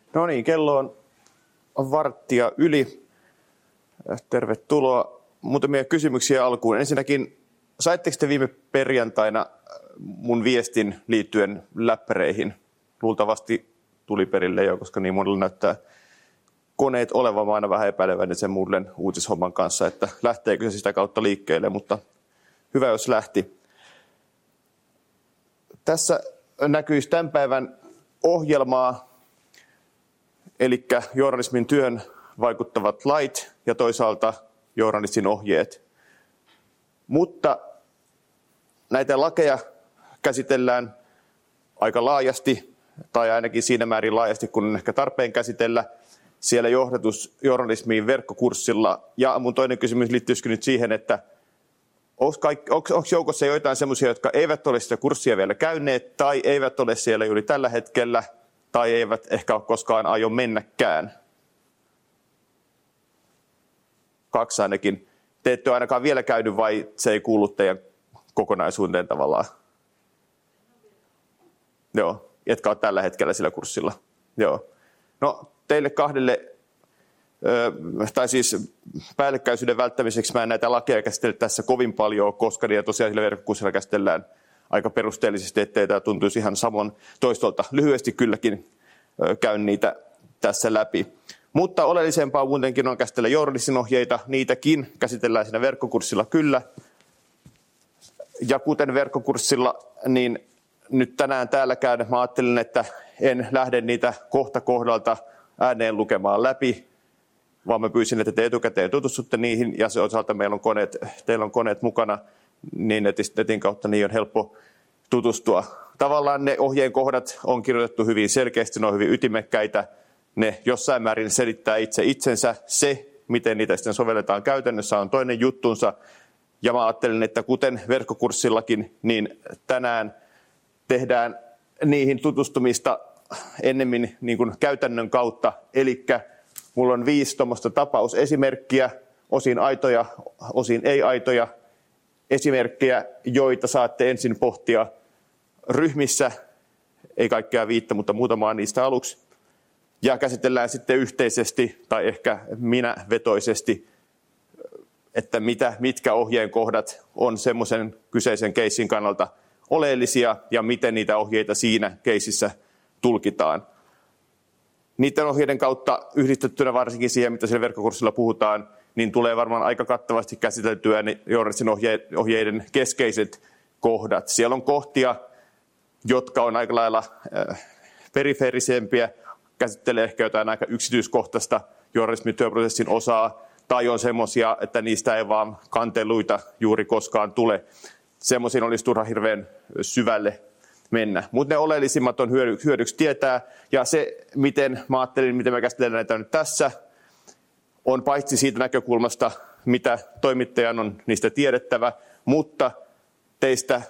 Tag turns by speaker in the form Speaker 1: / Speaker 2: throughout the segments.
Speaker 1: No niin, kello on varttia yli. Tervetuloa. Muutamia kysymyksiä alkuun. Ensinnäkin, saitteko te viime perjantaina mun viestin liittyen läppäreihin? Luultavasti tuli perille jo, koska niin monella näyttää koneet olevan. Mä aina vähän epäileväinen sen Moodlen uutishomman kanssa, että lähteekö se sitä kautta liikkeelle, mutta hyvä jos lähti. Tässä näkyisi tämän päivän ohjelmaa, eli journalismin työhön vaikuttavat lait ja toisaalta journalistin ohjeet. Mutta näitä lakeja käsitellään aika laajasti, tai ainakin siinä määrin laajasti, kun on ehkä tarpeen käsitellä siellä johdatusjournalismiin verkkokurssilla. Ja mun toinen kysymys liittyisikö nyt siihen, että onko joukossa joitain sellaisia, jotka eivät ole sitä kurssia vielä käyneet, tai eivät ole siellä juuri tällä hetkellä, tai eivät ehkä ole koskaan aio mennäkään? 2 ainakin. Te ette ole ainakaan vielä käynyt, vai se ei kuulu teidän kokonaisuuteen tavallaan? Joo, etkä ole tällä hetkellä sillä kurssilla. Joo. No, teille kahdelle, tai siis päällekkäisyyden välttämiseksi mä en näitä lakeja käsitellä tässä kovin paljon, koska niitä tosiaan sillä verkkokurssilla käsitellään aika perusteellisesti, ettei tämä tuntuisi ihan samoin toistolta. Lyhyesti kylläkin käyn niitä tässä läpi. Mutta oleellisempaa muutenkin on käsitellä journalistin ohjeita, niitäkin käsitellään siinä verkkokurssilla kyllä. Ja kuten verkkokurssilla, niin nyt tänään täälläkään mä ajattelin, että en lähde niitä kohta kohdalta ääneen lukemaan läpi, vaan mä pyysin, että te etukäteen tutustutte niihin, ja se osalta teillä on koneet mukana, niin netin kautta niin on helppo tutustua. Tavallaan ne ohjeen kohdat on kirjoitettu hyvin selkeästi, ne on hyvin ytimekkäitä, ne jossain määrin selittää itsensä. Se, miten niitä sitten sovelletaan käytännössä, on toinen juttunsa, ja mä ajattelin, että kuten verkkokurssillakin, niin tänään tehdään niihin tutustumista ennemmin niin kuin käytännön kautta, eli mulla on 5 tuommoista tapausesimerkkiä, osin aitoja, osin ei-aitoja esimerkkejä, joita saatte ensin pohtia ryhmissä, ei kaikkea 5, mutta muutamaa niistä aluksi, ja käsitellään sitten yhteisesti tai ehkä minävetoisesti, että mitkä ohjeen kohdat on semmoisen kyseisen keissin kannalta oleellisia ja miten niitä ohjeita siinä keisissä tulkitaan. Niiden ohjeiden kautta yhdistettynä varsinkin siihen, mitä siellä verkkokurssilla puhutaan, niin tulee varmaan aika kattavasti käsiteltyä ne journalistin ohjeiden keskeiset kohdat. Siellä on kohtia, jotka on aika lailla perifeerisempiä, käsittelee ehkä jotain aika yksityiskohtaista journalismin työprosessin osaa, tai on semmoisia, että niistä ei vaan kanteluita juuri koskaan tule. Semmoisiin olisi turha hirveän syvälle mennä. Mutta ne oleellisimmat on hyödyksi tietää. Ja se, miten mä ajattelin, miten mä käsitellään näitä nyt tässä, on paitsi siitä näkökulmasta, mitä toimittajan on niistä tiedettävä, mutta teistä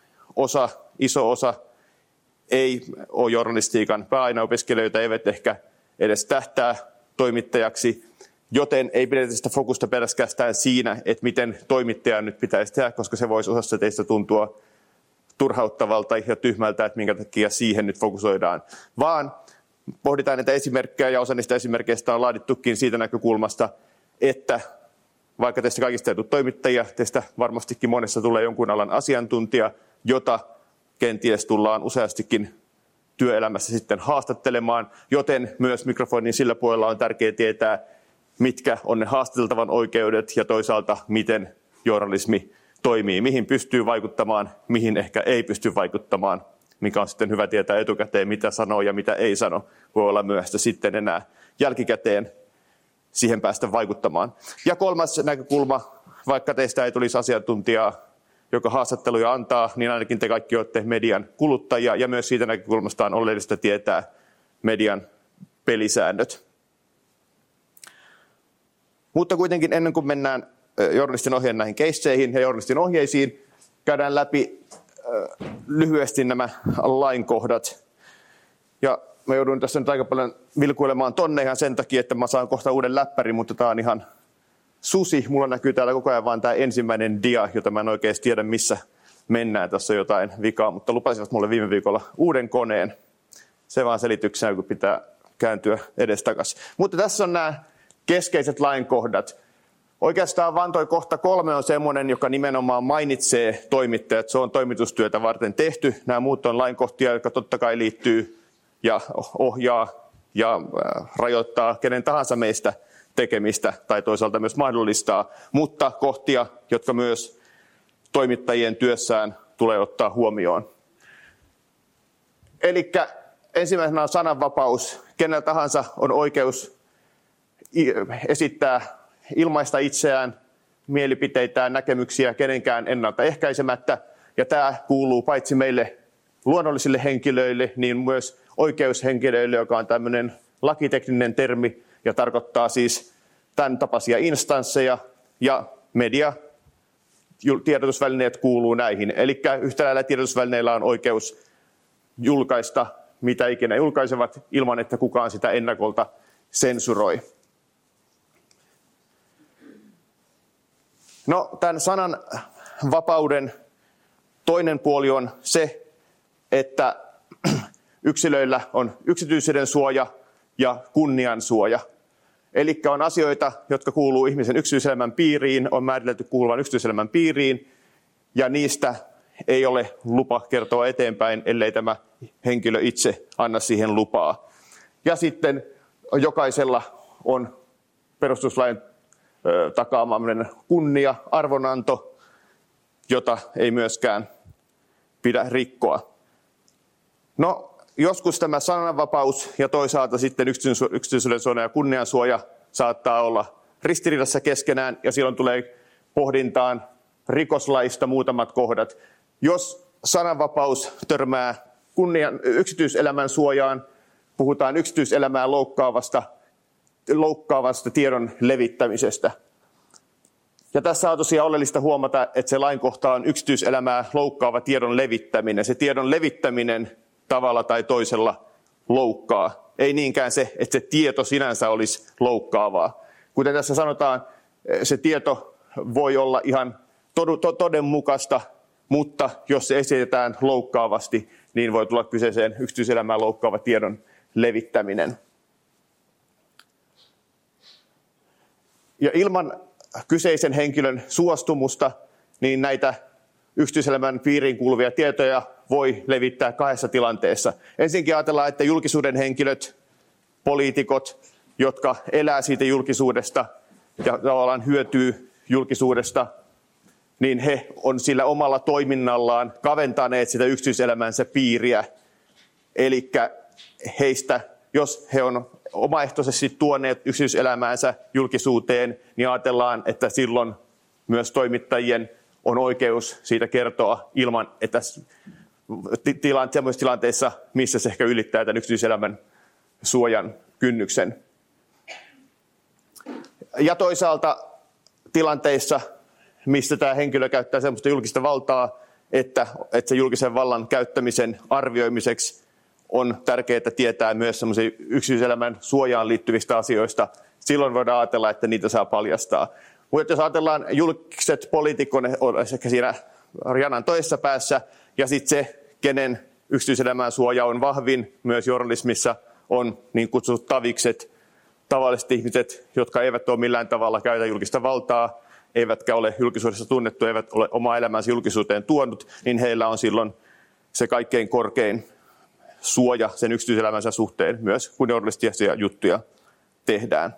Speaker 1: iso osa ei ole journalistiikan pääaineopiskelijoita, eivät ehkä edes tähtää toimittajaksi, joten ei pidetä sitä fokusta pelkästään siinä, että miten toimittajan nyt pitäisi tehdä, koska se voisi osassa teistä tuntua turhauttavalta ja tyhmältä, että minkä takia siihen nyt fokusoidaan. Vaan pohditaan näitä esimerkkejä, ja osa niistä esimerkkeistä on laadittukin siitä näkökulmasta, että vaikka teistä kaikista ei tule toimittajia, teistä varmastikin monessa tulee jonkun alan asiantuntija, jota kenties tullaan useastikin työelämässä sitten haastattelemaan, joten myös mikrofonin sillä puolella on tärkeää tietää, mitkä on ne haastateltavan oikeudet ja toisaalta miten journalismi toimii, mihin pystyy vaikuttamaan, mihin ehkä ei pysty vaikuttamaan, mikä on sitten hyvä tietää etukäteen, mitä sanoo ja mitä ei sano. Voi olla myöhäistä sitten enää jälkikäteen siihen päästä vaikuttamaan. Ja 3. näkökulma, vaikka teistä ei tulisi asiantuntijaa, joka haastatteluja antaa, niin ainakin te kaikki olette median kuluttajia, ja myös siitä näkökulmasta on oleellista tietää median pelisäännöt. Mutta kuitenkin ennen kuin mennään journalistin ohjeen näihin keisseihin ja journalistin ohjeisiin, käydään läpi lyhyesti nämä lainkohdat. Ja mä joudun tässä nyt aika paljon vilkuilemaan tonne ihan sen takia, että mä saan kohta uuden läppärin, mutta tää on ihan susi. Mulla näkyy täällä koko ajan vaan tämä ensimmäinen dia, jota mä en oikein tiedä missä mennään. Tässä on jotain vikaa, mutta lupasivat mulle viime viikolla uuden koneen. Se vaan selityksenä, kun pitää kääntyä edestakaisin. Mutta tässä on nämä keskeiset lainkohdat. Oikeastaan vaan toi kohta 3 on semmoinen, joka nimenomaan mainitsee toimittajat. Se on toimitustyötä varten tehty. Nämä muut on lainkohtia, jotka totta kai liittyy ja ohjaa ja rajoittaa kenen tahansa meistä tekemistä tai toisaalta myös mahdollistaa, mutta kohtia, jotka myös toimittajien työssään tulee ottaa huomioon. Eli ensimmäisenä on sananvapaus. Kenellä tahansa on oikeus esittää, ilmaista itseään, mielipiteitään, näkemyksiä kenenkään ennaltaehkäisemättä. Ja tämä kuuluu paitsi meille luonnollisille henkilöille, niin myös oikeushenkilöille, joka on tämmöinen lakitekninen termi ja tarkoittaa siis tämän tapaisia instansseja, ja media, tiedotusvälineet kuuluu näihin. Eli yhtä lailla tiedotusvälineillä on oikeus julkaista mitä ikinä julkaisevat ilman, että kukaan sitä ennakolta sensuroi. No, tämän sananvapauden toinen puoli on se, että yksilöillä on yksityisyyden suoja ja kunnian suoja. Eli on asioita, jotka kuuluu ihmisen yksityiselämän piiriin, on määritelty kuuluvan yksityiselämän piiriin, ja niistä ei ole lupa kertoa eteenpäin, ellei tämä henkilö itse anna siihen lupaa. Ja sitten jokaisella on perustuslain takaaminen kunnia, arvonanto, jota ei myöskään pidä rikkoa. No, joskus tämä sananvapaus ja toisaalta sitten yksityisyyden suoja ja kunniansuoja saattaa olla ristiriidassa keskenään, ja silloin tulee pohdintaan rikoslaista muutamat kohdat. Jos sananvapaus törmää yksityiselämän suojaan, puhutaan yksityiselämää loukkaavasta tiedon levittämisestä. Ja tässä on tosiaan oleellista huomata, että se lainkohta on yksityiselämää loukkaava tiedon levittäminen. Se tiedon levittäminen tavalla tai toisella loukkaa. Ei niinkään se, että se tieto sinänsä olisi loukkaavaa. Kuten tässä sanotaan, se tieto voi olla ihan todenmukaista, mutta jos se esitetään loukkaavasti, niin voi tulla kyseeseen yksityiselämää loukkaava tiedon levittäminen. Ja ilman kyseisen henkilön suostumusta, niin näitä yksityiselämän piiriin kuuluvia tietoja voi levittää 2 tilanteessa. Ensinnäkin ajatellaan, että julkisuuden henkilöt, poliitikot, jotka elää siitä julkisuudesta ja tavallaan hyötyy julkisuudesta, niin he on sillä omalla toiminnallaan kaventaneet sitä yksityiselämänsä piiriä. Eli heistä, jos he on omaehtoisesti tuoneet yksityiselämäänsä julkisuuteen, niin ajatellaan, että silloin myös toimittajien on oikeus siitä kertoa ilman, että sellaisissa tilanteissa, missä se ehkä ylittää tämän yksityiselämän suojan kynnyksen. Ja toisaalta tilanteissa, missä tämä henkilö käyttää sellaista julkista valtaa, että se julkisen vallan käyttämisen arvioimiseksi on tärkeää tietää myös sellaisia yksityiselämän suojaan liittyvistä asioista. Silloin voidaan ajatella, että niitä saa paljastaa. Mutta jos ajatellaan julkiset poliitikot on ehkä siinä janan toisessa päässä, ja sitten se, kenen yksityiselämän suoja on vahvin myös journalismissa, on niin kutsutut tavikset, tavalliset ihmiset, jotka eivät ole millään tavalla käytä julkista valtaa, eivätkä ole julkisuudessa tunnettu, eivät ole omaa elämänsä julkisuuteen tuonut, niin heillä on silloin se kaikkein korkein suoja sen yksityiselämänsä suhteen, myös kun journalistisia juttuja tehdään.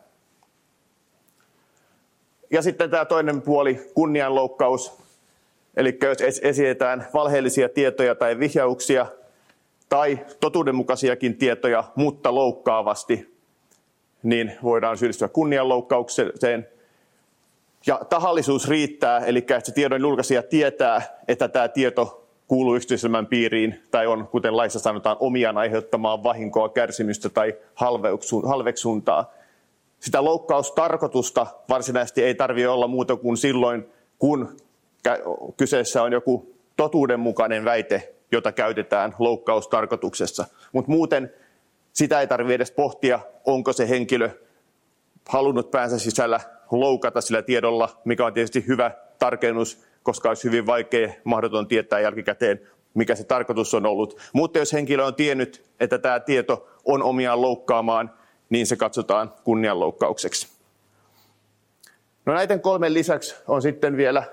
Speaker 1: Ja sitten tämä toinen puoli, kunnianloukkaus. Eli jos esitetään valheellisia tietoja tai vihjauksia tai totuudenmukaisiakin tietoja, mutta loukkaavasti, niin voidaan syyllistyä kunnianloukkaukseen. Ja tahallisuus riittää, eli että se tiedon julkaisija tietää, että tämä tieto kuuluu yksityiselämän piiriin tai on, kuten laissa sanotaan, omiaan aiheuttamaan vahinkoa, kärsimystä tai halveksuntaa. Sitä loukkaustarkoitusta varsinaisesti ei tarvitse olla muuta kuin silloin, kun kyseessä on joku totuudenmukainen väite, jota käytetään loukkaustarkoituksessa. Mutta muuten sitä ei tarvitse edes pohtia, onko se henkilö halunnut päänsä sisällä loukata sillä tiedolla, mikä on tietysti hyvä tarkennus, koska olisi hyvin vaikea, mahdoton tietää jälkikäteen, mikä se tarkoitus on ollut. Mutta jos henkilö on tiennyt, että tämä tieto on omiaan loukkaamaan, niin se katsotaan kunnianloukkaukseksi. No näiden 3 lisäksi on sitten vielä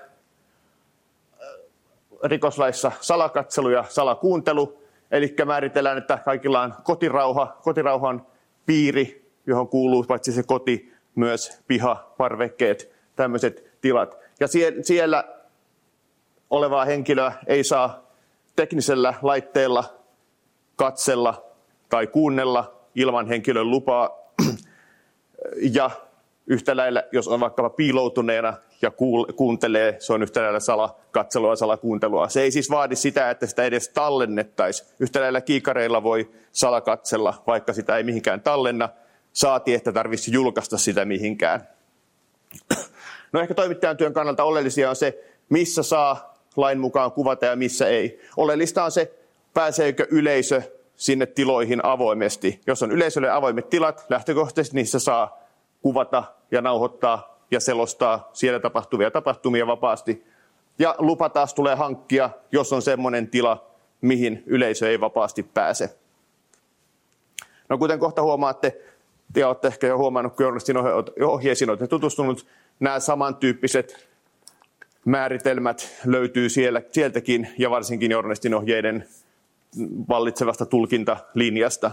Speaker 1: rikoslaissa salakatselu ja salakuuntelu. Eli määritellään, että kaikilla on kotirauhan piiri, johon kuuluu paitsi se koti, myös piha, parvekkeet, tämmöiset tilat. Ja siellä olevaa henkilöä ei saa teknisellä laitteella katsella tai kuunnella ilman henkilön lupaa. Ja yhtä lailla, jos on vaikkapa piiloutuneena ja kuuntelee, se on yhtä lailla salakatselua, salakuuntelua. Se ei siis vaadi sitä, että sitä edes tallennettaisiin. Yhtä lailla kiikareilla voi salakatsella, vaikka sitä ei mihinkään tallenna. Saati, että tarvitsisi julkaista sitä mihinkään. No ehkä toimittajan työn kannalta oleellisia on se, missä saa lain mukaan kuvata ja missä ei. Oleellista on se, pääseekö yleisö sinne tiloihin avoimesti. Jos on yleisölle avoimet tilat, lähtökohtaisesti niissä saa kuvata ja nauhoittaa ja selostaa siellä tapahtuvia tapahtumia vapaasti. Ja lupa taas tulee hankkia, jos on semmoinen tila, mihin yleisö ei vapaasti pääse. No kuten kohta huomaatte, ja olette ehkä jo huomannut, kun journalistin ohjeisiin olette tutustunut, nämä samantyyppiset määritelmät löytyy sieltäkin ja varsinkin journalistin ohjeiden vallitsevasta tulkintalinjasta.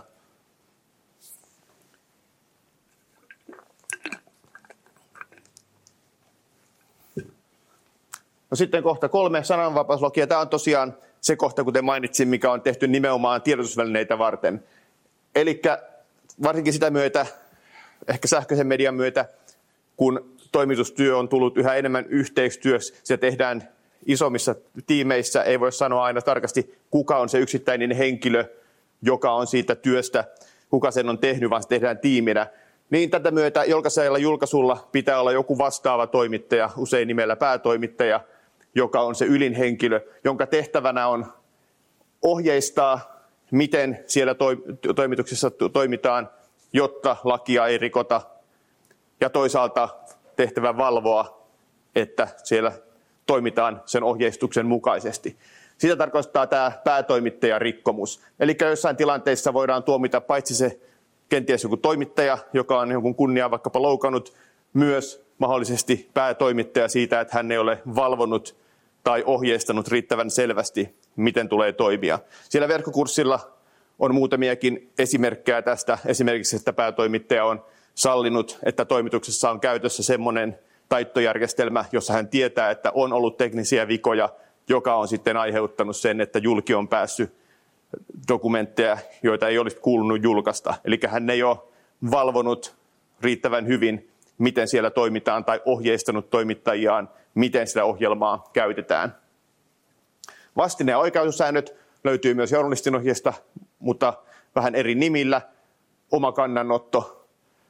Speaker 1: No sitten kohta 3, sananvapauslaki. Tämä on tosiaan se kohta, kuten mainitsin, mikä on tehty nimenomaan tiedotusvälineitä varten. Eli varsinkin sitä myötä, ehkä sähköisen median myötä, kun toimitustyö on tullut yhä enemmän yhteistyössä, se tehdään isommissa tiimeissä, ei voi sanoa aina tarkasti, kuka on se yksittäinen henkilö, joka on siitä työstä, kuka sen on tehnyt, vaan se tehdään tiiminä. Niin tätä myötä jokaisella julkaisulla pitää olla joku vastaava toimittaja, usein nimellä päätoimittaja, joka on se ylin henkilö, jonka tehtävänä on ohjeistaa, miten siellä toimituksessa toimitaan, jotta lakia ei rikota, ja toisaalta tehtävä valvoa, että siellä toimitaan sen ohjeistuksen mukaisesti. Sitä tarkoittaa tämä päätoimittajan rikkomus. Eli jossain tilanteissa voidaan tuomita paitsi se kenties joku toimittaja, joka on jonkun kunniaa vaikkapa loukannut, myös mahdollisesti päätoimittaja siitä, että hän ei ole valvonut tai ohjeistanut riittävän selvästi, miten tulee toimia. Siellä verkkokurssilla on muutamiakin esimerkkejä tästä. Esimerkiksi, että päätoimittaja on sallinut, että toimituksessa on käytössä semmoinen taittojärjestelmä, jossa hän tietää, että on ollut teknisiä vikoja, joka on sitten aiheuttanut sen, että julki on päässyt dokumentteja, joita ei olisi kuulunut julkaista. Eli hän ei ole valvonut riittävän hyvin, miten siellä toimitaan, tai ohjeistanut toimittajiaan, miten sitä ohjelmaa käytetään. Vastine- ja oikaisussäännöt löytyy myös journalistin ohjeesta, mutta vähän eri nimillä. Oma kannanotto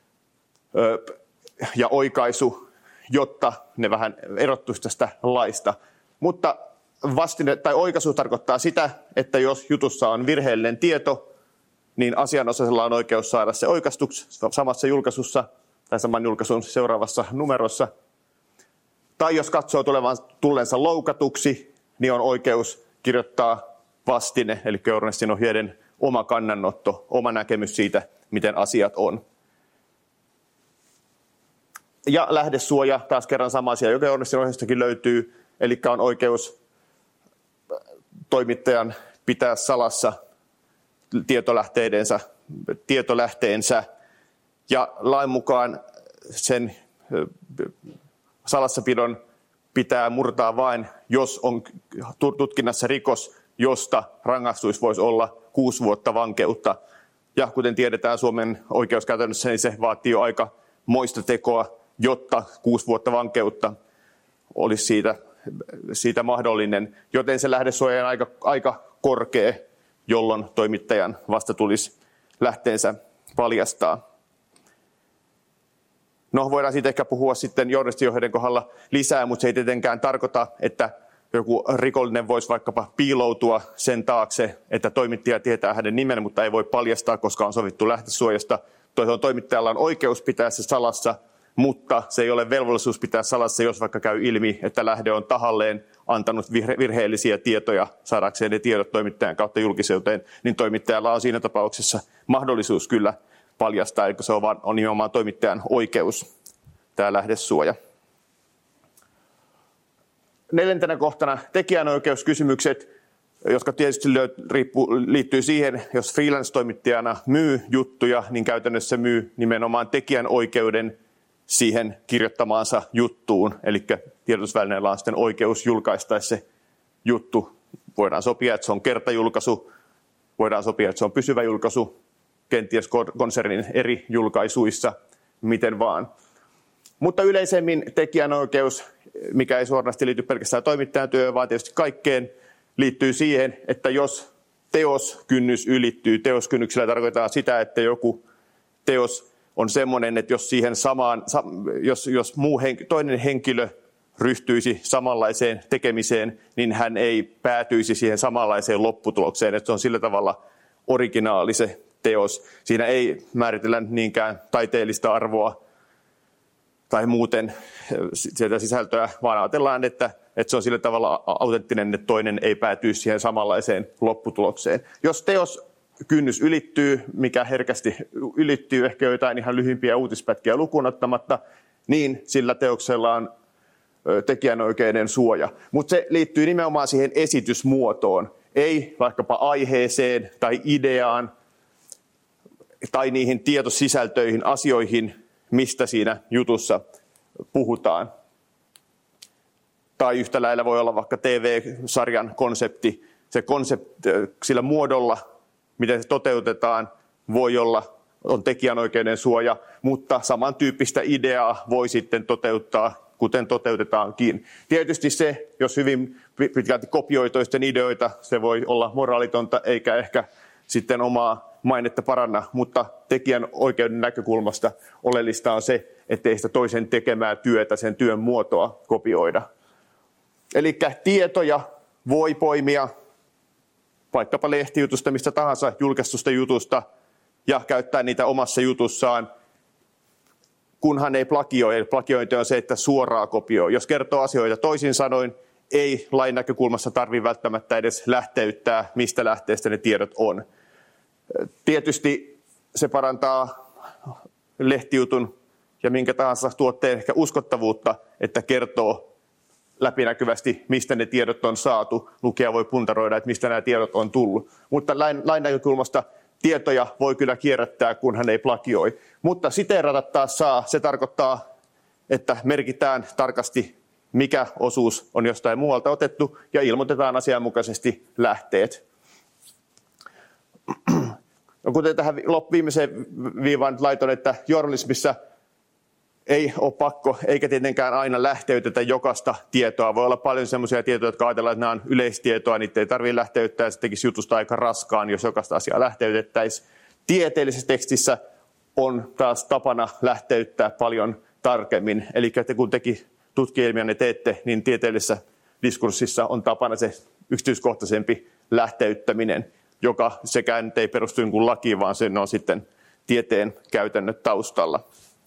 Speaker 1: ja oikaisu, jotta ne vähän erottuisi tästä laista. Mutta vastine tai oikaisu tarkoittaa sitä, että jos jutussa on virheellinen tieto, niin asianosaisella on oikeus saada se oikaistuksi samassa julkaisussa tai saman julkaisun seuraavassa numerossa. Tai jos katsoo tulleensa loukatuksi, niin on oikeus kirjoittaa vastine, eli journalistin ohjeiden oma kannanotto, oma näkemys siitä, miten asiat on. Ja lähdesuoja, taas kerran sama asia, joka journalistin ohjeistakin löytyy, eli on oikeus toimittajan pitää salassa tietolähteensä, ja lain mukaan sen salassapidon pitää murtaa vain, jos on tutkinnassa rikos, josta rangaistus voisi olla 6 vuotta vankeutta. Ja kuten tiedetään Suomen oikeuskäytännössä, niin se vaatii jo aika moista tekoa, jotta 6 vuotta vankeutta olisi siitä mahdollinen. Joten se lähdesuoja on aika korkea, jolloin toimittajan vasta tulisi lähteensä paljastaa. No, voidaan siitä ehkä puhua sitten journalistijohjeiden kohdalla lisää, mutta se ei tietenkään tarkoita, että joku rikollinen voisi vaikkapa piiloutua sen taakse, että toimittaja tietää hänen nimen, mutta ei voi paljastaa, koska on sovittu lähdesuojasta. Toisaalta toimittajalla on oikeus pitää se salassa, mutta se ei ole velvollisuus pitää salassa, jos vaikka käy ilmi, että lähde on tahalleen antanut virheellisiä tietoja saadakseen ne tiedot toimittajan kautta julkisuuteen, niin toimittajalla on siinä tapauksessa mahdollisuus kyllä paljastaa, eli se on nimenomaan toimittajan oikeus, tämä lähdesuoja. 4. kohtana tekijänoikeuskysymykset, jotka tietysti liittyy siihen, jos freelance-toimittajana myy juttuja, niin käytännössä myy nimenomaan tekijänoikeuden siihen kirjoittamaansa juttuun. Eli tiedotusvälineellä on sitten oikeus julkaista se juttu. Voidaan sopia, että se on kertajulkaisu, voidaan sopia, että se on pysyvä julkaisu, kenties konsernin eri julkaisuissa, miten vaan. Mutta yleisemmin tekijänoikeus, mikä ei suorasti liity pelkästään toimittajan työhön, vaan tietysti kaikkeen, liittyy siihen, että jos teoskynnys ylittyy, teoskynnyksellä tarkoitetaan sitä, että joku teos on semmoinen, että jos siihen jos toinen henkilö ryhtyisi samanlaiseen tekemiseen, niin hän ei päätyisi siihen samanlaiseen lopputulokseen, että se on sillä tavalla originaali se teos. Siinä ei määritellä niinkään taiteellista arvoa tai muuten sieltä sisältöä, vaan ajatellaan, että se on sillä tavalla autenttinen, että toinen ei päätyisi siihen samanlaiseen lopputulokseen. Jos teoskynnys ylittyy, mikä herkästi ylittyy ehkä jotain ihan lyhyimpiä uutispätkiä lukuun ottamatta, niin sillä teoksella on tekijänoikeuden suoja. Mutta se liittyy nimenomaan siihen esitysmuotoon, ei vaikkapa aiheeseen tai ideaan tai niihin tietosisältöihin, asioihin, mistä siinä jutussa puhutaan. Tai yhtä lailla voi olla vaikka TV-sarjan konsepti. Se konsepti sillä muodolla, miten se toteutetaan, on tekijänoikeuden suoja, mutta samantyyppistä ideaa voi sitten toteuttaa, kuten toteutetaankin. Tietysti se, jos hyvin pitkälti kopioi toisten ideoita, se voi olla moraalitonta eikä ehkä sitten omaa mainetta paranna, mutta tekijänoikeuden näkökulmasta oleellista on se, ettei sitä toisen tekemää työtä, sen työn muotoa kopioida. Eli tietoja voi poimia vaikkapa lehtijutusta, mistä tahansa julkaistusta jutusta ja käyttää niitä omassa jutussaan, kunhan ei plagioi. Plagiointi on se, että suoraan kopioi. Jos kertoo asioita toisin sanoen, ei lain näkökulmassa tarvitse välttämättä edes lähteyttää, mistä lähteestä ne tiedot on. Tietysti se parantaa lehtijutun ja minkä tahansa tuotteen ehkä uskottavuutta, että kertoo läpinäkyvästi, mistä ne tiedot on saatu. Lukija voi puntaroida, että mistä nämä tiedot on tullut. Mutta lain näkökulmasta tietoja voi kyllä kierrättää, kun hän ei plagioi. Mutta siteerata taas saa. Se tarkoittaa, että merkitään tarkasti, mikä osuus on jostain muualta otettu ja ilmoitetaan asianmukaisesti lähteet. No, kuten tähän viimeiseen viivaan laiton, että journalismissa ei ole pakko, eikä tietenkään aina lähteytetä jokaista tietoa. Voi olla paljon sellaisia tietoja, jotka ajatellaan, että nämä on yleistietoa, niitä ei tarvitse lähteyttää, ja se tekisi jutusta aika raskaan, jos jokaista asiaa lähteytettäisiin. Tieteellisessä tekstissä on taas tapana lähteyttää paljon tarkemmin. Eli kun tutkielmianne teette, niin tieteellisessä diskurssissa on tapana se yksityiskohtaisempi lähteyttäminen, joka sekään ei perustu niin kuin lakiin, vaan sen on sitten tieteen käytännöt taustalla.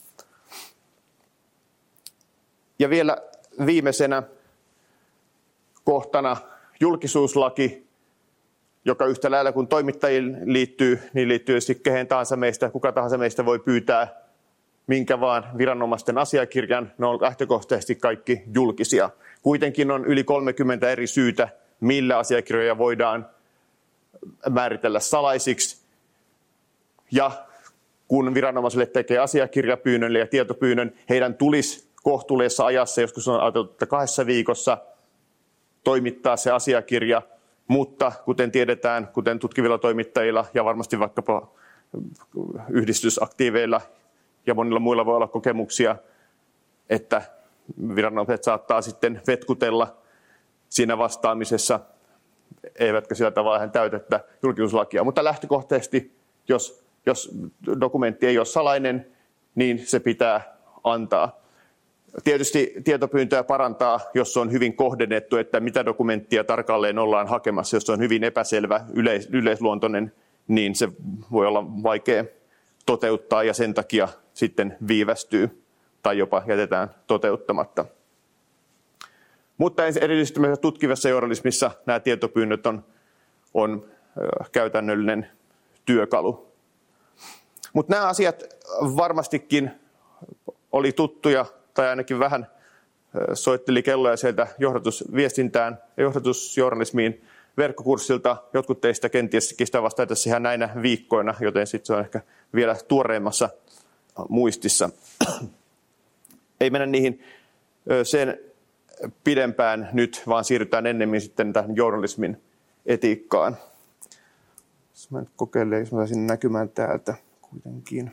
Speaker 1: Ja vielä viimeisenä kohtana julkisuuslaki, joka yhtä lailla kuin toimittajiin liittyy, niin liittyy kehen tahansa meistä, kuka tahansa meistä voi pyytää minkä vaan viranomaisten asiakirjan. Ne on lähtökohtaisesti kaikki julkisia. Kuitenkin on yli 30 eri syytä, millä asiakirjoja voidaan määritellä salaisiksi. Ja kun viranomaiselle tekee asiakirjapyynnön ja tietopyynnön, heidän tulisi kohtuullisessa ajassa, joskus on ajateltu, että 2 viikossa, toimittaa se asiakirja, mutta kuten tiedetään, kuten tutkivilla toimittajilla ja varmasti vaikkapa yhdistysaktiiveilla ja monilla muilla voi olla kokemuksia, että viranomaiset saattaa sitten vetkutella siinä vastaamisessa, eivätkä sillä tavalla täytetä julkisuuslakia. Mutta lähtökohtaisesti, jos dokumentti ei ole salainen, niin se pitää antaa. Tietysti tietopyyntöä parantaa, jos on hyvin kohdennettu, että mitä dokumenttia tarkalleen ollaan hakemassa. Jos on hyvin epäselvä, yleisluontoinen, niin se voi olla vaikea toteuttaa ja sen takia sitten viivästyy tai jopa jätetään toteuttamatta. Mutta erityisesti tutkivassa journalismissa nämä tietopyynnöt on käytännöllinen työkalu. Mutta nämä asiat varmastikin oli tuttuja, tai ainakin vähän soitteli kelloja sieltä johdatusviestintään ja johdatusjournalismiin verkkokurssilta. Jotkut teistä kenties sitä vastaan tässä ihan näinä viikkoina, joten sitten se on ehkä vielä tuoreimmassa muistissa. Ei mennä niihin sen pidempään nyt, vaan siirrytään ennemmin sitten tähän journalismin etiikkaan. Jos mä nyt kokeilen, jos mä saisin näkymään täältä kuitenkin.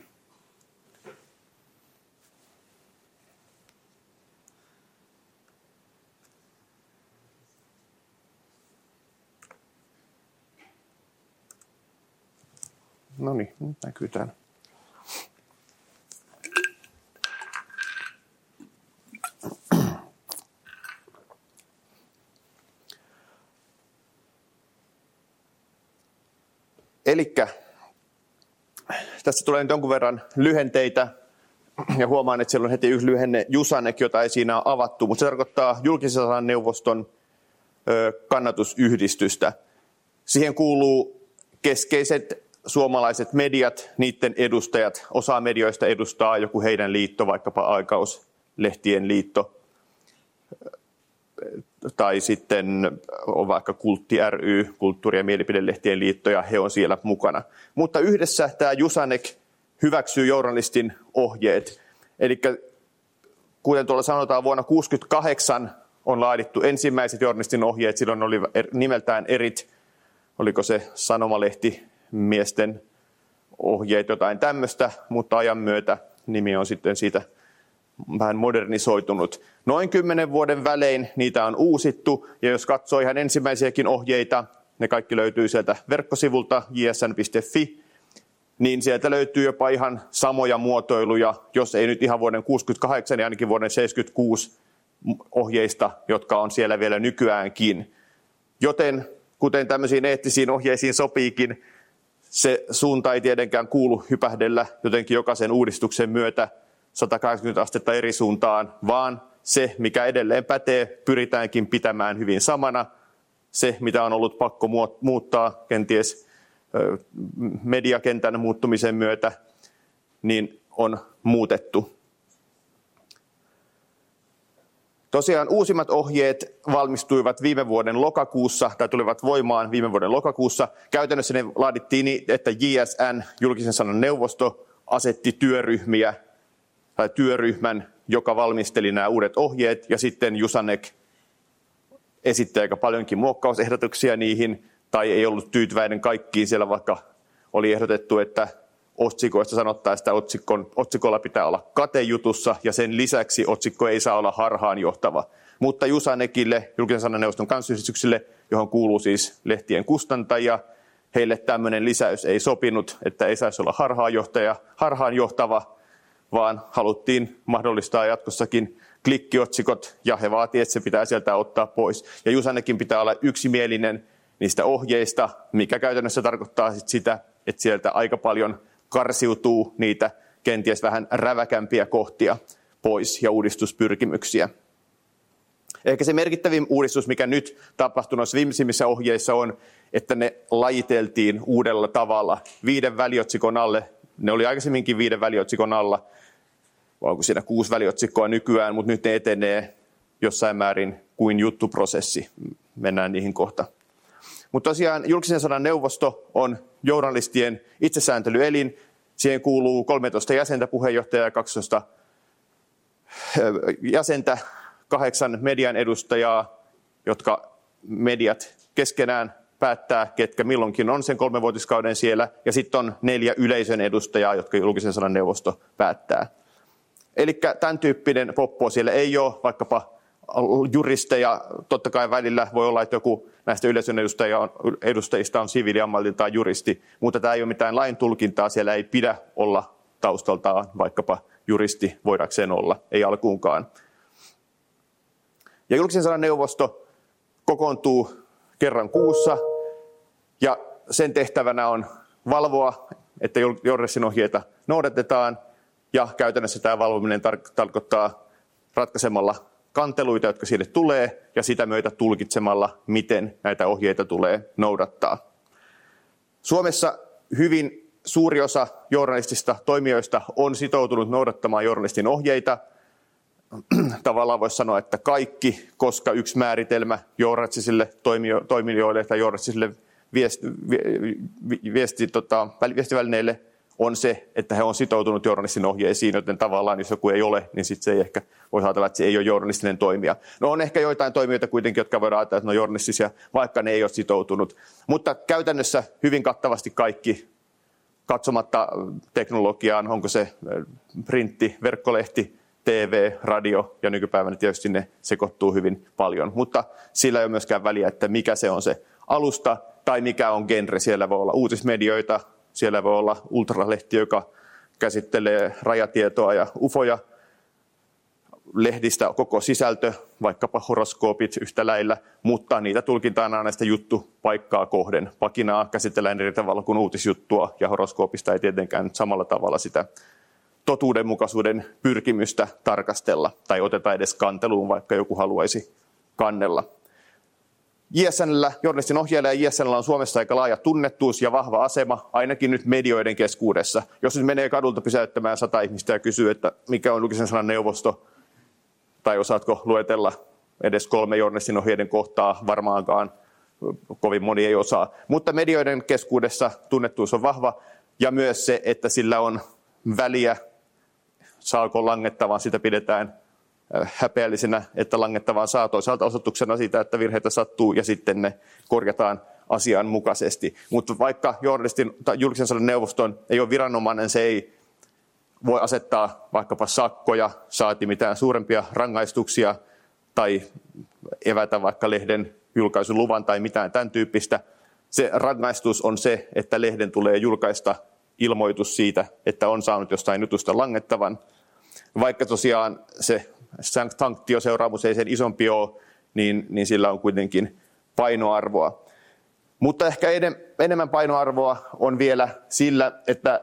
Speaker 1: No niin, nyt näkyy täällä. Elikkä tässä tulee nyt jonkun verran lyhenteitä ja huomaan, että siellä on heti yksi lyhenne Jusanek, jota ei siinä ole avattu, mutta se tarkoittaa julkisen sanan neuvoston kannatusyhdistystä. Siihen kuuluu keskeiset suomalaiset mediat, niiden edustajat. Osa medioista edustaa joku heidän liitto, vaikkapa Aikauslehtien liitto. Tai sitten on vaikka Kultti ry, kulttuuri- ja mielipidelehtien liitto, ja he on siellä mukana. Mutta yhdessä tämä Jusanek hyväksyy journalistin ohjeet. Eli kuten tuolla sanotaan, vuonna 1968 on laadittu ensimmäiset journalistin ohjeet. Silloin oli nimeltään erit, oliko se sanomalehtimiesten ohjeet, jotain tämmöistä, mutta ajan myötä nimi on sitten siitä vähän modernisoitunut. Noin 10 vuoden välein niitä on uusittu, ja jos katsoo ihan ensimmäisiäkin ohjeita, ne kaikki löytyy sieltä verkkosivulta jsn.fi, niin sieltä löytyy jopa ihan samoja muotoiluja, jos ei nyt ihan vuoden 1968, niin ainakin vuoden 1976 ohjeista, jotka on siellä vielä nykyäänkin. Joten kuten tämmöisiin eettisiin ohjeisiin sopiikin, se suunta ei tietenkään kuulu hypähdellä jotenkin jokaisen uudistuksen myötä 180 astetta eri suuntaan, vaan se, mikä edelleen pätee, pyritäänkin pitämään hyvin samana. Se, mitä on ollut pakko muuttaa kenties mediakentän muuttumisen myötä, niin on muutettu. Tosiaan uusimmat ohjeet valmistuivat viime vuoden lokakuussa, tai tulivat voimaan viime vuoden lokakuussa. Käytännössä ne laadittiin niin, että JSN, julkisen sanan neuvosto, asetti työryhmiä, tai työryhmän, joka valmisteli nämä uudet ohjeet, ja sitten Jusanek esitti aika paljonkin muokkausehdotuksia niihin, tai ei ollut tyytyväinen kaikkiin siellä, vaikka oli ehdotettu, että otsikoista sanottaisiin, että otsikolla pitää olla kate jutussa, ja sen lisäksi otsikko ei saa olla harhaanjohtava. Mutta Jusanekille, julkisen sanan neuvoston kanssayhdistyksille, johon kuuluu siis lehtien kustantajia, heille tämmöinen lisäys ei sopinut, että ei saisi olla harhaanjohtava, vaan haluttiin mahdollistaa jatkossakin klikkiotsikot, ja he vaativat, että se pitää sieltä ottaa pois. Ja Jusanekin pitää olla yksimielinen niistä ohjeista, mikä käytännössä tarkoittaa sitä, että sieltä aika paljon karsiutuu niitä kenties vähän räväkämpiä kohtia pois ja uudistuspyrkimyksiä. Ehkä se merkittävin uudistus, mikä nyt tapahtui noissa viimeisimmissä ohjeissa on, että ne lajiteltiin uudella tavalla 5 väliotsikon alle. Ne oli aikaisemminkin 5 väliotsikon alla, vai onko siinä 6 väliotsikkoa nykyään, mutta nyt ne etenee jossain määrin kuin juttuprosessi. Mennään niihin kohta. Mutta tosiaan julkisen sanan neuvosto on journalistien itsesääntelyelin. Siihen kuuluu 13 jäsentä, puheenjohtajaa ja 12 jäsentä, 8 median edustajaa, jotka mediat keskenään päättää, ketkä milloinkin on sen 3-vuotiskauden siellä, ja sitten on 4 yleisön edustajaa, jotka julkisen sanan neuvosto päättää. Eli tämän tyyppinen poppo siellä ei ole, vaikkapa juristeja, totta kai välillä voi olla, että joku näistä yleisön edustajista on siviiliammatiltaan juristi, mutta tämä ei ole mitään lain tulkintaa, siellä ei pidä olla taustaltaan vaikkapa juristi, voidakseen olla, ei alkuunkaan. Ja julkisen sanan neuvosto kokoontuu kerran kuussa, ja sen tehtävänä on valvoa, että journalistin ohjeita noudatetaan, Ja käytännössä tämä valvominen tarkoittaa ratkaisemalla kanteluita, jotka sille tulee, ja sitä myötä tulkitsemalla, miten näitä ohjeita tulee noudattaa. Suomessa hyvin suuri osa journalistista toimijoista on sitoutunut noudattamaan journalistin ohjeita. Tavallaan voisi sanoa, että kaikki, koska yksi määritelmä journalistisille toimijoille tai journalistisille viestivälineille on se, että he on sitoutunut journalistin ohjeisiin, joten tavallaan jos joku ei ole, niin sitten se ei ehkä voi ajatella, että se ei ole journalistinen toimija. No on ehkä joitain toimijoita kuitenkin, jotka voidaan ajatella, että ne on journalistisia, vaikka ne ei ole sitoutunut. Mutta käytännössä hyvin kattavasti kaikki, katsomatta teknologiaan, onko se printti, verkkolehti, TV, radio ja nykypäivänä tietysti ne sekoittuu hyvin paljon. Mutta sillä ei ole myöskään väliä, että mikä se on se alusta tai mikä on genre. Siellä voi olla uutismedioita, siellä voi olla ultralehti, joka käsittelee rajatietoa ja ufoja, lehdistä koko sisältö, vaikkapa horoskoopit yhtä lailla, mutta niitä tulkitaan aina sitä juttupaikkaa kohden. Pakinaa käsitellään eri tavalla kuin uutisjuttua, ja horoskoopista ei tietenkään nyt samalla tavalla sitä totuudenmukaisuuden pyrkimystä tarkastella, tai oteta edes kanteluun, vaikka joku haluaisi kannella. JSN:llä, journalistin ohjeilla ja JSN:llä on Suomessa aika laaja tunnettuus ja vahva asema, ainakin nyt medioiden keskuudessa. Jos nyt menee kadulta pysäyttämään 100 ihmistä ja kysyy, että mikä on julkisen sanan neuvosto, tai osaatko luetella edes 3 journalistin ohjeiden kohtaa, varmaankaan kovin moni ei osaa. Mutta medioiden keskuudessa tunnettuus on vahva, ja myös se, että sillä on väliä, saako langettavan, sitä pidetään häpeällisenä, että langettavaan saa toisaalta osoituksena siitä, että virheitä sattuu ja sitten ne korjataan asianmukaisesti. Mutta vaikka journalistin tai julkisen sanan neuvoston ei ole viranomainen, se ei voi asettaa vaikkapa sakkoja, saati mitään suurempia rangaistuksia tai evätä vaikka lehden julkaisuluvan tai mitään tämän tyyppistä. Se rangaistus on se, että lehden tulee julkaista ilmoitus siitä, että on saanut jostain jutusta langettavan. Vaikka tosiaan se sanktioseuraamus ei sen isompi ole, niin sillä on kuitenkin painoarvoa. Mutta ehkä enemmän painoarvoa on vielä sillä, että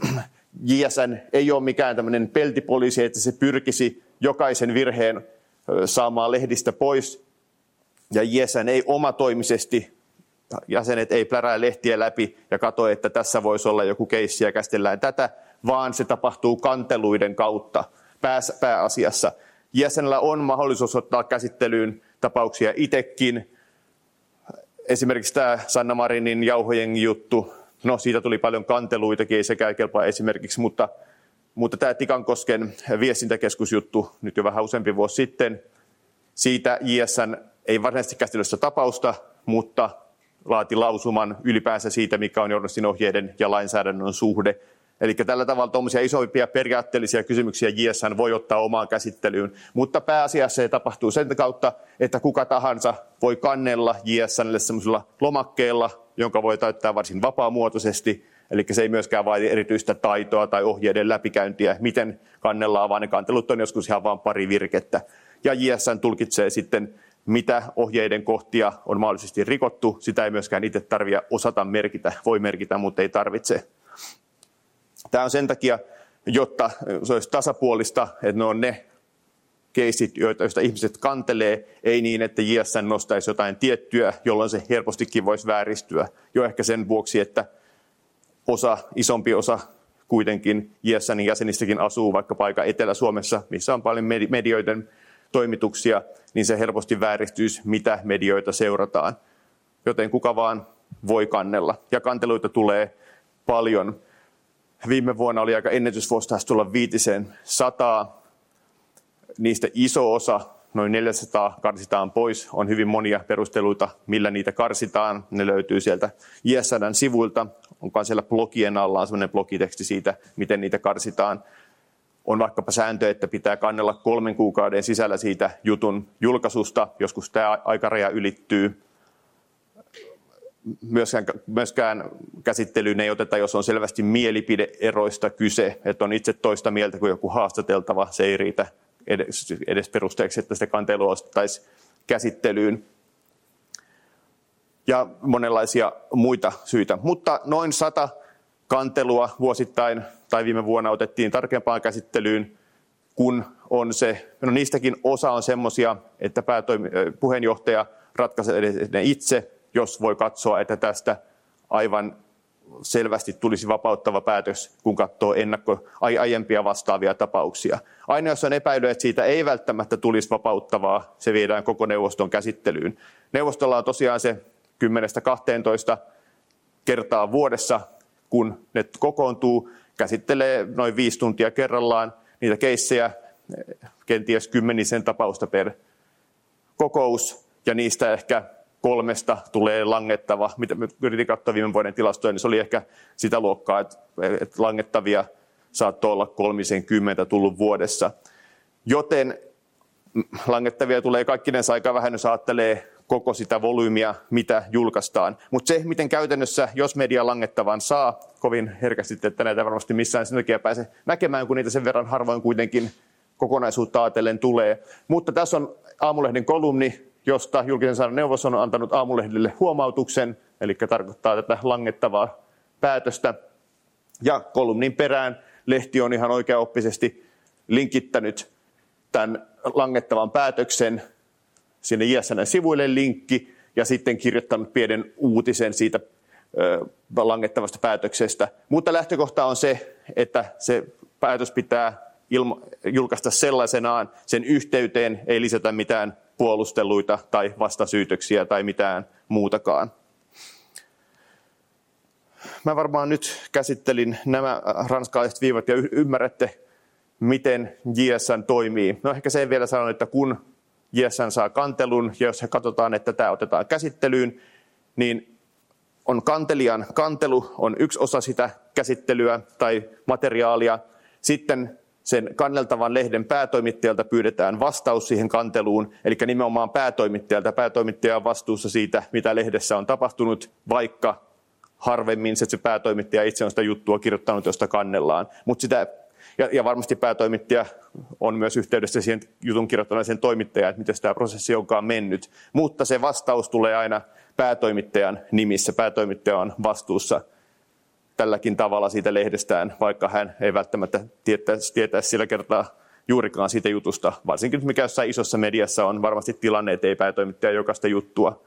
Speaker 1: JSN ei ole mikään tämmöinen peltipoliisi, että se pyrkisi jokaisen virheen saamaan lehdistä pois. Ja JSN ei omatoimisesti, jäsenet ei plärää lehtiä läpi ja katso, että tässä voisi olla joku keissi ja käsitellään tätä, vaan se tapahtuu kanteluiden kautta pääasiassa. JSN:llä on mahdollisuus ottaa käsittelyyn tapauksia itsekin. Esimerkiksi tämä Sanna Marinin jauhojengi-juttu, no siitä tuli paljon kanteluitakin, ei sekään kelpaa esimerkiksi, mutta tämä Tikankosken viestintäkeskusjuttu nyt jo vähän useampi vuosi sitten, siitä JSN ei varsinaisesti käsitellyt sitä tapausta, mutta laati lausuman ylipäänsä siitä, mikä on journalistin ohjeiden ja lainsäädännön suhde. Eli tällä tavalla tuommoisia isompia periaatteellisia kysymyksiä JSN voi ottaa omaan käsittelyyn, mutta pääasiassa se tapahtuu sen kautta, että kuka tahansa voi kannella JSN:lle semmoisella lomakkeella, jonka voi täyttää varsin vapaamuotoisesti, eli se ei myöskään vaadi erityistä taitoa tai ohjeiden läpikäyntiä, miten kannellaan, vaan ne kantelut on joskus ihan vain pari virkettä. Ja JSN tulkitsee sitten, mitä ohjeiden kohtia on mahdollisesti rikottu, sitä ei myöskään itse tarvitse osata merkitä, voi merkitä, mutta ei tarvitse. Tämä on sen takia, jotta se olisi tasapuolista, että ne on ne keisit, joista ihmiset kantelee, ei niin, että JSN nostaisi jotain tiettyä, jolloin se helpostikin voisi vääristyä. Jo ehkä sen vuoksi, että isompi osa kuitenkin JSNin jäsenistäkin asuu vaikka paikka Etelä-Suomessa, missä on paljon medioiden toimituksia, niin se helposti vääristyisi, mitä medioita seurataan. Joten kuka vaan voi kannella. Ja kanteluita tulee paljon. Viime vuonna oli aika ennätysvuosi, taisi tulla 500. Niistä iso osa, noin 400, karsitaan pois. On hyvin monia perusteluita, millä niitä karsitaan. Ne löytyy sieltä JSN:n sivuilta. Onkaan siellä blogien alla on sellainen blogiteksti siitä, miten niitä karsitaan. On vaikkapa sääntö, että pitää kannella 3 kuukauden sisällä siitä jutun julkaisusta. Joskus tämä aikaraja ylittyy. Myöskään käsittelyyn ei oteta, jos on selvästi mielipide-eroista kyse, että on itse toista mieltä kuin joku haastateltava. Se ei riitä edes perusteeksi, että sitä kantelua otettaisiin käsittelyyn. Ja monenlaisia muita syitä. Mutta noin 100 kantelua vuosittain tai viime vuonna otettiin tarkempaan käsittelyyn, kun on se, no niistäkin osa on semmoisia, että puheenjohtaja ratkaisee ne itse, jos voi katsoa, että tästä aivan selvästi tulisi vapauttava päätös, kun katsoo aiempia vastaavia tapauksia. Aina jos on epäily, että siitä ei välttämättä tulisi vapauttavaa, se viedään koko neuvoston käsittelyyn. Neuvostolla on tosiaan se 10-12 kertaa vuodessa, kun ne kokoontuu, käsittelee noin 5 tuntia kerrallaan niitä keissejä, kenties 10 tapausta per kokous, ja niistä ehkä 3 tulee langettava. Mitä me yritin katsoa viime vuoden tilastoja, niin se oli ehkä sitä luokkaa, että langettavia saattoi olla 30 tullut vuodessa. Joten langettavia tulee kaikkinensa aika vähän, jos ajattelee koko sitä volyymiä, mitä julkaistaan. Mutta se, miten käytännössä, jos media langettavan saa, kovin herkästi, että näitä varmasti missään sen takia pääse näkemään, kun niitä sen verran harvoin kuitenkin kokonaisuutta ajatellen tulee. Mutta tässä on Aamulehden kolumni, josta julkisen sanan neuvos on antanut Aamulehdelle huomautuksen, eli tarkoittaa tätä langettavaa päätöstä. Ja kolumnin perään lehti on ihan oikeaoppisesti linkittänyt tämän langettavan päätöksen sinne JSN:n sivuille linkki, ja sitten kirjoittanut pienen uutisen siitä langettavasta päätöksestä. Mutta lähtökohta on se, että se päätös pitää julkaista sellaisenaan, sen yhteyteen ei lisätä mitään puolusteluita tai vastasyytöksiä tai mitään muutakaan. Mä varmaan nyt käsittelin nämä ranskalaiset viivat ja ymmärrätte, miten JSN toimii. No ehkä sen vielä sanon, että kun JSN saa kantelun ja jos he katsotaan, että tämä otetaan käsittelyyn, niin on kantelijan kantelu, on yksi osa sitä käsittelyä tai materiaalia. Sitten sen kanneltavan lehden päätoimittajalta pyydetään vastaus siihen kanteluun, eli nimenomaan päätoimittajalta. Päätoimittaja on vastuussa siitä, mitä lehdessä on tapahtunut, vaikka harvemmin se päätoimittaja itse on sitä juttua kirjoittanut, josta kannellaan. Ja varmasti päätoimittaja on myös yhteydessä siihen jutun kirjoittaneeseen toimittajaan, että miten tämä prosessi onkaan mennyt. Mutta se vastaus tulee aina päätoimittajan nimissä. Päätoimittaja on vastuussa tälläkin tavalla siitä lehdestään, vaikka hän ei välttämättä tietäisi sillä kertaa juurikaan siitä jutusta. Varsinkin mikä jossain isossa mediassa on varmasti tilanne, että ei päätoimittaja jokaista juttua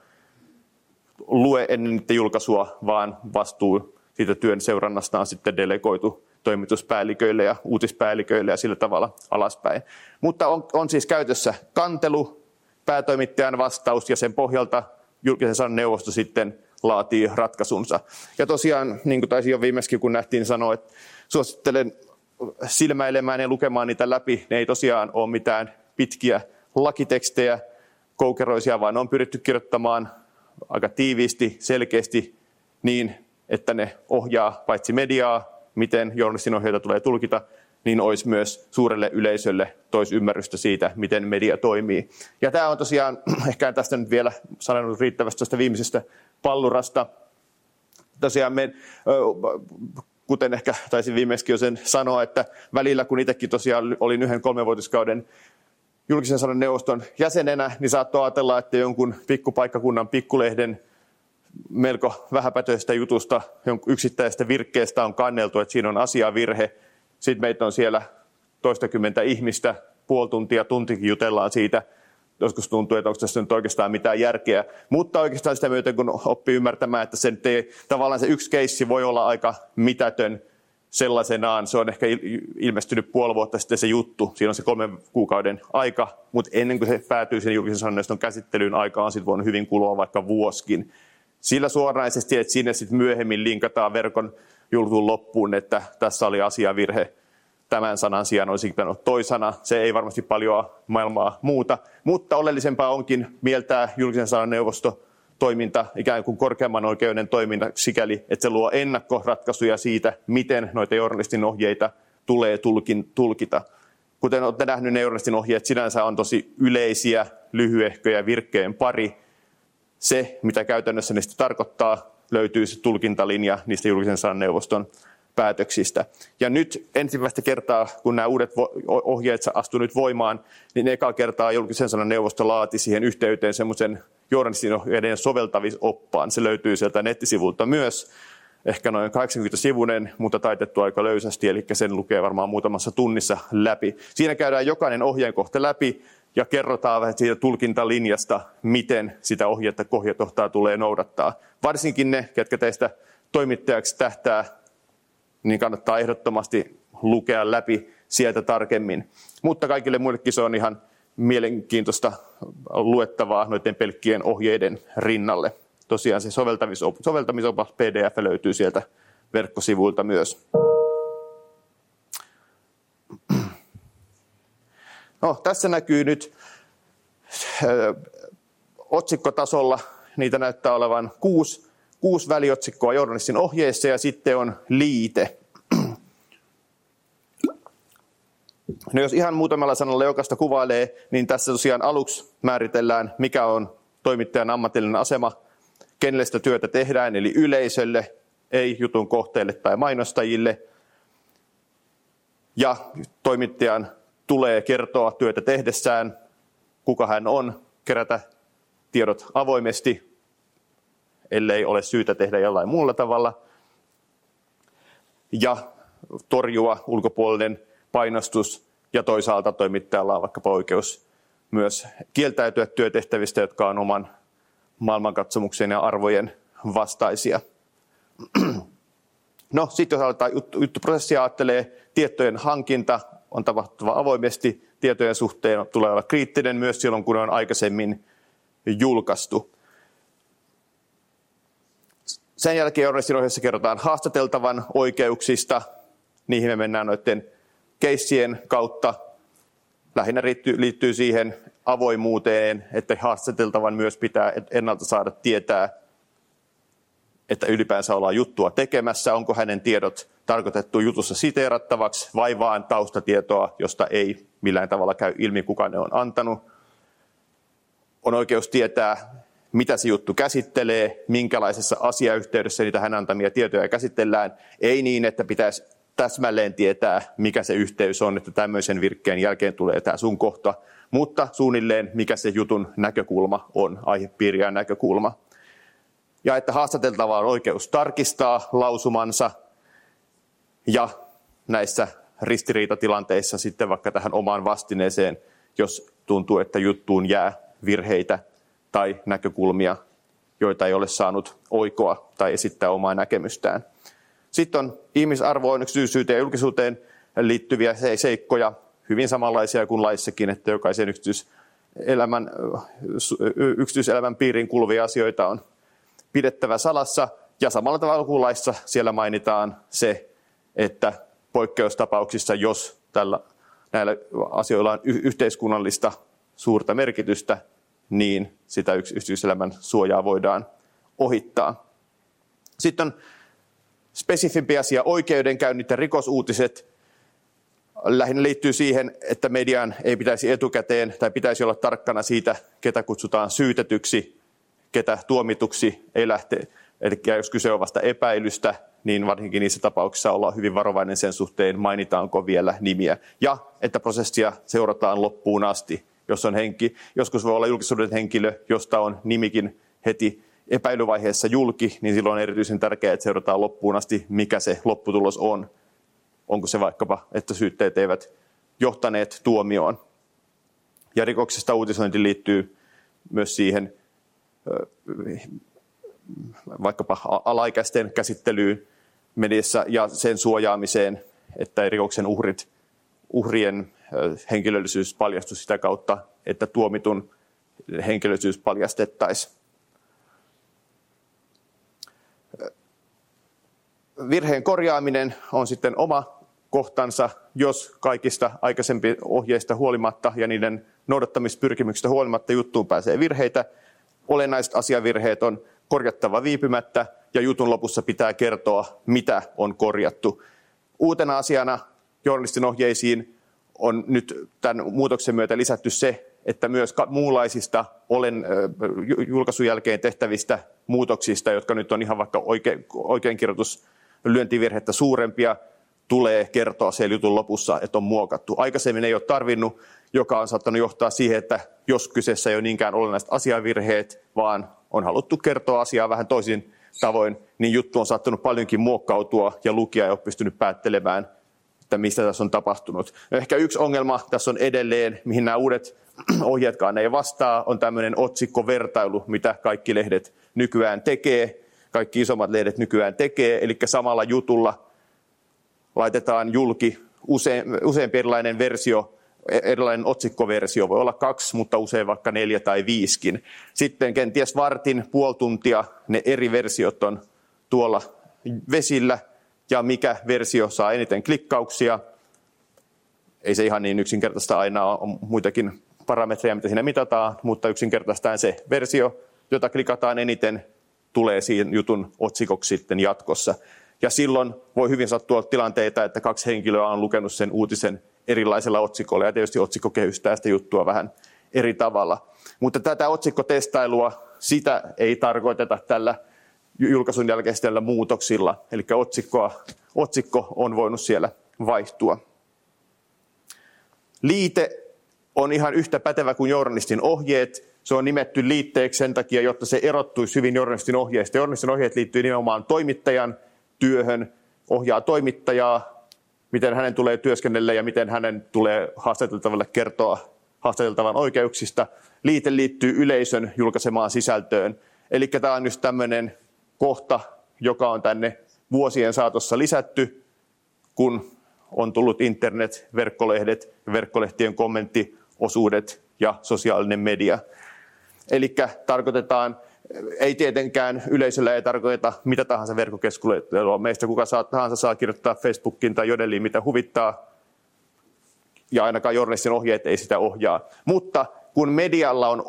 Speaker 1: lue ennen niiden julkaisua, vaan vastuu siitä työn seurannasta on sitten delegoitu toimituspäälliköille ja uutispäälliköille ja sillä tavalla alaspäin. Mutta on siis käytössä kantelu, päätoimittajan vastaus ja sen pohjalta julkisen sanan neuvosto sitten laatii ratkaisunsa. Ja tosiaan, niin kuin taisin jo viimeiskin, kun nähtiin sanoa, että suosittelen silmäilemään ja lukemaan niitä läpi. Ne ei tosiaan ole mitään pitkiä lakitekstejä, koukeroisia, vaan on pyritty kirjoittamaan aika tiiviisti, selkeästi niin, että ne ohjaa paitsi mediaa, miten journalistin ohjeita tulee tulkita, niin olisi myös suurelle yleisölle toisi ymmärrystä siitä, miten media toimii. Ja tämä on tosiaan, ehkä tästä nyt vielä sanonut riittävästi tuosta viimeisestä pallurasta. Tosiaan kuten ehkä taisin viimeiskin jo sen sanoa, että välillä kun itsekin tosiaan olin 1 3-vuotiskauden julkisen sanan neuvoston jäsenenä, niin saattoi ajatella, että jonkun pikkupaikkakunnan pikkulehden melko vähäpätöisestä jutusta, jonkun yksittäisestä virkkeestä on kanneltu, että siinä on asiavirhe. Sitten meitä on siellä toistakymmentä ihmistä, puoli tuntia, tuntikin jutellaan siitä. Joskus tuntuu, että onko tässä nyt oikeastaan mitään järkeä. Mutta oikeastaan sitä myöten, kun oppii ymmärtämään, että tavallaan se yksi keissi voi olla aika mitätön sellaisenaan. Se on ehkä ilmestynyt puoli vuotta sitten se juttu. Siinä on se 3 kuukauden aika, mutta ennen kuin se päätyy sen julkisen sanan neuvoston käsittelyyn, aika on sitten voinut hyvin kulua vaikka vuosikin. Sillä suoranaisesti, että sinne sitten myöhemmin linkataan verkon julkun loppuun, että tässä oli asiavirhe. Tämän sanan sijaan olisi pitänyt toisana. Se ei varmasti paljon maailmaa muuta, mutta oleellisempaa onkin mieltää julkisen sanan neuvosto toiminta ikään kuin korkeamman oikeuden toiminta sikäli, että se luo ennakkoratkaisuja siitä, miten noita journalistin ohjeita tulee tulkita. Kuten olette nähneet, ne journalistin ohjeet sinänsä on tosi yleisiä, lyhyehköjä, virkkeen pari. Se, mitä käytännössä niistä tarkoittaa, löytyy se tulkintalinja niistä julkisen sanan neuvoston päätöksistä. Ja nyt ensimmäistä kertaa, kun nämä uudet ohjeet astuivat nyt voimaan, niin eka kertaa julkisen sanan neuvosto laati siihen yhteyteen semmoisen journalistin ohjeiden soveltavisoppaan. Se löytyy sieltä nettisivulta myös. ehkä noin 80-sivuinen, mutta taitettu aika löysästi, eli sen lukee varmaan muutamassa tunnissa läpi. Siinä käydään jokainen ohjeenkohta läpi ja kerrotaan vähän siitä tulkintalinjasta, miten sitä ohjetta kohjatohtaa tulee noudattaa. Varsinkin ne, ketkä teistä toimittajaksi tähtää, niin kannattaa ehdottomasti lukea läpi sieltä tarkemmin. Mutta kaikille muillekin se on ihan mielenkiintoista luettavaa noiden pelkkien ohjeiden rinnalle. Tosiaan se soveltamisopas PDF löytyy sieltä verkkosivuilta myös. No, tässä näkyy nyt otsikkotasolla, niitä näyttää olevan 6 väliotsikkoa journalistin ohjeissa ja sitten on liite. No, jos ihan muutamalla sanalla jokaista kuvailee, niin tässä tosiaan aluksi määritellään, mikä on toimittajan ammatillinen asema, kenelle sitä työtä tehdään, eli yleisölle, ei jutun kohteille tai mainostajille. Ja toimittajan tulee kertoa työtä tehdessään, kuka hän on, kerätä tiedot avoimesti, ellei ole syytä tehdä jollain muulla tavalla, ja torjua ulkopuolinen painostus, ja toisaalta toimittajalla on vaikkapa oikeus myös kieltäytyä työtehtävistä, jotka on oman maailmankatsomuksen ja arvojen vastaisia. No, sitten jos aletaan juttuprosessia ajattelee, tietojen hankinta on tapahtuva avoimesti, tietojen suhteen tulee olla kriittinen myös silloin, kun on aikaisemmin julkaistu. Sen jälkeen journalistin ohjeessa kerrotaan haastateltavan oikeuksista, niihin me mennään noiden keissien kautta. Lähinnä liittyy siihen avoimuuteen, että haastateltavan myös pitää ennalta saada tietää, että ylipäänsä ollaan juttua tekemässä, onko hänen tiedot tarkoitettu jutussa siteerattavaksi vai vain taustatietoa, josta ei millään tavalla käy ilmi, kuka ne on antanut. On oikeus tietää, mitä se juttu käsittelee, minkälaisessa asiayhteydessä niitä hänen antamia tietoja käsitellään. Ei niin, että pitäisi täsmälleen tietää, mikä se yhteys on, että tämmöisen virkkeen jälkeen tulee tämä sun kohta, mutta suunnilleen, mikä se jutun näkökulma on, aihepiiri ja näkökulma. Ja että haastateltava on oikeus tarkistaa lausumansa ja näissä ristiriitatilanteissa sitten vaikka tähän omaan vastineeseen, jos tuntuu, että juttuun jää virheitä tai näkökulmia, joita ei ole saanut oikoa tai esittää omaa näkemystään. Sitten on ihmisarvoon, yksityisyyteen ja julkisuuteen liittyviä seikkoja, hyvin samanlaisia kuin laissakin, että jokaisen yksityiselämän piiriin kuuluvia asioita on pidettävä salassa. Ja samalla tavalla kuin laissa siellä mainitaan se, että poikkeustapauksissa, jos näillä asioilla on yhteiskunnallista suurta merkitystä, niin sitä yksityiselämän suojaa voidaan ohittaa. Sitten on spesifimpi asia, oikeudenkäynnit ja rikosuutiset. Lähinnä liittyy siihen, että median ei pitäisi etukäteen tai pitäisi olla tarkkana siitä, ketä kutsutaan syytetyksi, ketä tuomituksi ei lähtee. Eli jos kyse on vasta epäilystä, niin varsinkin niissä tapauksissa ollaan hyvin varovainen sen suhteen, mainitaanko vielä nimiä. Ja että prosessia seurataan loppuun asti. Jos on joskus voi olla julkisuuden henkilö, josta on nimikin heti epäilyvaiheessa julki, niin silloin on erityisen tärkeää, että seurataan loppuun asti, mikä se lopputulos on. Onko se vaikkapa, että syytteet eivät johtaneet tuomioon. Ja rikoksesta uutisointi liittyy myös siihen vaikkapa alaikäisten käsittelyyn mediassa ja sen suojaamiseen, että rikoksen uhrien henkilöllisyys paljastui sitä kautta, että tuomitun henkilöllisyys paljastettaisiin. Virheen korjaaminen on sitten oma kohtansa, jos kaikista aikaisempien ohjeista huolimatta ja niiden noudattamispyrkimyksistä huolimatta juttuun pääsee virheitä. Olennaiset asiavirheet on korjattava viipymättä ja jutun lopussa pitää kertoa, mitä on korjattu. Uutena asiana journalistin ohjeisiin on nyt tämän muutoksen myötä lisätty se, että myös muunlaisista julkaisun jälkeen tehtävistä muutoksista, jotka nyt on ihan vaikka oikeinkirjoituslyöntivirhettä suurempia, tulee kertoa siellä jutun lopussa, että on muokattu. Aikaisemmin ei ole tarvinnut, joka on saattanut johtaa siihen, että jos kyseessä ei ole niinkään olennaiset asiavirheet, vaan on haluttu kertoa asiaa vähän tavoin, niin juttu on saattanut paljonkin muokkautua ja lukija ei ole pystynyt päättelemään, että mistä tässä on tapahtunut. Ehkä yksi ongelma tässä on edelleen, mihin nämä uudet ohjeetkaan ei vastaa, on tämmöinen otsikkovertailu, mitä kaikki lehdet nykyään tekee, kaikki isommat lehdet nykyään tekee, eli samalla jutulla laitetaan julki useampi erilainen versio, erilainen otsikkoversio, voi olla 2, mutta usein vaikka 4 tai 5kin. Sitten kenties vartin, puoli tuntia ne eri versiot on tuolla vesillä, ja mikä versio saa eniten klikkauksia. Ei se ihan niin yksinkertaista aina ole, on muitakin parametreja, mitä siinä mitataan, mutta yksinkertaistaan se versio, jota klikataan eniten, tulee siihen jutun otsikoksi sitten jatkossa. Ja silloin voi hyvin sattua tilanteita, että 2 henkilöä on lukenut sen uutisen erilaisella otsikolla, ja tietysti otsikko kehystää sitä juttua vähän eri tavalla. Mutta tätä otsikkotestailua, sitä ei tarkoiteta tällä julkaisun jälkeisillä muutoksilla, eli otsikko on voinut siellä vaihtua. Liite on ihan yhtä pätevä kuin journalistin ohjeet. Se on nimetty liitteeksi sen takia, jotta se erottuisi hyvin journalistin ohjeista. Journalistin ohjeet liittyy nimenomaan toimittajan työhön, ohjaa toimittajaa, miten hänen tulee työskennellä ja miten hänen tulee haastateltavalle kertoa haastateltavan oikeuksista. Liite liittyy yleisön julkaisemaan sisältöön. Eli tämä on just tämmöinen kohta, joka on tänne vuosien saatossa lisätty, kun on tullut internet, verkkolehdet, verkkolehtien kommenttiosuudet ja sosiaalinen media. Eli tarkoitetaan, ei tietenkään yleisöllä ei tarkoita mitä tahansa verkkokeskustelua. Meistä kuka tahansa saa kirjoittaa Facebookiin tai Jodeliin, mitä huvittaa, ja ainakaan journalistin ohjeet ei sitä ohjaa. Mutta kun medialla on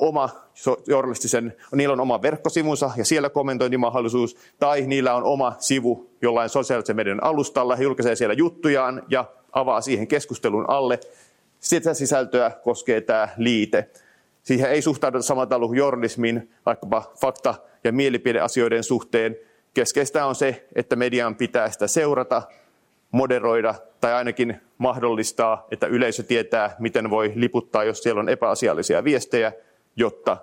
Speaker 1: niillä on oma verkkosivunsa ja siellä kommentointimahdollisuus, tai niillä on oma sivu jollain sosiaalisen median alustalla, he julkaisee siellä juttujaan ja avaa siihen keskustelun alle. Sitä sisältöä koskee tämä liite. Siihen ei suhtauduta samalla tavalla kuin journalismin, vaikkapa fakta- ja mielipideasioiden suhteen. Keskeistä on se, että median pitää sitä seurata, moderoida tai ainakin mahdollistaa, että yleisö tietää, miten voi liputtaa, jos siellä on epäasiallisia viestejä, jotta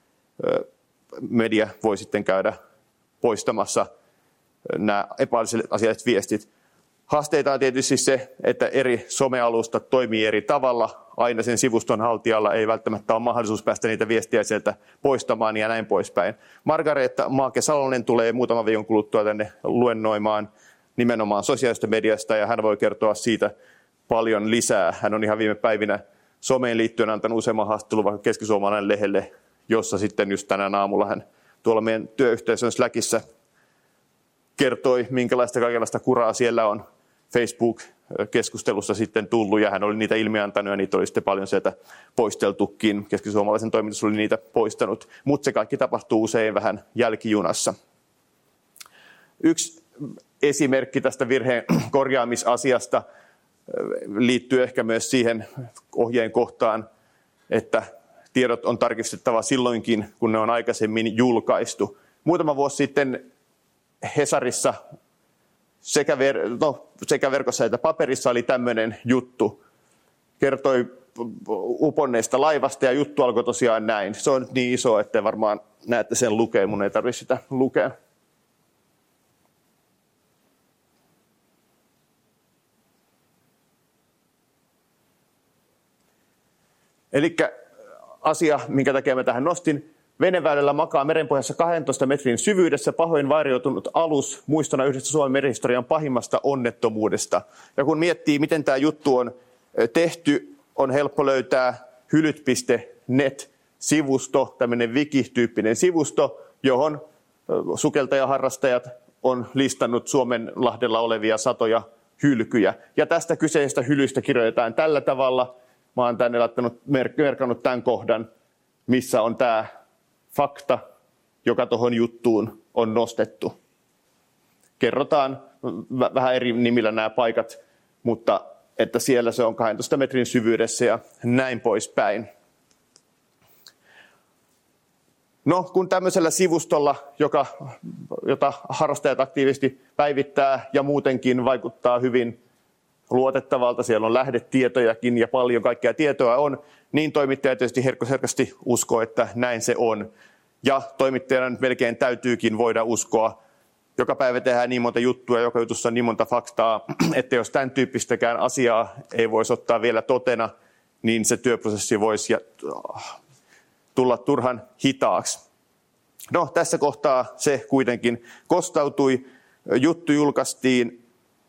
Speaker 1: media voi sitten käydä poistamassa nämä epäasialliset viestit. Haasteita on tietysti se, että eri somealustat toimii eri tavalla. Aina sen sivuston haltijalla ei välttämättä ole mahdollisuus päästä niitä viestiä sieltä poistamaan ja näin poispäin. Margareetta Maake-Salonen tulee muutaman viikon kuluttua tänne luennoimaan nimenomaan sosiaalisesta mediasta, ja hän voi kertoa siitä paljon lisää. Hän on ihan viime päivinä someen liittyen antanut useamman haastattelun vaikka Keski-Suomalainen lehdelle, jossa sitten just tänään aamulla hän tuolla meidän työyhteisön Slackissa kertoi, minkälaista kaikenlaista kuraa siellä on Facebook-keskustelussa sitten tullut, ja hän oli niitä ilmiantanut, ja niitä oli sitten paljon sieltä poisteltukin. Keski-Suomalaisen toimitus oli niitä poistanut, mutta se kaikki tapahtuu usein vähän jälkijunassa. Yksi esimerkki tästä virheen korjaamisasiasta liittyy ehkä myös siihen ohjeen kohtaan, että tiedot on tarkistettava silloinkin, kun ne on aikaisemmin julkaistu. Muutama vuosi sitten Hesarissa sekä verkossa että paperissa oli tämmöinen juttu. Kertoi uponneesta laivasta, ja juttu alkoi tosiaan näin. Se on niin iso, että varmaan näette sen lukea, mun ei tarvitse sitä lukea. Eli asia, minkä takia mä tähän nostin. Veneväylällä makaa merenpohjassa 12 metrin syvyydessä pahoin vaurioitunut alus muistona yhdestä Suomen merihistorian pahimmasta onnettomuudesta. Ja kun miettii, miten tämä juttu on tehty, on helppo löytää hylyt.net-sivusto, tämmöinen wiki-tyyppinen sivusto, johon sukeltajaharrastajat on listannut Suomenlahdella olevia satoja hylkyjä. Ja tästä kyseisestä hylystä kirjoitetaan tällä tavalla. Mä oon tänne merkannut tämän kohdan, missä on tämä fakta, joka tuohon juttuun on nostettu. Kerrotaan vähän eri nimillä nämä paikat, mutta että siellä se on 12 metrin syvyydessä ja näin poispäin. No, kun tämmöisellä sivustolla, jota harrastajat aktiivisesti päivittää ja muutenkin vaikuttaa hyvin luotettavalta, siellä on lähdetietojakin ja paljon kaikkea tietoa on, niin toimittaja tietysti herkästi uskoo, että näin se on. Ja toimittajana nyt melkein täytyykin voida uskoa joka päivä tehdään niin monta juttua, joka jutussa on niin monta faktaa, että jos tämän tyyppistäkään asiaa ei voisi ottaa vielä totena, niin se työprosessi voisi tulla turhan hitaaksi. No, tässä kohtaa se kuitenkin kostautui. Juttu julkaistiin.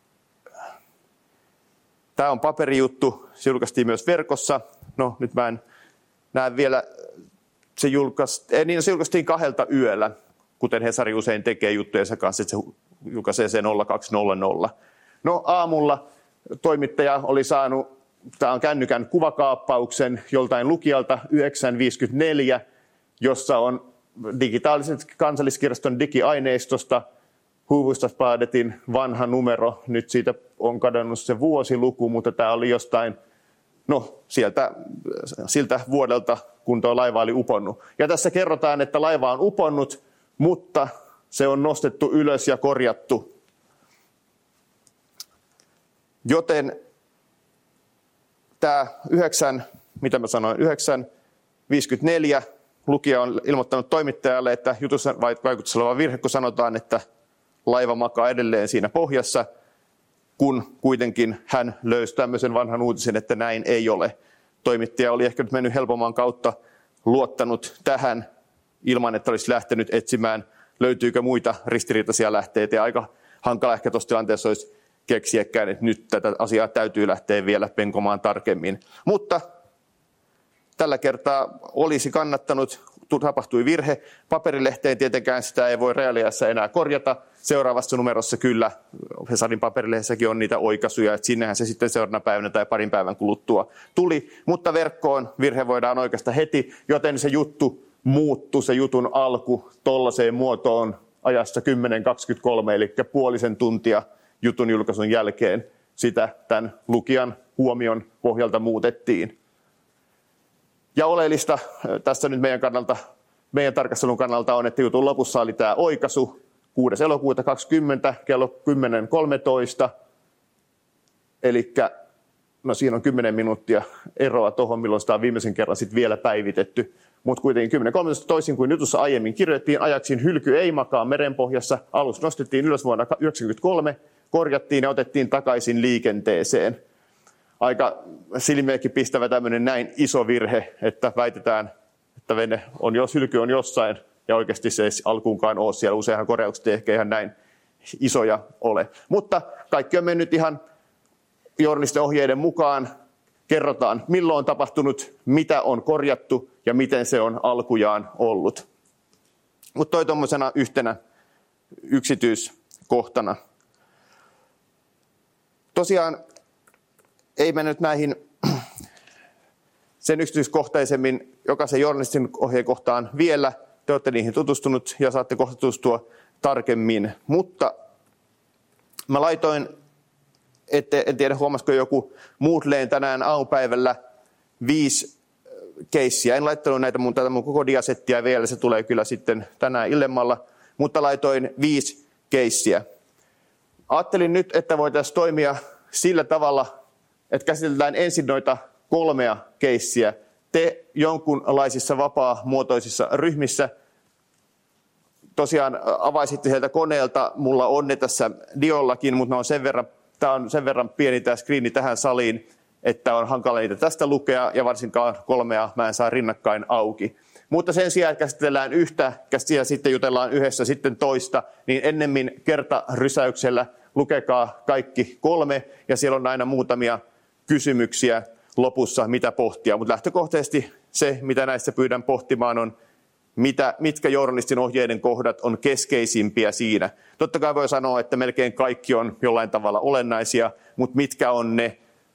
Speaker 1: Tämä on paperijuttu. Se julkaistiin myös verkossa. No, nyt mä en näe vielä. Se julkaistiin 2 yöllä, kuten Hesari usein tekee juttujensa kanssa, että se julkaisee sen 02.00. No, aamulla toimittaja oli saanut, tämä on kännykän kuvakaappauksen joltain lukijalta 9.54, jossa on digitaalisen kansalliskirjaston digiaineistosta Hufvudstadsbladetin vanha numero. Nyt siitä on kadonnut se vuosiluku, mutta tämä oli jostain, siltä vuodelta, kun tuo laiva oli uponnut. Ja tässä kerrotaan, että laiva on uponnut, mutta se on nostettu ylös ja korjattu. Joten tämä 9.54 lukija on ilmoittanut toimittajalle, että jutussa vaikutuksessa oleva virhe, kun sanotaan, että laiva makaa edelleen siinä pohjassa, kun kuitenkin hän löysi tämmöisen vanhan uutisen, että näin ei ole. Toimittaja oli ehkä nyt mennyt helpomman kautta, luottanut tähän ilman, että olisi lähtenyt etsimään, löytyykö muita ristiriitaisia lähteitä. Ja aika hankala ehkä tuossa tilanteessa olisi keksiäkään, että nyt tätä asiaa täytyy lähteä vielä penkomaan tarkemmin. Mutta tällä kertaa olisi kannattanut, tapahtui virhe. Paperilehteen tietenkään sitä ei voi reaaliajassa enää korjata. Seuraavassa numerossa kyllä, Hesarin paperilehdessäkin on niitä oikaisuja, että sinnehän se sitten seuraavana päivänä tai parin päivän kuluttua tuli. Mutta verkkoon virhe voidaan oikaista heti, joten se juttu muuttui, se jutun alku tollaiseen muotoon ajassa 10.23, eli puolisen tuntia jutun julkaisun jälkeen sitä tämän lukijan huomion pohjalta muutettiin. Ja oleellista tässä nyt meidän tarkastelun kannalta on, että jutun lopussa oli tämä oikaisu 6. elokuuta 20 kello 10.13. Eli siinä on 10 minuuttia eroa tuohon, milloin sitä on viimeisen kerran sitten vielä päivitetty. Mutta kuitenkin 10.13 toisin kuin jutussa aiemmin kirjoittiin, ajaksin hylky ei makaa merenpohjassa. Alus nostettiin ylös vuonna 1993, korjattiin ja otettiin takaisin liikenteeseen. Aika silmiäkin pistävä tämmöinen näin iso virhe, että väitetään, että hylky on jossain ja oikeasti se ei alkuunkaan ole siellä. Useinhan korjaukset ei ehkä ihan näin isoja ole. Mutta kaikki on mennyt ihan journalisten ohjeiden mukaan. Kerrotaan, milloin on tapahtunut, mitä on korjattu ja miten se on alkujaan ollut. Mutta toi tuommoisena yhtenä yksityiskohtana. Tosiaan ei mennyt näihin sen yksityiskohtaisemmin jokaisen journalistin ohjeen kohtaan vielä. Te olette niihin tutustunut ja saatte kohta tutustua tarkemmin. Mutta mä laitoin, en tiedä huomasiko joku Moodleen tänään aamupäivällä 5 keissiä. En laittanut tätä mun koko diasettia vielä, se tulee kyllä sitten tänään illemmalla. Mutta laitoin 5 keissiä. Ajattelin nyt, että voitaisiin toimia sillä tavalla, että käsitellään ensin noita 3 keissiä. Te jonkunlaisissa vapaamuotoisissa ryhmissä tosiaan avaisitte sieltä koneelta. Mulla on ne tässä diollakin, mutta tämä on sen verran pieni tämä screeni tähän saliin, että on hankala niitä tästä lukea ja varsinkaan 3 mä en saa rinnakkain auki. Mutta sen sijaan, että käsitellään yhtä ja sitten jutellaan yhdessä sitten toista, niin ennemmin kertarysäyksellä lukekaa kaikki 3 ja siellä on aina muutamia kysymyksiä lopussa, mitä pohtia. Mutta lähtökohtaisesti se, mitä näissä pyydän pohtimaan, on mitkä journalistin ohjeiden kohdat on keskeisimpiä siinä. Totta kai voi sanoa, että melkein kaikki on jollain tavalla olennaisia, mutta mitkä on ne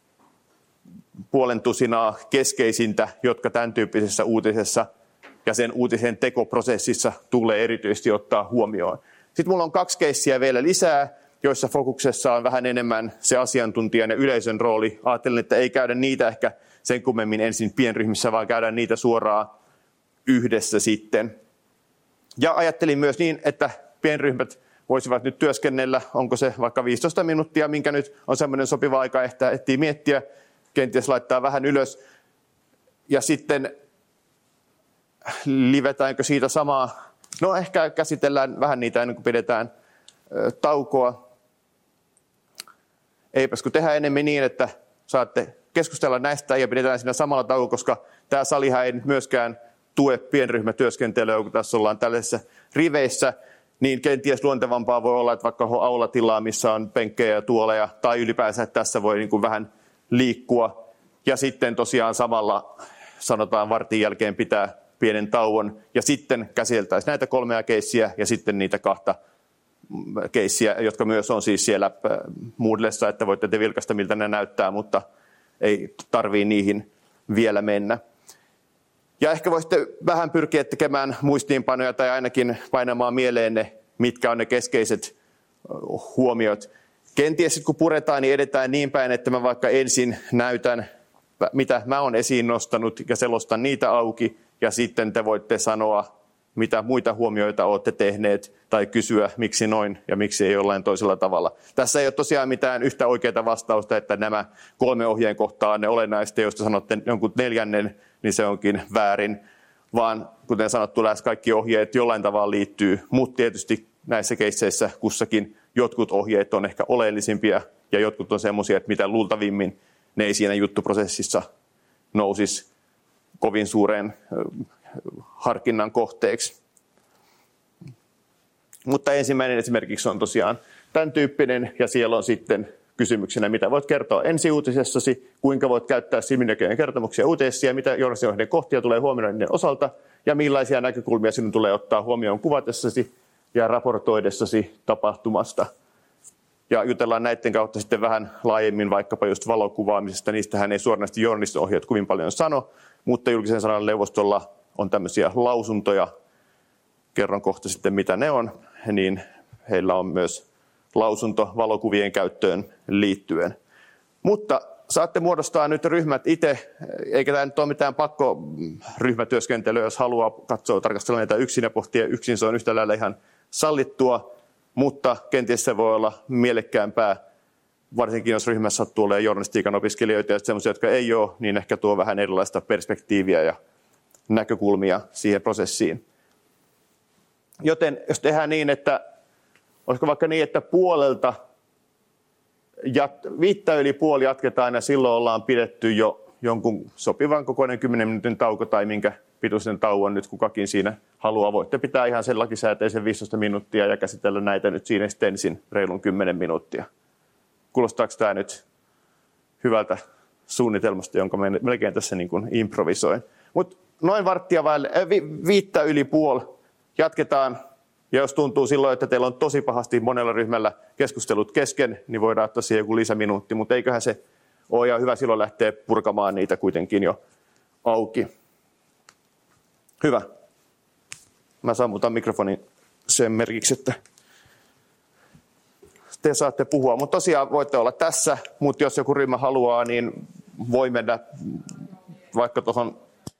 Speaker 1: 50 keskeisintä, jotka tämän tyyppisessä uutisessa ja sen uutisen tekoprosessissa tulee erityisesti ottaa huomioon. Sitten mulla on 2 keissiä vielä lisää, joissa fokuksessa on vähän enemmän se asiantuntijan ja yleisön rooli. Ajattelin, että ei käydä niitä ehkä sen kummemmin ensin pienryhmissä, vaan käydään niitä suoraan yhdessä sitten. Ja ajattelin myös niin, että pienryhmät voisivat nyt työskennellä, onko se vaikka 15 minuuttia, minkä nyt on semmoinen sopiva aika, että ehtii miettiä, kenties laittaa vähän ylös. Ja sitten livetäänkö siitä samaa? No ehkä käsitellään vähän niitä ennen kuin pidetään taukoa. Eipäs kun tehdään enemmän niin, että saatte keskustella näistä ja pidetään siinä samalla tauolla, koska tämä salihan ei nyt myöskään tue pienryhmätyöskentelyä, kun tässä ollaan tällaisissa riveissä, niin kenties luontevampaa voi olla, että vaikka aulatilaa, missä on penkkejä ja tuoleja, tai ylipäänsä, että tässä voi niin kuin vähän liikkua. Ja sitten tosiaan samalla, sanotaan vartin jälkeen pitää pienen tauon, ja sitten käsiteltäisiin näitä 3 keissiä, ja sitten niitä 2 keissiä, jotka myös on siis siellä Moodlessa, että voitte te vilkaista, miltä ne näyttää, mutta ei tarvii niihin vielä mennä. Ja ehkä voisitte vähän pyrkiä tekemään muistiinpanoja tai ainakin painamaan mieleenne, mitkä on ne keskeiset huomiot. Kenties kun puretaan, niin edetään niin päin, että mä vaikka ensin näytän, mitä mä oon esiin nostanut ja selostan niitä auki, ja sitten te voitte sanoa, mitä muita huomioita olette tehneet, tai kysyä, miksi noin ja miksi ei jollain toisella tavalla. Tässä ei ole tosiaan mitään yhtä oikeaa vastausta, että nämä 3 ohjeen kohtaa on ne olennaista, jos te sanotte jonkun 4, niin se onkin väärin, vaan kuten sanottu, lähes kaikki ohjeet jollain tavalla liittyy, mutta tietysti näissä keisseissä kussakin jotkut ohjeet on ehkä oleellisimpia ja jotkut on semmoisia, että mitä luultavimmin ne ei siinä juttuprosessissa nousisi kovin suureen harkinnan kohteeksi. Mutta ensimmäinen esimerkiksi on tosiaan tämän tyyppinen, ja siellä on sitten kysymyksenä, mitä voit kertoa ensiuutisessasi, kuinka voit käyttää silminnäköjen kertomuksia uutisissa, ja mitä journalistisen kohtia tulee huomioida niiden osalta, ja millaisia näkökulmia sinun tulee ottaa huomioon kuvatessasi ja raportoidessasi tapahtumasta. Ja jutellaan näiden kautta sitten vähän laajemmin vaikkapa just valokuvaamisesta. Niistähän ei suoranaisesti journalistin ohjeet kovin paljon sano, mutta julkisen sanan neuvostolla on tämmöisiä lausuntoja. Kerron kohta sitten, mitä ne on. Niin heillä on myös lausunto valokuvien käyttöön liittyen. Mutta saatte muodostaa nyt ryhmät itse, eikä tämä nyt ole mitään pakkoryhmätyöskentelyä, jos haluaa katsoa, tarkastella näitä yksin ja pohtia yksin, se on yhtä lailla ihan sallittua. Mutta kenties se voi olla mielekkäämpää, varsinkin jos ryhmässä sattuu olemaan journalistiikan opiskelijoita ja sellaisia, jotka ei ole, niin ehkä tuo vähän erilaista perspektiiviä ja näkökulmia siihen prosessiin. Joten jos tehdään niin, että olisiko vaikka niin, että puolelta, 5 jatketaan ja silloin ollaan pidetty jo jonkun sopivan kokoinen 10 minuutin tauko tai minkä pituisen tauon nyt kukakin siinä haluaa. Voitte pitää ihan sen lakisääteisen 15 minuuttia ja käsitellä näitä nyt siinä sitten ensin reilun 10 minuuttia. Kuulostaako tämä nyt hyvältä suunnitelmasta, jonka melkein tässä niin kuin improvisoin. Mutta noin varttia vaille, 5:05 jatketaan. Ja jos tuntuu silloin, että teillä on tosi pahasti monella ryhmällä keskustelut kesken, niin voidaan ottaa siihen joku lisäminuutti. Mutta eiköhän se ole ihan hyvä silloin lähteä purkamaan niitä kuitenkin jo auki. Hyvä. Mä sammutan mikrofonin sen merkiksi, että te saatte puhua. Mutta tosiaan voitte olla tässä, mutta jos joku ryhmä haluaa, niin voi mennä vaikka tuohon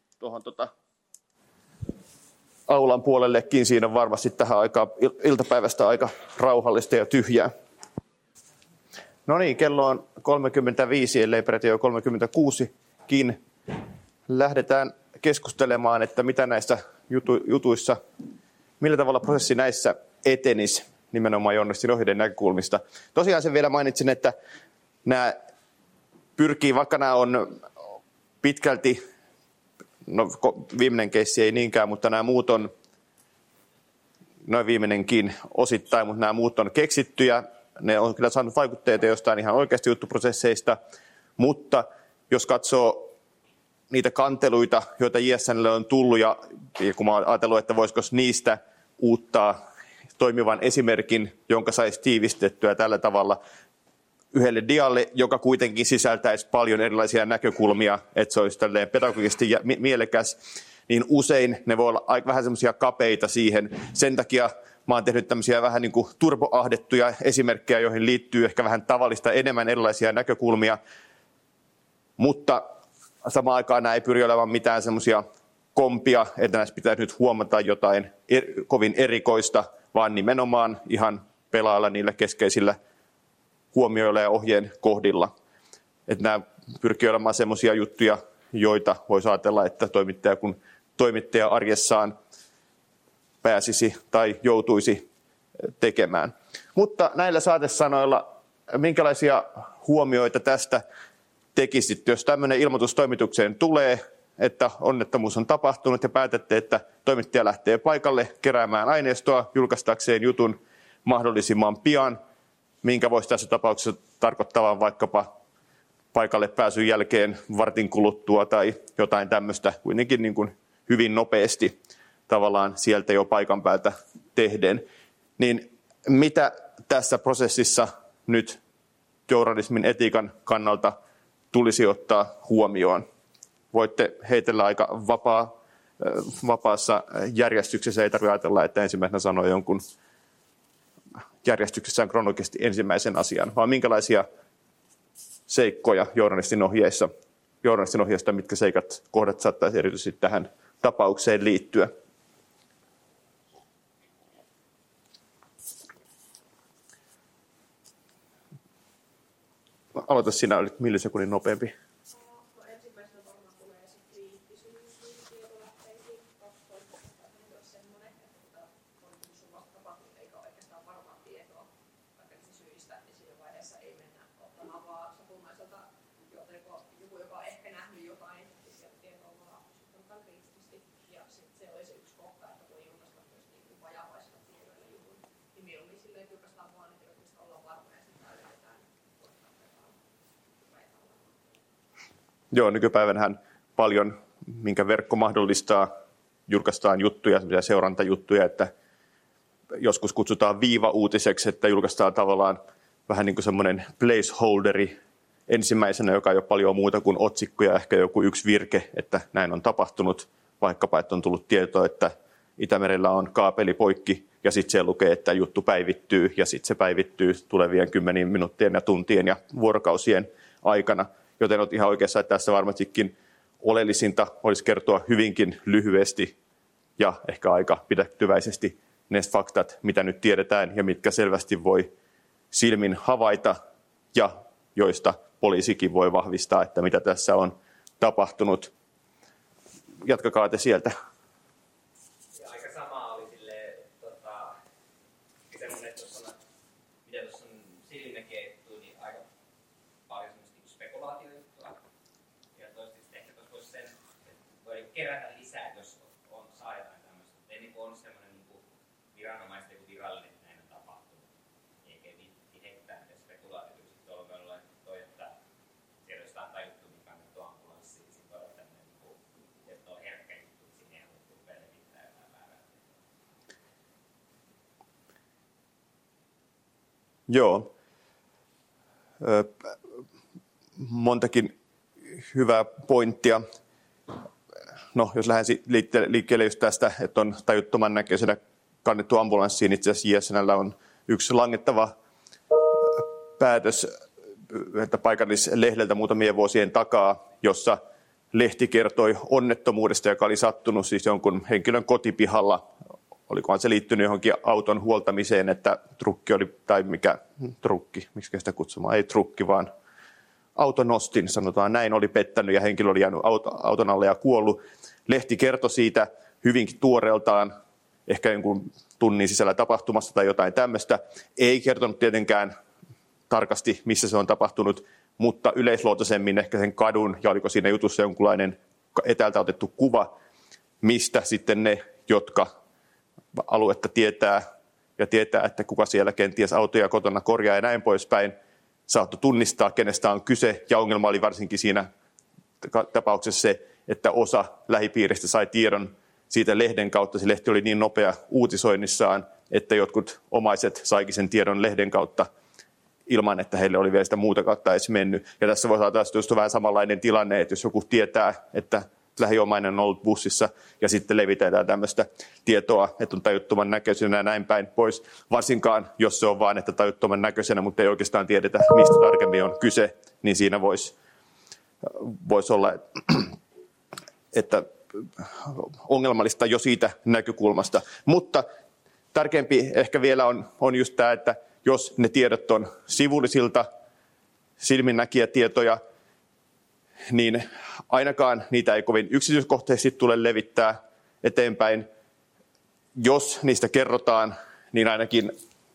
Speaker 1: aulan puolellekin. Siinä on varmasti tähän aikaan iltapäivästä aika rauhallista ja tyhjää. No niin, kello on 35, ellei peräti jo 36kin. Lähdetään keskustelemaan, että mitä näissä jutuissa, millä tavalla prosessi näissä etenisi nimenomaan journalistin ohjeiden näkökulmista. Tosiaan sen vielä mainitsin, että nämä pyrkii, vaikka nämä on pitkälti, no viimeinen keissi ei niinkään, mutta nämä muut on, noin viimeinenkin osittain, mutta nämä muut on keksittyjä. Ne on kyllä saanut vaikutteita jostain ihan oikeasti juttuprosesseista, mutta jos katsoo niitä kanteluita, joita JSN:lle on tullut, ja kun mä oon ajatellut, että voisiko niistä uuttaa toimivan esimerkin, jonka saisi tiivistettyä tällä tavalla yhdelle dialle, joka kuitenkin sisältäisi paljon erilaisia näkökulmia, että se olisi tälleen pedagogisesti ja mielekäs, niin usein ne voi olla vähän semmoisia kapeita siihen. Sen takia mä oon tehnyt tämmöisiä vähän niin kuin turboahdettuja esimerkkejä, joihin liittyy ehkä vähän tavallista enemmän erilaisia näkökulmia, mutta samaan aikaan nämä ei pyri olemaan mitään semmoisia kompia, että näissä pitäisi nyt huomata jotain kovin erikoista, vaan nimenomaan ihan pelailla niillä keskeisillä huomioilla ja ohjeen kohdilla. Että nämä pyrkii olemaan semmoisia juttuja, joita voisi ajatella, että toimittaja kun toimittaja arjessaan pääsisi tai joutuisi tekemään. Mutta näillä saatesanoilla, minkälaisia huomioita tästä tekisit, jos tämmöinen ilmoitus toimitukseen tulee, että onnettomuus on tapahtunut ja päätätte, että toimittaja lähtee paikalle keräämään aineistoa julkaistakseen jutun mahdollisimman pian, minkä voisi tässä tapauksessa tarkoittaa vaikkapa paikalle pääsyn jälkeen vartin kuluttua tai jotain tämmöistä kuitenkin niin kuin hyvin nopeasti tavallaan sieltä jo paikan päältä tehden. Niin mitä tässä prosessissa nyt journalismin etiikan kannalta tulisi ottaa huomioon? Voitte heitellä aika vapaassa järjestyksessä, ei tarvitse ajatella, että ensimmäisenä sanoo jonkun järjestyksessään kronologisesti ensimmäisen asian, vaan minkälaisia seikkoja journalistin ohjeesta, mitkä kohdat saattaisi erityisesti tähän tapaukseen liittyä. Aloita sinä, olit millisekunnin nopeampi.
Speaker 2: Ensimmäisenä varmaan tulee se kriittisyys tietolähteisiin. 12 on semmoinen, että onnettomuus on vasta tapahtunut eikä oikeastaan varmaa tietoa vaikka syistä, niin siinä vaiheessa ei mennä ottamaan vaan satunaiselta joku, joka on ehkä nähnyt jotain, niin sieltä tietoa vaan otetaan kriittisesti. Ja sitten se oli se yksi kohta, että kun julkaistaan myös niin vajavaisilla tiedoilla jutun, niin mieluummin silleen julkaistaan vaan niitä, joista ollaan varmoja ja sitten löydetään.
Speaker 1: Joo, nykypäivänähän paljon, minkä verkko mahdollistaa, julkaistaan juttuja, seurantajuttuja, että joskus kutsutaan viiva-uutiseksi, että julkaistaan tavallaan vähän niin kuin semmoinen placeholderi ensimmäisenä, joka ei ole paljon muuta kuin otsikkoja, ehkä joku yksi virke, että näin on tapahtunut, vaikkapa että on tullut tietoa, että Itämerellä on kaapeli poikki, ja sitten se lukee, että juttu päivittyy, ja sitten se päivittyy tulevien 10 minuuttien ja tuntien ja vuorokausien aikana. Joten olet ihan oikeassa, että tässä varmastikin oleellisinta olisi kertoa hyvinkin lyhyesti ja ehkä aika pidättyväisesti ne faktat, mitä nyt tiedetään ja mitkä selvästi voi silmin havaita ja joista poliisikin voi vahvistaa, että mitä tässä on tapahtunut. Jatkakaa te sieltä.
Speaker 3: Ja aika sama oli silleen, semmoinen, että mitä tuossa on silminnäkijäjuttuja, niin aika paljon semmoista spekulaatiojuttua. Ja toiseksi ehkä tuossa voisi sen, että voi kerätä lisää, jos saa jotain tämmöistä. Ei niin on semmoinen niin viranomaisten virallinen, että näin on tapahtunut. Eikä viitti heittää niitä spekulaatioita. Sitten tuolla voi olla toi, että siellä olisi jotain tajuttu, mikä on kannettu ambulanssiin. Sitten voi olla tämmöinen, että on herkkä juttu, että sinne ei haluttu levittää jotain väärää.
Speaker 1: Joo. Montakin hyvää pointtia. No, jos lähden liikkeelle just tästä, että on tajuttoman näköisenä kannettu ambulanssiin, itse asiassa JSN:llä on yksi langettava päätös, että paikallislehdeltä muutamien vuosien takaa, jossa lehti kertoi onnettomuudesta, joka oli sattunut siis jonkun henkilön kotipihalla. Olikohan se liittynyt johonkin auton huoltamiseen, että trukki oli, tai mikä trukki, miksi sitä kutsumaan, ei trukki, vaan autonostin, sanotaan näin, oli pettänyt ja henkilö oli jäänyt auton alle ja kuollut. Lehti kertoi siitä hyvinkin tuoreeltaan, ehkä jonkun tunnin sisällä tapahtumasta tai jotain tämmöistä. Ei kertonut tietenkään tarkasti, missä se on tapahtunut, mutta yleisluontoisemmin ehkä sen kadun, ja oliko siinä jutussa jonkunlainen etäältä otettu kuva, mistä sitten ne, jotka aluetta tietää, että kuka siellä kenties autoja kotona korjaa ja näin poispäin, saattoi tunnistaa, kenestä on kyse, ja ongelma oli varsinkin siinä tapauksessa se, että osa lähipiiristä sai tiedon siitä lehden kautta. Se lehti oli niin nopea uutisoinnissaan, että jotkut omaiset saikin sen tiedon lehden kautta ilman, että heille oli vielä sitä muuta kautta edes mennyt. Ja tässä voi saada just vähän samanlainen tilanne, että jos joku tietää, että lähiomainen on ollut bussissa ja sitten levitetään tämmöistä tietoa, että on tajuttoman näköisenä ja näin päin pois. Varsinkaan, jos se on vain, että tajuttoman näköisenä, mutta ei oikeastaan tiedetä, mistä tarkemmin on kyse, niin siinä voisi olla, että ongelmallista jo siitä näkökulmasta. Mutta tärkeämpi ehkä vielä on just tämä, että jos ne tiedot on sivullisilta silminnäkijätietoja, niin ainakaan niitä ei kovin yksityiskohtaisesti tule levittää eteenpäin. Jos niistä kerrotaan, niin ainakin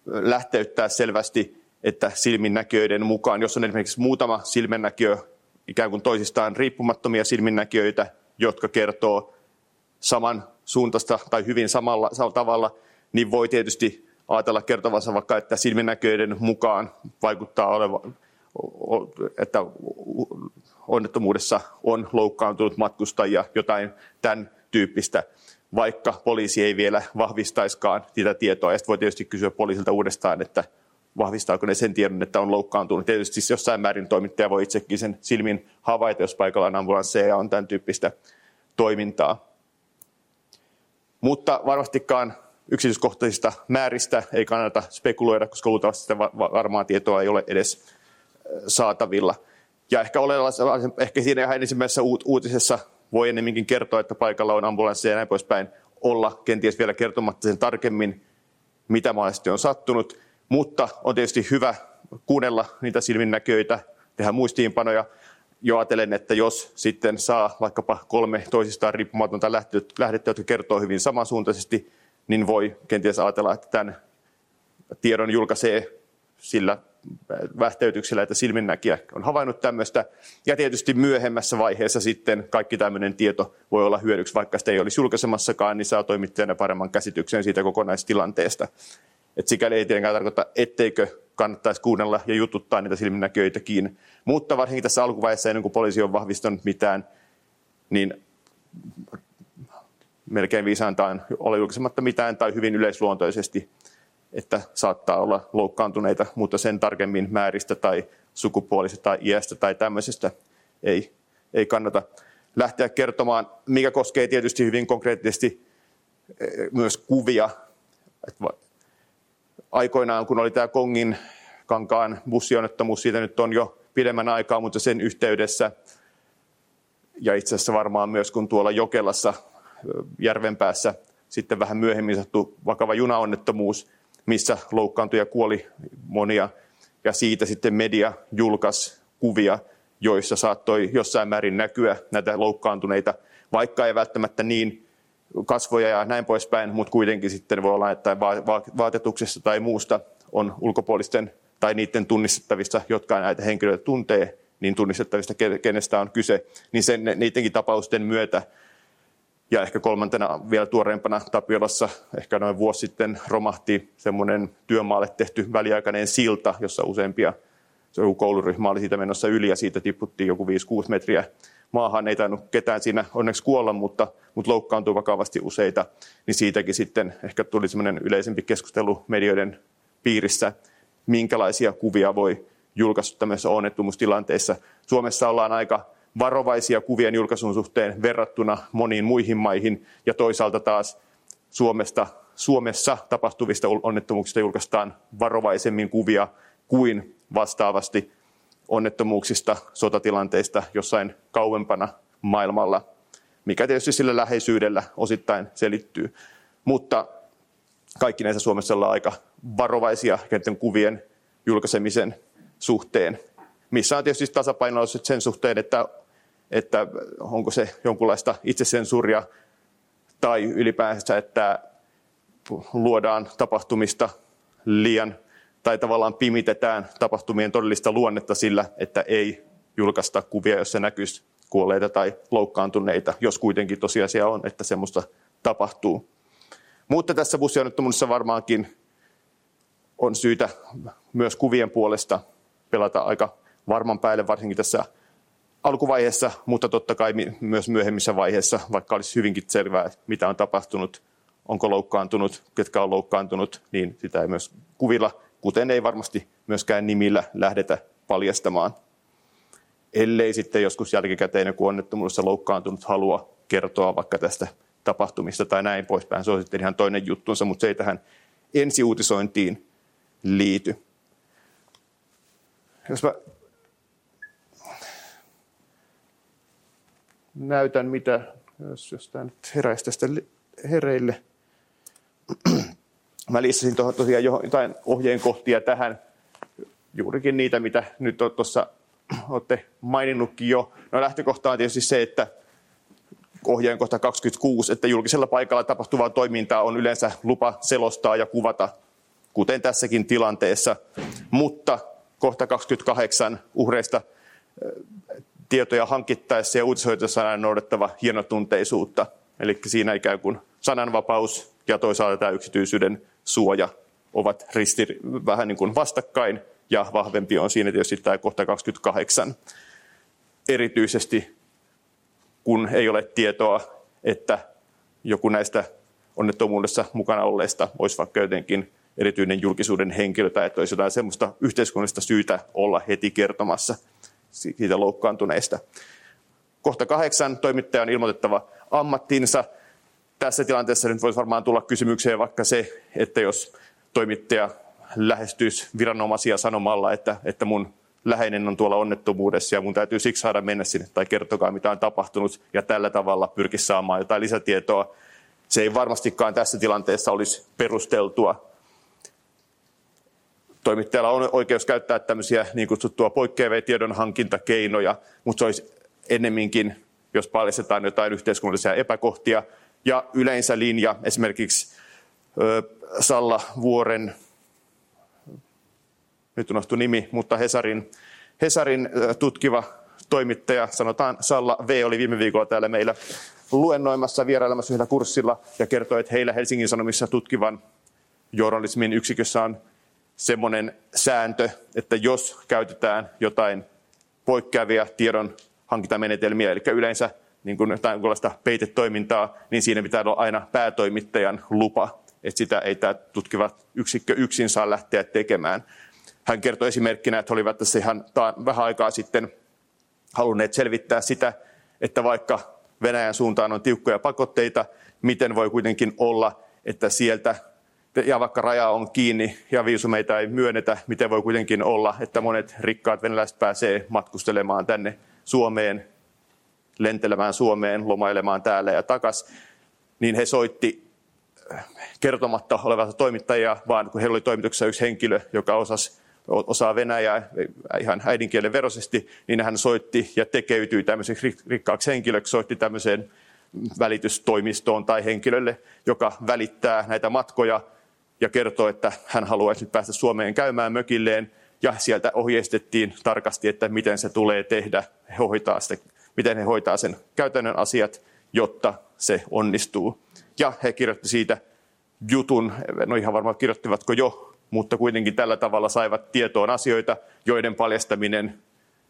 Speaker 1: lähteyttää selvästi, että silminnäkijöiden mukaan, jos on esimerkiksi muutama silminnäkijä ikään kuin toisistaan riippumattomia silminnäkijöitä, jotka kertoo samansuuntaista tai hyvin samalla tavalla, niin voi tietysti ajatella kertovansa vaikka, että silminnäkijöiden mukaan vaikuttaa olevan, että onnettomuudessa on loukkaantunut matkustajia, jotain tämän tyyppistä, vaikka poliisi ei vielä vahvistaiskaan sitä tietoa. Ja sitten voi tietysti kysyä poliisilta uudestaan, että vahvistaako ne sen tiedon, että on loukkaantunut. Tietysti siis jossain määrin toimittaja voi itsekin sen silmin havaita, jos paikalla on ambulansseja ja on tämän tyyppistä toimintaa. Mutta varmastikaan yksityiskohtaisista määristä ei kannata spekuloida, koska luultavasti sitä varmaa tietoa ei ole edes saatavilla. Ja ehkä siinä ihan ensimmäisessä uutisessa voi ennemminkin kertoa, että paikalla on ambulansseja ja näin poispäin, olla kenties vielä kertomatta sen tarkemmin, mitä mahdollisesti on sattunut. Mutta on tietysti hyvä kuunnella niitä silminnäkijöitä, tehdä muistiinpanoja. Jo ajatellen, että jos sitten saa vaikkapa 3 toisistaan riippumatonta lähdettä, jotka kertoo hyvin samansuuntaisesti, niin voi kenties ajatella, että tämän tiedon julkaisee sillä vähteytyksellä, että silminnäkijä on havainnut tämmöistä. Ja tietysti myöhemmässä vaiheessa sitten kaikki tämmöinen tieto voi olla hyödyksi, vaikka sitä ei olisi julkaisemassakaan, niin saa toimittajana paremman käsityksen siitä kokonaistilanteesta. Et sikäli ei tietenkään tarkoita, etteikö kannattaisi kuunnella ja jututtaa niitä silminnäkijöitäkin. Mutta varsinkin tässä alkuvaiheessa, ennen kuin poliisi on vahvistanut mitään, niin melkein viisainta on olla julkaisematta mitään tai hyvin yleisluontoisesti, että saattaa olla loukkaantuneita, mutta sen tarkemmin määristä tai sukupuolista tai iästä tai tämmöisestä ei kannata lähteä kertomaan, mikä koskee tietysti hyvin konkreettisesti myös kuvia. Aikoinaan, kun oli tämä Kongin kankaan bussionnettomuus, siitä nyt on jo pidemmän aikaa, mutta sen yhteydessä, ja itse asiassa varmaan myös kun tuolla Jokelassa järvenpäässä sitten vähän myöhemmin sattui vakava junaonnettomuus, missä loukkaantuja kuoli monia, ja siitä sitten media julkaisi kuvia, joissa saattoi jossain määrin näkyä näitä loukkaantuneita, vaikka ei välttämättä niin kasvoja ja näin poispäin, mutta kuitenkin sitten voi olla, että vaatetuksessa tai muusta on ulkopuolisten tai niiden tunnistettavista, jotka näitä henkilöitä tuntee, niin tunnistettavista, kenestä on kyse, niin niidenkin tapausten myötä. Ja ehkä kolmantena vielä tuoreempana Tapiolassa ehkä noin vuosi sitten romahti semmoinen työmaalle tehty väliaikainen silta, jossa useampia, se joku kouluryhmä oli siitä menossa yli ja siitä tipputtiin joku 5-6 metriä maahan. Ei tainnut ketään siinä onneksi kuolla, mutta loukkaantui vakavasti useita. Niin siitäkin sitten ehkä tuli semmoinen yleisempi keskustelu medioiden piirissä, minkälaisia kuvia voi julkaista tämmöisissä onnettomuustilanteissa. Suomessa ollaan aika varovaisia kuvien julkaisun suhteen verrattuna moniin muihin maihin, ja toisaalta taas Suomessa tapahtuvista onnettomuuksista julkaistaan varovaisemmin kuvia kuin vastaavasti onnettomuuksista, sotatilanteista jossain kauempana maailmalla, mikä tietysti sillä läheisyydellä osittain selittyy. Mutta kaikki näissä Suomessa ollaan aika varovaisia näiden kuvien julkaisemisen suhteen, missä on tietysti tasapainoiset sen suhteen, että onko se jonkunlaista itsesensuuria tai ylipäänsä, että luodaan tapahtumista liian tai tavallaan pimitetään tapahtumien todellista luonnetta sillä, että ei julkaista kuvia, jossa näkyisi kuolleita tai loukkaantuneita, jos kuitenkin tosiasia on, että semmoista tapahtuu. Mutta tässä bussionnettomuudessa varmaankin on syytä myös kuvien puolesta pelata aika varman päälle, varsinkin tässä alkuvaiheessa, mutta totta kai myös myöhemmissä vaiheissa, vaikka olisi hyvinkin selvää, mitä on tapahtunut, onko loukkaantunut, ketkä on loukkaantunut, niin sitä ei myös kuvilla, kuten ei varmasti myöskään nimillä lähdetä paljastamaan. Ellei sitten joskus jälkikäteen joku onnettomuudessa loukkaantunut halua kertoa vaikka tästä tapahtumista tai näin poispäin. Se on sitten ihan toinen juttunsa, mutta se ei tähän ensiuutisointiin liity. Jos mä näytän, mitä, jos tämä nyt heräisi tästä hereille. Mä listasin tosiaan jotain ohjeenkohtia tähän, juurikin niitä, mitä nyt tuossa olette maininnutkin jo. No lähtökohta on tietysti se, että ohjeenkohta 26, että julkisella paikalla tapahtuvaa toimintaa on yleensä lupa selostaa ja kuvata kuten tässäkin tilanteessa, mutta kohta 28 uhreista tietoja hankittaessa ja uutisoitaessa on noudattava hienotunteisuutta. Eli siinä ikään kuin sananvapaus ja toisaalta tämä yksityisyyden suoja ovat vähän niin kuin vastakkain, ja vahvempi on siinä tietysti tämä kohta 28. Erityisesti kun ei ole tietoa, että joku näistä onnettomuudessa mukana olleista olisi vaikka jotenkin erityinen julkisuuden henkilö tai että olisi jotain semmoista yhteiskunnallista syytä olla heti kertomassa siitä loukkaantuneesta. Kohta 8. Toimittaja on ilmoitettava ammattinsa. Tässä tilanteessa nyt voisi varmaan tulla kysymykseen vaikka se, että jos toimittaja lähestyisi viranomaisia sanomalla, että mun läheinen on tuolla onnettomuudessa ja mun täytyy siksi saada mennä sinne tai kertokaa mitä on tapahtunut ja tällä tavalla pyrkisi saamaan jotain lisätietoa. Se ei varmastikaan tässä tilanteessa olisi perusteltua. Toimittajalla on oikeus käyttää tämmöisiä niin kutsuttua poikkeavia tiedonhankintakeinoja, mutta se olisi ennemminkin, jos paljastetaan jotain yhteiskunnallisia epäkohtia. Ja yleensä linja, esimerkiksi Salla Vuoren, nyt unohtui nimi, mutta Hesarin tutkiva toimittaja, sanotaan Salla V, oli viime viikolla täällä meillä luennoimassa, vierailemassa yhdellä kurssilla ja kertoi, että heillä Helsingin Sanomissa tutkivan journalismin yksikössä on semmoinen sääntö, että jos käytetään jotain poikkeavia tiedonhankintamenetelmiä, eli yleensä niin kuin jotain peitetoimintaa, niin siinä pitää olla aina päätoimittajan lupa, että sitä ei tämä tutkiva yksikkö yksin saa lähteä tekemään. Hän kertoi esimerkkinä, että he olivat tässä ihan vähän aikaa sitten halunneet selvittää sitä, että vaikka Venäjän suuntaan on tiukkoja pakotteita, miten voi kuitenkin olla, että sieltä, ja vaikka raja on kiinni ja viisumeita ei myönnetä, miten voi kuitenkin olla, että monet rikkaat venäläiset pääsee matkustelemaan tänne Suomeen, lentelemään Suomeen, lomailemaan täällä ja takaisin, niin he soitti kertomatta olevansa toimittajia, vaan kun heillä oli toimituksessa yksi henkilö, joka osaa venäjää ihan äidinkielen veroisesti, niin hän soitti ja tekeytyi tämmöiseksi rikkaaksi henkilöksi, soitti tämmöiseen välitystoimistoon tai henkilölle, joka välittää näitä matkoja ja kertoo, että hän haluaisi nyt päästä Suomeen käymään mökilleen, ja sieltä ohjeistettiin tarkasti, että miten se tulee tehdä, miten he hoitaa sen käytännön asiat, jotta se onnistuu. Ja he kirjoitti siitä jutun, no ihan varmaan kirjoittivatko jo, mutta kuitenkin tällä tavalla saivat tietoon asioita, joiden paljastaminen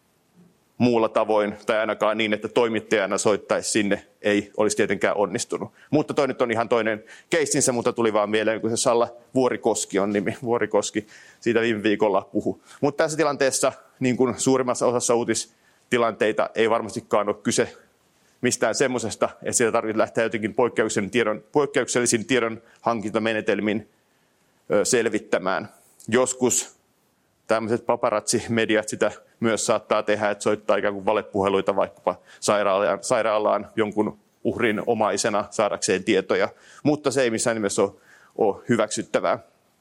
Speaker 1: muulla tavoin, tai ainakaan niin, että toimittajana soittaisi sinne, ei olisi tietenkään onnistunut. Mutta toi nyt on ihan toinen keissinsä, mutta tuli vaan mieleen, kun se Salla Vuorikoski on nimi. Vuorikoski siitä viime viikolla puhui. Mutta tässä tilanteessa, niin kuin suurimmassa osassa uutistilanteita, ei varmastikaan ole kyse mistään semmoisesta, että siitä tarvitsee lähteä jotenkin poikkeuksellisin tiedonhankintamenetelmin selvittämään. Joskus tämmöiset paparazzi-mediat sitä myös saattaa tehdä, että soittaa ikään kuin valepuheluita vaikkapa sairaalaan jonkun uhrin omaisena saadakseen tietoja, mutta se ei missään nimessä ole hyväksyttävää.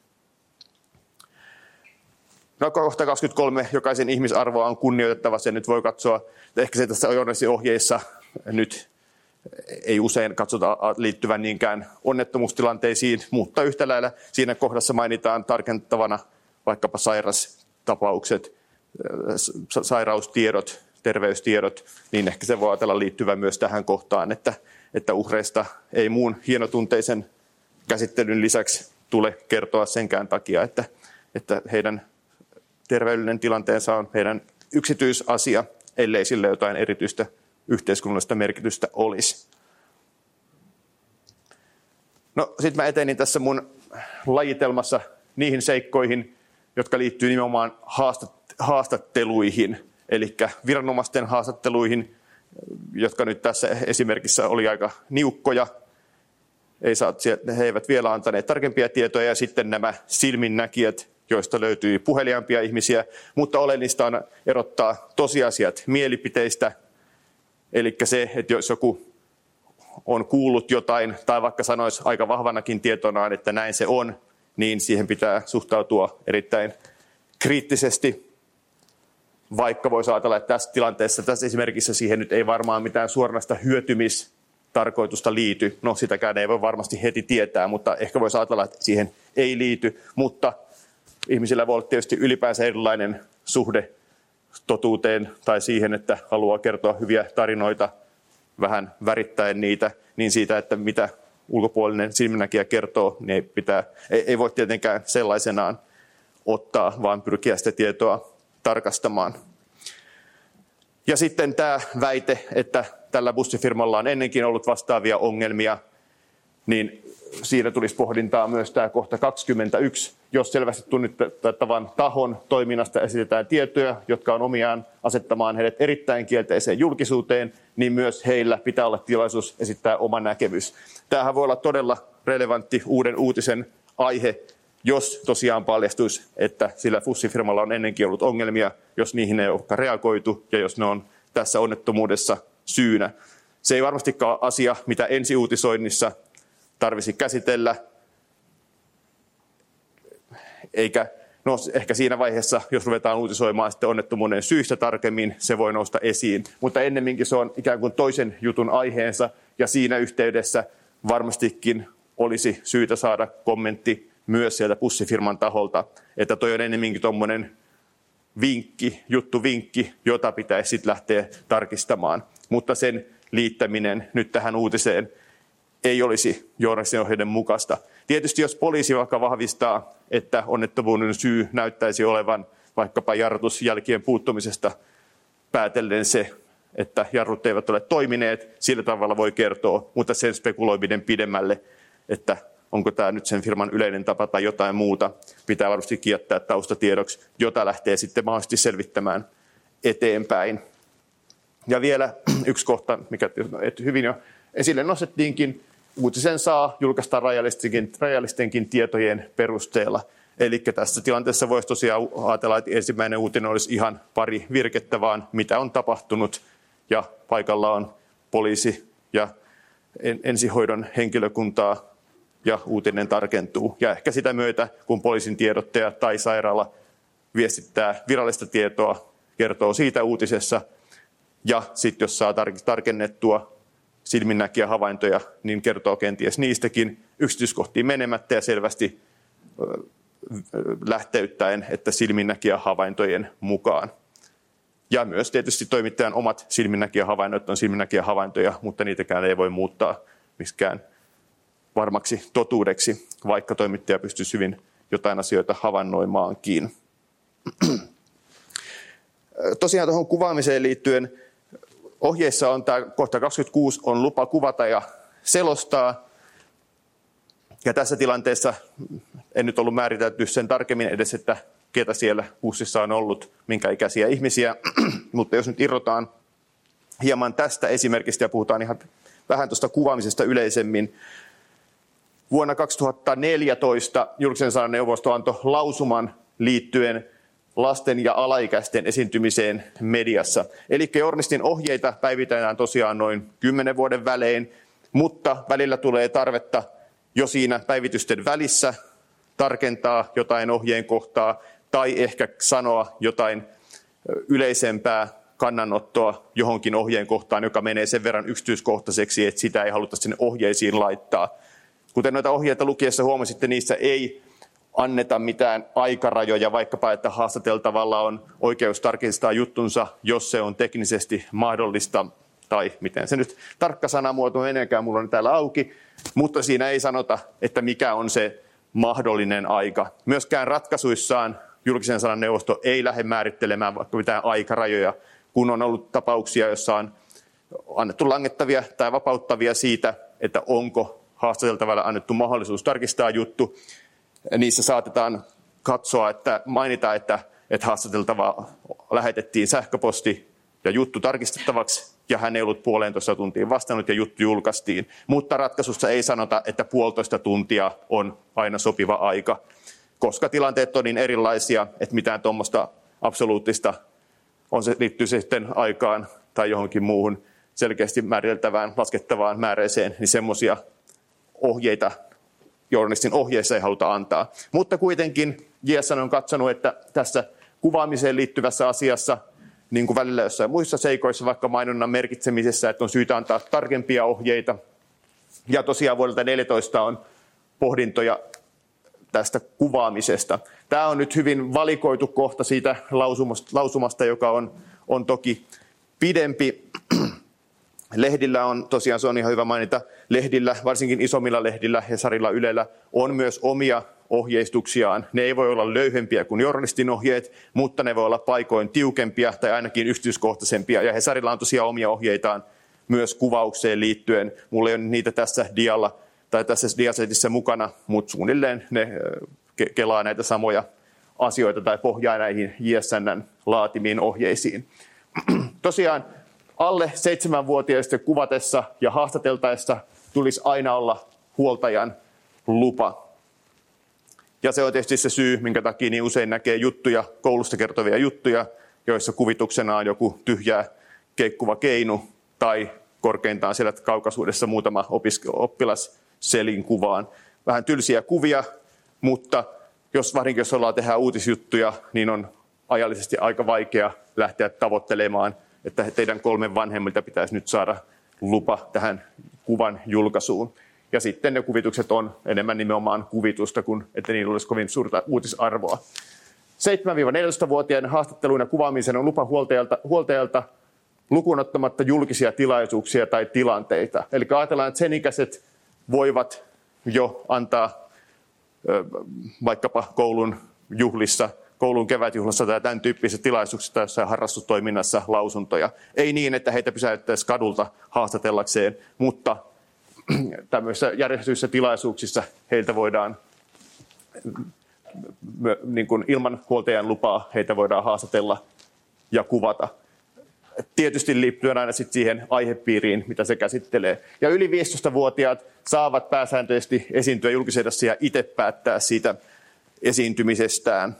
Speaker 1: No, kohta 23, jokaisen ihmisarvoa on kunnioitettava, sen nyt voi katsoa, ehkä se tässä ohjeissa nyt ei usein katsota liittyvän niinkään onnettomuustilanteisiin, mutta yhtä lailla siinä kohdassa mainitaan tarkentavana vaikkapa sairastapaukset, sairaustiedot, terveystiedot, niin ehkä se voi ajatella liittyvän myös tähän kohtaan, että uhreista ei muun hienotunteisen käsittelyn lisäksi tule kertoa senkään takia, että heidän terveydellinen tilanteensa on heidän yksityisasia, ellei sille jotain erityistä yhteiskunnallista merkitystä olisi. No, sitten mä etenin tässä mun lajitelmassa niihin seikkoihin, jotka liittyy nimenomaan haastatteluihin, eli viranomaisten haastatteluihin, jotka nyt tässä esimerkissä oli aika niukkoja. He eivät vielä antaneet tarkempia tietoja, ja sitten nämä silminnäkijät, joista löytyy puheliaampia ihmisiä, mutta oleellista on erottaa tosiasiat mielipiteistä, eli se, että jos joku on kuullut jotain, tai vaikka sanoisi aika vahvanakin tietonaan, että näin se on, niin siihen pitää suhtautua erittäin kriittisesti, vaikka voisi ajatella, että tässä tilanteessa, tässä esimerkissä siihen nyt ei varmaan mitään suoranaista tarkoitusta liity. No sitäkään ei voi varmasti heti tietää, mutta ehkä voisi ajatella, että siihen ei liity. Mutta ihmisillä voi olla tietysti ylipäänsä erilainen suhde totuuteen tai siihen, että haluaa kertoa hyviä tarinoita vähän värittäen niitä, niin siitä, että mitä ulkopuolinen silminnäkijä kertoo, niin ei voi tietenkään sellaisenaan ottaa, vaan pyrkiä sitä tietoa tarkastamaan. Ja sitten tämä väite, että tällä bussifirmalla on ennenkin ollut vastaavia ongelmia, niin siinä tulisi pohdintaa myös tämä kohta 21. Jos selvästi tunnistettavan tahon toiminnasta esitetään tietoja, jotka on omiaan asettamaan heidät erittäin kielteiseen julkisuuteen, niin myös heillä pitää olla tilaisuus esittää oma näkemys. Tämähän voi olla todella relevantti uuden uutisen aihe, jos tosiaan paljastuisi, että sillä bussifirmalla on ennenkin ollut ongelmia, jos niihin ei ole reagoitu ja jos ne on tässä onnettomuudessa syynä. Se ei varmastikaan ole asia, mitä ensiuutisoinnissa tarvisi käsitellä, ehkä siinä vaiheessa, jos ruvetaan uutisoimaan sitten onnettomuuden syistä tarkemmin, se voi nousta esiin. Mutta ennemminkin se on ikään kuin toisen jutun aiheensa, ja siinä yhteydessä varmastikin olisi syytä saada kommentti myös sieltä bussifirman taholta, että toi on ennemminkin tuommoinen juttuvinkki, jota pitäisi sitten lähteä tarkistamaan. Mutta sen liittäminen nyt tähän uutiseen ei olisi journalistin ohjeiden mukaista. Tietysti jos poliisi vaikka vahvistaa, että onnettomuuden syy näyttäisi olevan vaikkapa jarrutusjälkien puuttumisesta päätellen se, että jarrut eivät ole toimineet, sillä tavalla voi kertoa, mutta sen spekuloiminen pidemmälle, että onko tämä nyt sen firman yleinen tapa tai jotain muuta, pitää varmasti jättää taustatiedoksi, jota lähtee sitten mahdollisesti selvittämään eteenpäin. Ja vielä yksi kohta, mikä hyvin jo esille nostettiinkin, uutisen saa julkaista rajallistenkin tietojen perusteella. Eli tässä tilanteessa voisi tosiaan ajatella, että ensimmäinen uutinen olisi ihan pari virkettä, vaan mitä on tapahtunut, ja paikalla on poliisi ja ensihoidon henkilökuntaa, ja uutinen tarkentuu. Ja ehkä sitä myötä, kun poliisin tiedottaja tai sairaala viestittää virallista tietoa, kertoo siitä uutisessa, ja sitten jos saa tarkennettua silminnäkijähavaintoja, niin kertoo kenties niistäkin yksityiskohtiin menemättä ja selvästi lähteyttäen, että silminnäkijähavaintojen mukaan. Ja myös tietysti toimittajan omat silminnäkijähavainnot on silminnäkijähavaintoja, mutta niitäkään ei voi muuttaa miskään varmaksi totuudeksi, vaikka toimittaja pystyisi hyvin jotain asioita havainnoimaankin. Tosiaan tuohon kuvaamiseen liittyen ohjeissa on tämä kohta 26 on lupa kuvata ja selostaa. Ja tässä tilanteessa en nyt ollut määritelty sen tarkemmin edes, että ketä siellä bussissa on ollut, minkä ikäisiä ihmisiä. Mutta jos nyt irrotaan hieman tästä esimerkistä ja puhutaan ihan vähän tuosta kuvaamisesta yleisemmin. Vuonna 2014 julkisen sanan neuvosto antoi lausuman liittyen lasten ja alaikäisten esiintymiseen mediassa. Eli journalistin ohjeita päivitetään tosiaan noin 10 vuoden välein, mutta välillä tulee tarvetta jo siinä päivitysten välissä tarkentaa jotain ohjeen kohtaa tai ehkä sanoa jotain yleisempää kannanottoa johonkin ohjeen kohtaan, joka menee sen verran yksityiskohtaiseksi, että sitä ei haluta sinne ohjeisiin laittaa. Kuten noita ohjeita lukiessa huomasitte, niissä ei anneta mitään aikarajoja, vaikkapa että haastateltavalla on oikeus tarkistaa juttunsa, jos se on teknisesti mahdollista, tai miten se nyt tarkka sanamuoto meneekään, mulla on täällä auki, mutta siinä ei sanota, että mikä on se mahdollinen aika. Myöskään ratkaisuissaan julkisen sanan neuvosto ei lähde määrittelemään vaikka mitään aikarajoja, kun on ollut tapauksia, joissa on annettu langettavia tai vapauttavia siitä, että onko haastateltavalle annettu mahdollisuus tarkistaa juttu. Niissä saatetaan katsoa, että mainita, että haastateltava lähetettiin sähköposti ja juttu tarkistettavaksi, ja hän ei ollut 1,5 tuntiin vastannut ja juttu julkaistiin. Mutta ratkaisussa ei sanota, että 1,5 tuntia on aina sopiva aika, koska tilanteet on niin erilaisia, että mitään tuommoista absoluuttista, liittyy se sitten aikaan tai johonkin muuhun selkeästi määriteltävään, laskettavaan määreeseen, niin semmoisia ohjeita journalistin ohjeissa ei haluta antaa. Mutta kuitenkin JSN on katsonut, että tässä kuvaamiseen liittyvässä asiassa niin kuin välillä jossain muissa seikoissa, vaikka mainonnan merkitsemisessä, että on syytä antaa tarkempia ohjeita. Ja tosiaan vuodelta 2014 on pohdintoja tästä kuvaamisesta. Tämä on nyt hyvin valikoitu kohta siitä lausumasta, joka on toki pidempi. Lehdillä on, tosiaan se on ihan hyvä mainita, lehdillä, varsinkin isommilla lehdillä, Hesarilla, Ylellä, on myös omia ohjeistuksiaan. Ne ei voi olla löyhempiä kuin journalistin ohjeet, mutta ne voi olla paikoin tiukempia tai ainakin yksityiskohtaisempia. Ja Hesarilla on tosiaan omia ohjeitaan myös kuvaukseen liittyen. Mulla ei ole niitä tässä dialla tai tässä diasetissä mukana, mutta suunnilleen ne kelaa näitä samoja asioita tai pohjaa näihin JSN:n laatimiin ohjeisiin. Tosiaan alle 7-vuotiaista kuvatessa ja haastateltaessa tulisi aina olla huoltajan lupa. Ja se on tietysti se syy, minkä takia niin usein näkee juttuja, koulusta kertovia juttuja, joissa kuvituksena on joku tyhjää keikkuva keinu tai korkeintaan siellä kaukaisuudessa muutama oppilas selin kuvaan. Vähän tylsiä kuvia, mutta varsinkin jos ollaan tehdä uutisjuttuja, niin on ajallisesti aika vaikea lähteä tavoittelemaan, että teidän 3 vanhemmilta pitäisi nyt saada lupa tähän kuvan julkaisuun. Ja sitten ne kuvitukset on enemmän nimenomaan kuvitusta, kuin että niillä olisi kovin suurta uutisarvoa. 7-14-vuotiaiden haastatteluun ja kuvaamiseen on lupa huoltajalta lukuun ottamatta julkisia tilaisuuksia tai tilanteita. Eli ajatellaan, että sen ikäiset voivat jo antaa vaikkapa koulun juhlissa, koulun kevätjuhlassa tai tämän tyyppisissä tilaisuuksissa tai jossain harrastustoiminnassa lausuntoja. Ei niin, että heitä pysäyttäisiin kadulta haastatellakseen, mutta tämmöisissä järjestetyissä tilaisuuksissa heiltä voidaan, niin kuin ilman huoltajan lupaa, heitä voidaan haastatella ja kuvata. Tietysti liittyen aina sitten siihen aihepiiriin, mitä se käsittelee. Ja yli 15-vuotiaat saavat pääsääntöisesti esiintyä julkisuudessa ja itse päättää siitä esiintymisestään.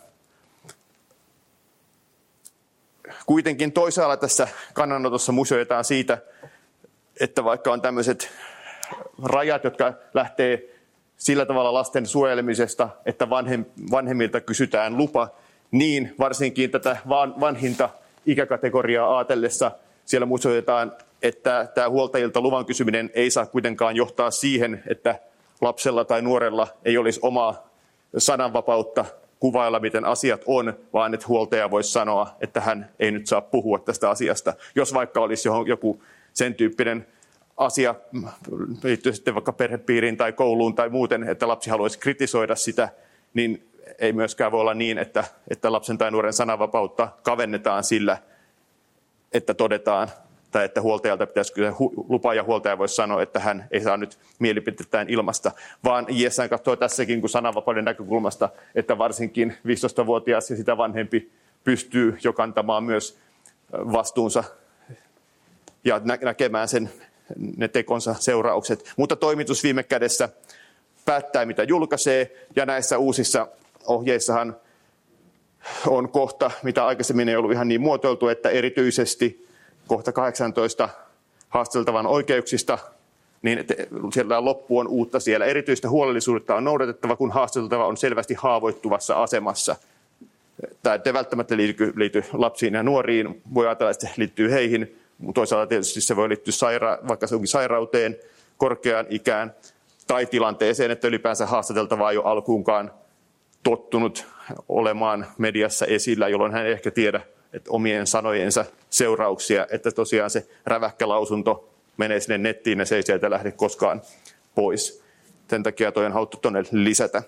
Speaker 1: Kuitenkin toisaalla tässä kannanotossa museoitetaan siitä, että vaikka on tämmöiset rajat, jotka lähtee sillä tavalla lasten suojelemisesta, että vanhemmilta kysytään lupa, niin varsinkin tätä vanhinta ikäkategoriaa ajatellessa siellä muistutetaan, että tämä huoltajilta luvan kysyminen ei saa kuitenkaan johtaa siihen, että lapsella tai nuorella ei olisi omaa sananvapautta kuvailla, miten asiat on, vaan että huoltaja voisi sanoa, että hän ei nyt saa puhua tästä asiasta. Jos vaikka olisi joku sen tyyppinen asia, liittyy sitten vaikka perhepiiriin tai kouluun tai muuten, että lapsi haluaisi kritisoida sitä, niin ei myöskään voi olla niin, että lapsen tai nuoren sananvapautta kavennetaan sillä, että todetaan, tai että huoltajalta pitäisi kyllä lupa ja huoltaja voisi sanoa, että hän ei saa nyt mielipiteetään ilmasta, vaan JSN katsoo tässäkin kuin sananvapauden näkökulmasta, että varsinkin 15-vuotias ja sitä vanhempi pystyy jo kantamaan myös vastuunsa ja näkemään ne tekonsa seuraukset. Mutta toimitus viime kädessä päättää, mitä julkaisee, ja näissä uusissa ohjeissahan on kohta, mitä aikaisemmin ei ollut ihan niin muotoiltu, että erityisesti kohta 18 haasteltavan oikeuksista, niin siellä loppu on uutta siellä. Erityistä huolellisuutta on noudatettava, kun haasteltava on selvästi haavoittuvassa asemassa. Tämä ei välttämättä liity lapsiin ja nuoriin, voi ajatella, että se liittyy heihin. Toisaalta tietysti se voi liittyä vaikka se onkin sairauteen, korkeaan ikään tai tilanteeseen, että ylipäänsä haastateltava ei ole alkuunkaan tottunut olemaan mediassa esillä, jolloin hän ei ehkä tiedä että omien sanojensa seurauksia, että tosiaan se räväkkä lausunto menee sinne nettiin ja se ei sieltä lähde koskaan pois. Sen takia toi on haluttu tuonne lisätä.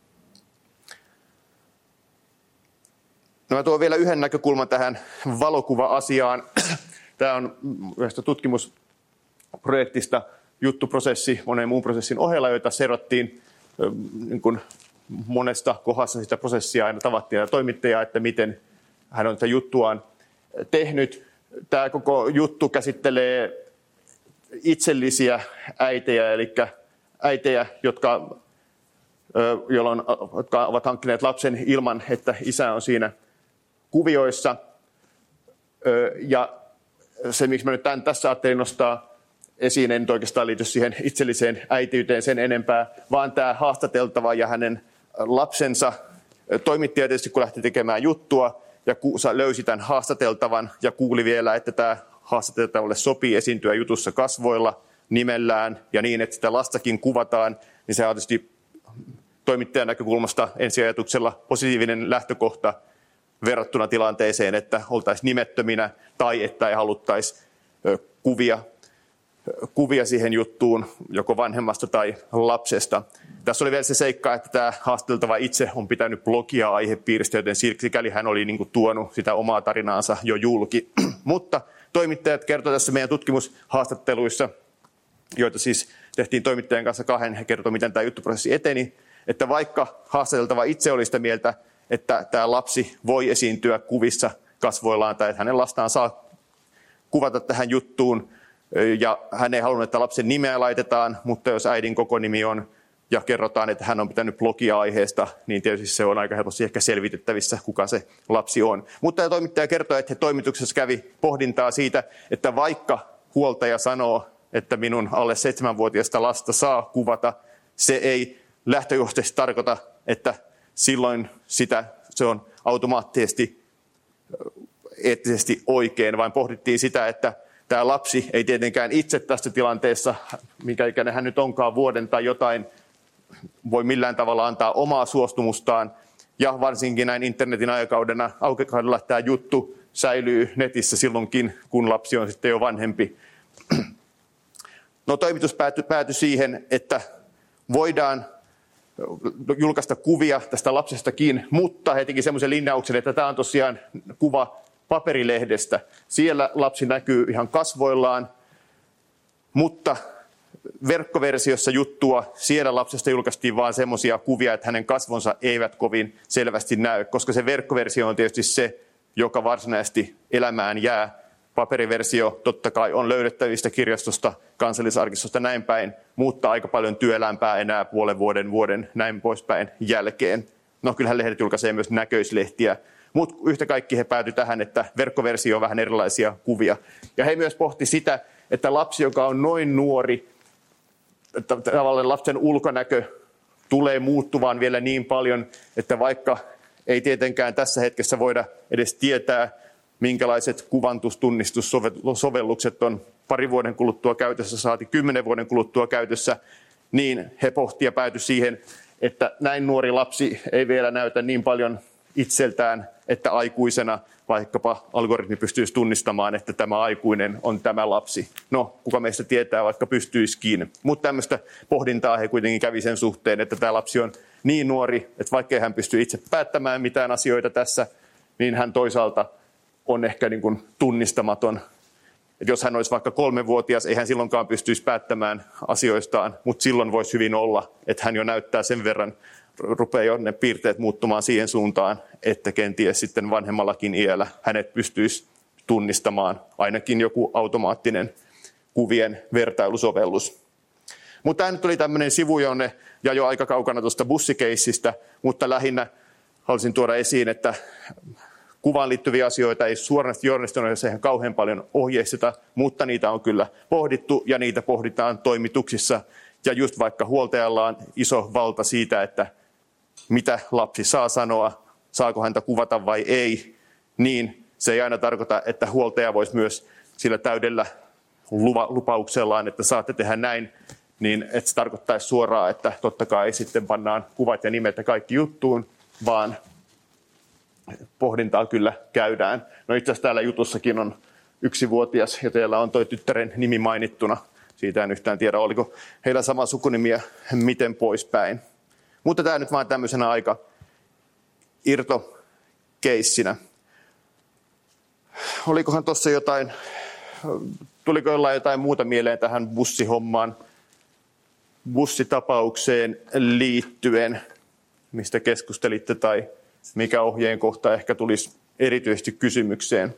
Speaker 1: No mä tuon vielä yhden näkökulman tähän valokuva-asiaan. Tämä on yhdestä tutkimusprojektista juttuprosessi monen muun prosessin ohella, joita seurattiin niin kuin monesta kohdassa sitä prosessia aina tavattiin ja toimittajaa, että miten hän on sitä juttuaan tehnyt. Tämä koko juttu käsittelee itsellisiä äitejä, eli äitejä, jotka ovat hankkineet lapsen ilman, että isä on siinä kuvioissa. Ja se, miksi mä nyt tässä ajattelin nostaa esiin, en nyt oikeastaan liity siihen itselliseen äitiyteen sen enempää, vaan tämä haastateltava ja hänen lapsensa. Toimittaja tietysti, kun lähti tekemään juttua, ja löysi tämän haastateltavan ja kuuli vielä, että tämä haastateltavalle sopii esiintyä jutussa kasvoilla, nimellään ja niin, että sitä lastakin kuvataan, niin se on tietysti toimittajan näkökulmasta ensiajatuksella positiivinen lähtökohta verrattuna tilanteeseen, että oltaisiin nimettöminä tai että ei haluttaisi kuvia siihen juttuun joko vanhemmasta tai lapsesta. Tässä oli vielä se seikka, että tämä haastateltava itse on pitänyt blogia aihepiiristä, joten sikäli hän oli niin kuin tuonut sitä omaa tarinaansa jo julki. Mutta toimittajat kertovat tässä meidän tutkimushaastatteluissa, joita siis tehtiin toimittajan kanssa 2, he kertovat, miten tämä juttuprosessi eteni, että vaikka haastateltava itse oli sitä mieltä, että tämä lapsi voi esiintyä kuvissa kasvoillaan tai että hänen lastaan saa kuvata tähän juttuun, ja hän ei halunnut, että lapsen nimeä laitetaan, mutta jos äidin koko nimi on ja kerrotaan, että hän on pitänyt blogia aiheesta, niin tietysti se on aika helposti ehkä selvitettävissä, kuka se lapsi on. Mutta tämä toimittaja kertoi, että he toimituksessa kävi pohdintaa siitä, että vaikka huoltaja sanoo, että minun alle 7-vuotiaista lasta saa kuvata, se ei lähtökohtaisesti tarkoita, että silloin se on automaattisesti eettisesti oikein, vaan pohdittiin sitä, että tämä lapsi ei tietenkään itse tässä tilanteessa, mikä ikäinen hän nyt onkaan, vuoden tai jotain, voi millään tavalla antaa omaa suostumustaan. Ja varsinkin näin internetin aikakaudella tämä juttu säilyy netissä silloinkin, kun lapsi on sitten jo vanhempi. No, toimitus päätyi siihen, että voidaan julkaista kuvia tästä lapsestakin, mutta he teki semmoisen linjauksen, että tämä on tosiaan kuva paperilehdestä. Siellä lapsi näkyy ihan kasvoillaan, mutta verkkoversiossa juttua, siellä lapsesta julkaistiin vain semmoisia kuvia, että hänen kasvonsa eivät kovin selvästi näy, koska se verkkoversio on tietysti se, joka varsinaisesti elämään jää. Paperiversio totta kai on löydettävistä kirjastosta, kansallisarkistosta näin päin, mutta aika paljon työlämpää enää puolen vuoden näin poispäin jälkeen. No, kyllähän lehdet julkaisee myös näköislehtiä, mutta yhtä kaikki he päätyivät tähän, että verkkoversio on vähän erilaisia kuvia. Ja he myös pohti sitä, että lapsi, joka on noin nuori, että tavallaan lapsen ulkonäkö tulee muuttumaan vielä niin paljon, että vaikka ei tietenkään tässä hetkessä voida edes tietää, minkälaiset kuvantustunnistussovellukset on 2 vuoden kuluttua käytössä, saati 10 vuoden kuluttua käytössä, niin he pohtivat ja päätyivät siihen, että näin nuori lapsi ei vielä näytä niin paljon itseltään, että aikuisena vaikkapa algoritmi pystyisi tunnistamaan, että tämä aikuinen on tämä lapsi. No, kuka meistä tietää, vaikka pystyisikin. Mutta tämmöistä pohdintaa he kuitenkin kävi sen suhteen, että tämä lapsi on niin nuori, että vaikkei hän pysty itse päättämään mitään asioita tässä, niin hän toisaalta on ehkä niin kuin tunnistamaton. Et jos hän olisi vaikka 3-vuotias, ei hän silloinkaan pystyisi päättämään asioistaan, mutta silloin voisi hyvin olla, että hän jo näyttää sen verran, rupeaa jo ne piirteet muuttumaan siihen suuntaan, että kenties sitten vanhemmallakin iällä hänet pystyisi tunnistamaan ainakin joku automaattinen kuvien vertailusovellus. Mutta tämä nyt oli tämmöinen sivujonne ja jo aika kaukana tuosta bussikeissistä, mutta lähinnä haluaisin tuoda esiin, että kuvaan liittyviä asioita ei suoranaisesti journalistinoissa ihan kauhean paljon ohjeisteta, mutta niitä on kyllä pohdittu ja niitä pohditaan toimituksissa. Ja just vaikka huoltajalla on iso valta siitä, että mitä lapsi saa sanoa, saako häntä kuvata vai ei, niin se ei aina tarkoita, että huoltaja voisi myös sillä täydellä lupauksellaan, että saatte tehdä näin, niin että se tarkoittaisi suoraan, että totta kai sitten pannaan kuvat ja nimet ja kaikki juttuun, vaan pohdintaa kyllä käydään. No, itse asiassa täällä jutussakin on 1-vuotias ja teillä on toi tyttären nimi mainittuna. Siitä en yhtään tiedä, oliko heillä sama sukunimi ja miten poispäin. Mutta tämä nyt vaan tämmöisenä aika irtokeissinä. Olikohan tuossa jotain, tuliko jotain muuta mieleen tähän bussihommaan, bussitapaukseen liittyen, mistä keskustelitte tai mikä ohjeen kohta ehkä tulisi erityisesti kysymykseen?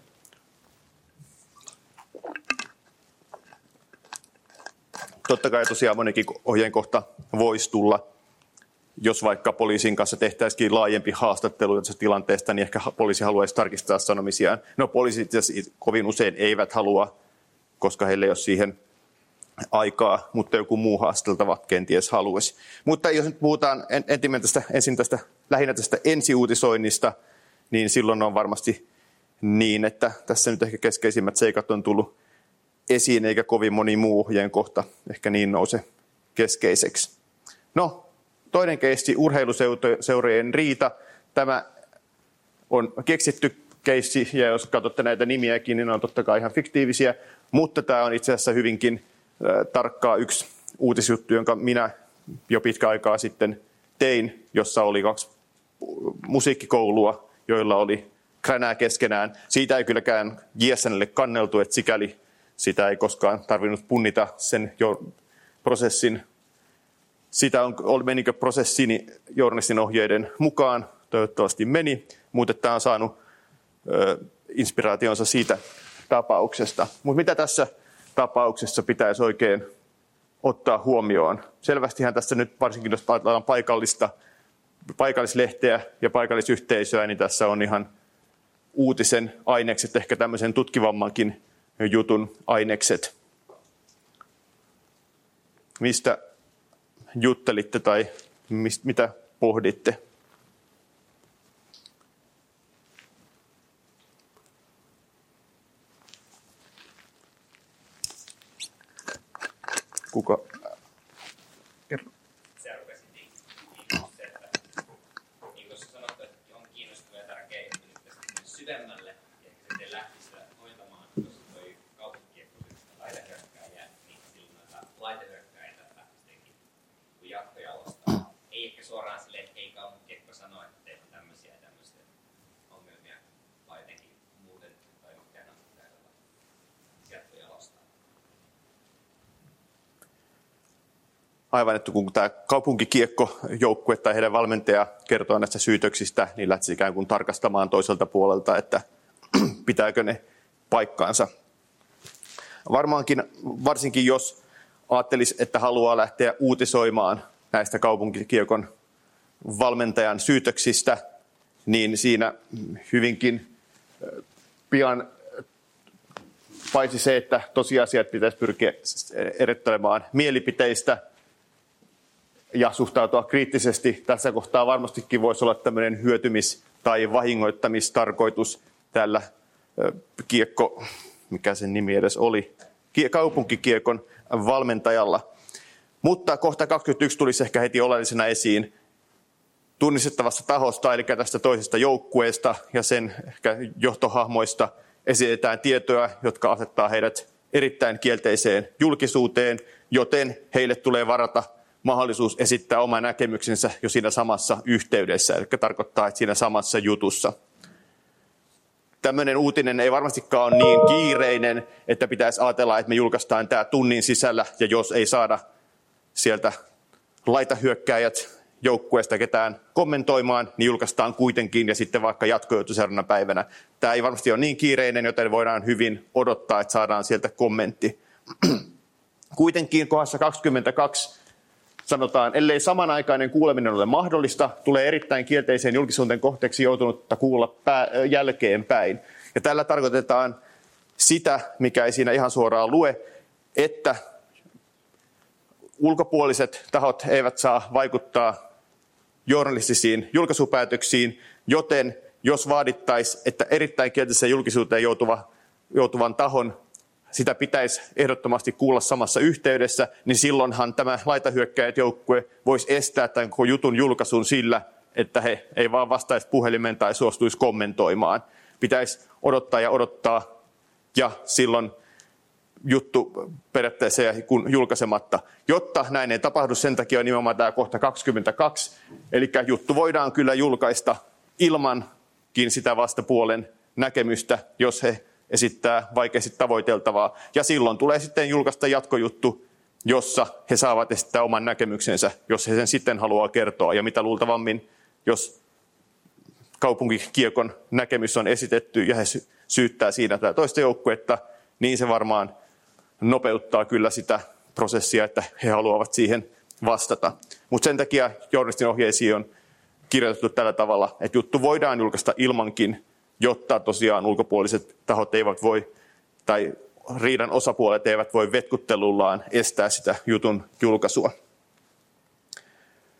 Speaker 1: Totta kai tosiaan monikin ohjeen kohta voisi tulla, jos vaikka poliisin kanssa tehtäisikin laajempi haastattelu tästä tilanteesta, niin ehkä poliisi haluaisi tarkistaa sanomisiaan. No, poliisit kovin usein eivät halua, koska heillä ei ole siihen aikaa, mutta joku muu haasteltava kenties haluaisi. Mutta jos nyt puhutaan ensin lähinnä tästä ensiuutisoinnista, niin silloin on varmasti niin, että tässä nyt ehkä keskeisimmät seikat on tullut esiin, eikä kovin moni muu ohjeen kohta ehkä niin nouse keskeiseksi. No, toinen keissi, urheiluseurojen riita. Tämä on keksitty keissi, ja jos katsotte näitä nimiäkin, niin ne on totta kai ihan fiktiivisiä, mutta tämä on itse asiassa hyvinkin tarkkaa yksi uutisjuttu, jonka minä jo pitkä aikaa sitten tein, jossa oli 2 musiikkikoulua, joilla oli kränää keskenään. Siitä ei kylläkään JSN:lle kanneltu, että sikäli sitä ei koskaan tarvinnut punnita sen jo prosessin. Sitä menikö prosessini journalistin ohjeiden mukaan, toivottavasti meni, mutta tämä on saanut inspiraationsa siitä tapauksesta. Mutta mitä tässä tapauksessa pitäisi oikein ottaa huomioon? Selvästihän tässä nyt, varsinkin jos ajatellaan paikallislehteä ja paikallisyhteisöä, niin tässä on ihan uutisen ainekset, ehkä tämmöisen tutkivammankin jutun ainekset. Mistä juttelitte tai mitä pohditte? Kuka? Kerro.
Speaker 3: Se rupesi niin että niin kuin sanottu, että on kiinnostava ja tärkeä juttu nyt tästä syvemmälle, ja ehkä sitten lähti sitä hoitamaan, koska toi kaupunkikiekko laitehyökkääjä, niin silloin noita laitehyökkääjitä lähtistenkin jatkojalostaa. Ei ehkä suoraan silleen, että ei kaupunkikiekko sano, että teillä on tämmöisiä ja tämmöisiä ongelmia, vai jotenkin muuten tai mikään on jatkojalostaa.
Speaker 1: Aivan, että kun tämä kaupunkikiekko-joukkue tai heidän valmentaja kertoo näistä syytöksistä, niin lähtisi ikään kuin tarkastamaan toiselta puolelta, että pitääkö ne paikkaansa. Varmaankin, varsinkin jos ajattelisi, että haluaa lähteä uutisoimaan näistä kaupunkikiekon valmentajan syytöksistä, niin siinä hyvinkin pian paitsi se, että tosiasiat pitäisi pyrkiä erottelemaan mielipiteistä ja suhtautua kriittisesti. Tässä kohtaa varmastikin voisi olla tämmöinen hyötymis- tai vahingoittamistarkoitus tällä mikä sen nimi edes oli, kaupunkikiekon valmentajalla. Mutta kohta 21 tulisi ehkä heti oleellisena esiin tunnistettavasta tahosta, eli tästä toisesta joukkueesta ja sen ehkä johtohahmoista esitetään tietoja, jotka asettaa heidät erittäin kielteiseen julkisuuteen, joten heille tulee varata mahdollisuus esittää oma näkemyksensä jo siinä samassa yhteydessä, eli tarkoittaa, että siinä samassa jutussa. Tämmöinen uutinen ei varmastikaan ole niin kiireinen, että pitäisi ajatella, että me julkaistaan tämä tunnin sisällä, ja jos ei saada sieltä laitahyökkääjät joukkueesta ketään kommentoimaan, niin julkaistaan kuitenkin, ja sitten vaikka jatkojoitu seuraavana päivänä. Tämä ei varmasti ole niin kiireinen, joten voidaan hyvin odottaa, että saadaan sieltä kommentti. Kuitenkin kohdassa 22 sanotaan, ellei samanaikainen kuuleminen ole mahdollista, tulee erittäin kielteiseen julkisuuden kohteeksi joutunutta kuulla jälkeenpäin. Ja tällä tarkoitetaan sitä, mikä ei siinä ihan suoraan lue, että ulkopuoliset tahot eivät saa vaikuttaa journalistisiin julkaisupäätöksiin, joten jos vaadittaisiin, että erittäin kielteiseen julkisuuteen joutuvan tahon sitä pitäisi ehdottomasti kuulla samassa yhteydessä, niin silloinhan tämä laitahyökkäjät joukkue voisi estää tämän koko jutun julkaisun sillä, että he ei vaan vastaisi puhelimeen tai suostuisi kommentoimaan. Pitäisi odottaa ja silloin juttu periaatteessa jää julkaisematta. Jotta näin ei tapahdu, sen takia on nimenomaan tämä kohta 22. Eli juttu voidaan kyllä julkaista ilmankin sitä vastapuolen näkemystä, jos he esittää vaikeasti tavoiteltavaa. Ja silloin tulee sitten julkaista jatkojuttu, jossa he saavat esittää oman näkemyksensä, jos he sen sitten haluaa kertoa. Ja mitä luultavammin, jos kaupunkikiekon näkemys on esitetty ja he syyttää siinä tätä toista joukkuetta, niin se varmaan nopeuttaa kyllä sitä prosessia, että he haluavat siihen vastata. Mutta sen takia journalistin ohjeisiin on kirjoitettu tällä tavalla, että juttu voidaan julkaista ilmankin, jotta tosiaan ulkopuoliset tahot eivät voi, tai riidan osapuolet eivät voi vetkuttelullaan estää sitä jutun julkaisua.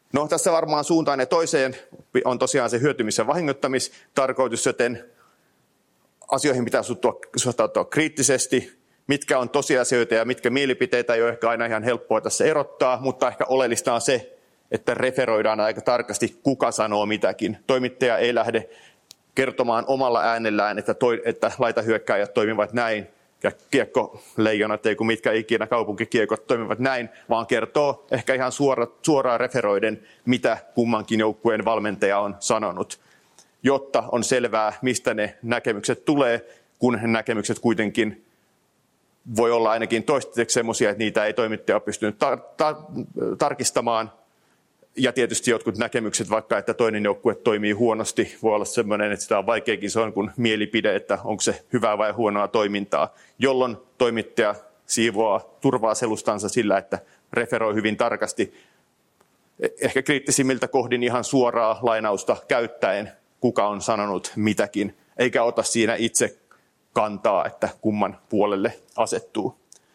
Speaker 1: No tässä varmaan suuntaan ja toiseen on tosiaan se hyötymis- ja vahingoittamistarkoitus, joten asioihin pitää suhtautua kriittisesti. Mitkä on tosiasioita ja mitkä mielipiteitä ei ole ehkä aina ihan helppoa tässä erottaa, mutta ehkä oleellista on se, että referoidaan aika tarkasti, kuka sanoo mitäkin. Toimittaja ei lähde kertomaan omalla äänellään, että laitahyökkääjät toimivat näin ja kiekkoleijonat, ei kun mitkä ikinä kaupunkikiekot toimivat näin, vaan kertoo ehkä ihan suoraan referoiden, mitä kummankin joukkueen valmentaja on sanonut, jotta on selvää, mistä ne näkemykset tulee, kun ne näkemykset kuitenkin voi olla ainakin toistaiseksi semmoisia, että niitä ei toimittaja ole pystynyt tarkistamaan. Ja tietysti jotkut näkemykset, vaikka että toinen joukkue toimii huonosti, voi olla semmoinen, että sitä on vaikeakin se on kuin mielipide, että onko se hyvää vai huonoa toimintaa, jolloin toimittaja turvaa selustansa sillä, että referoi hyvin tarkasti, ehkä kriittisimmiltä kohdin ihan suoraa lainausta käyttäen, kuka on sanonut mitäkin, eikä ota siinä itse kantaa, että kumman puolelle asettuu.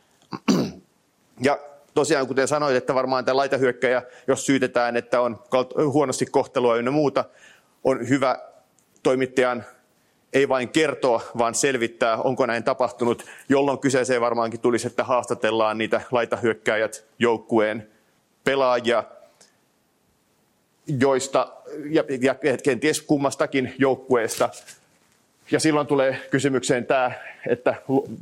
Speaker 1: Ja tosiaan, kuten sanoit, että varmaan tämä laitahyökkäjä, jos syytetään, että on huonosti kohtelua ynnä muuta, on hyvä toimittajan ei vain kertoa, vaan selvittää, onko näin tapahtunut, jolloin kyseeseen varmaankin tulisi, että haastatellaan niitä laitahyökkäjät joukkueen pelaajia, joista ja kenties kummastakin joukkueesta. Ja silloin tulee kysymykseen tämä, että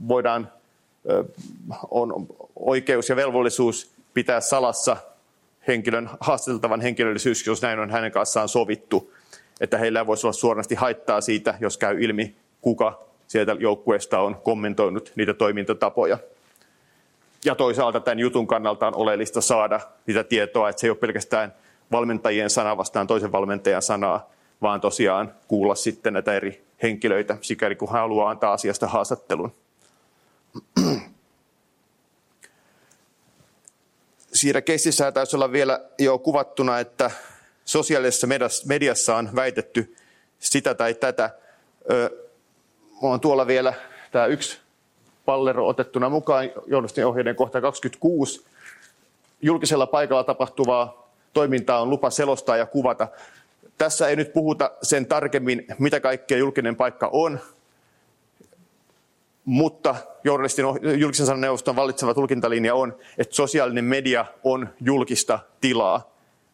Speaker 1: on oikeus ja velvollisuus pitää salassa haastateltavan henkilöllisyys, jos näin on hänen kanssaan sovittu. Että heillä voisi olla suorasti haittaa siitä, jos käy ilmi, kuka sieltä joukkueesta on kommentoinut niitä toimintatapoja. Ja toisaalta tämän jutun kannalta on oleellista saada niitä tietoa, että se ei ole pelkästään valmentajien sana vastaan toisen valmentajan sanaa, vaan tosiaan kuulla sitten näitä eri henkilöitä, sikäli kun hän haluaa antaa asiasta haastattelun. Siinä keississä taisi olla vielä jo kuvattuna, että sosiaalisessa mediassa on väitetty sitä tai tätä. On tuolla vielä tämä yksi pallero otettuna mukaan, journalistin ohjeiden kohta 26. Julkisella paikalla tapahtuvaa toimintaa on lupa selostaa ja kuvata. Tässä ei nyt puhuta sen tarkemmin, mitä kaikkea julkinen paikka on, mutta julkisen sanan neuvoston vallitseva tulkintalinja on, että sosiaalinen media on julkista tilaa.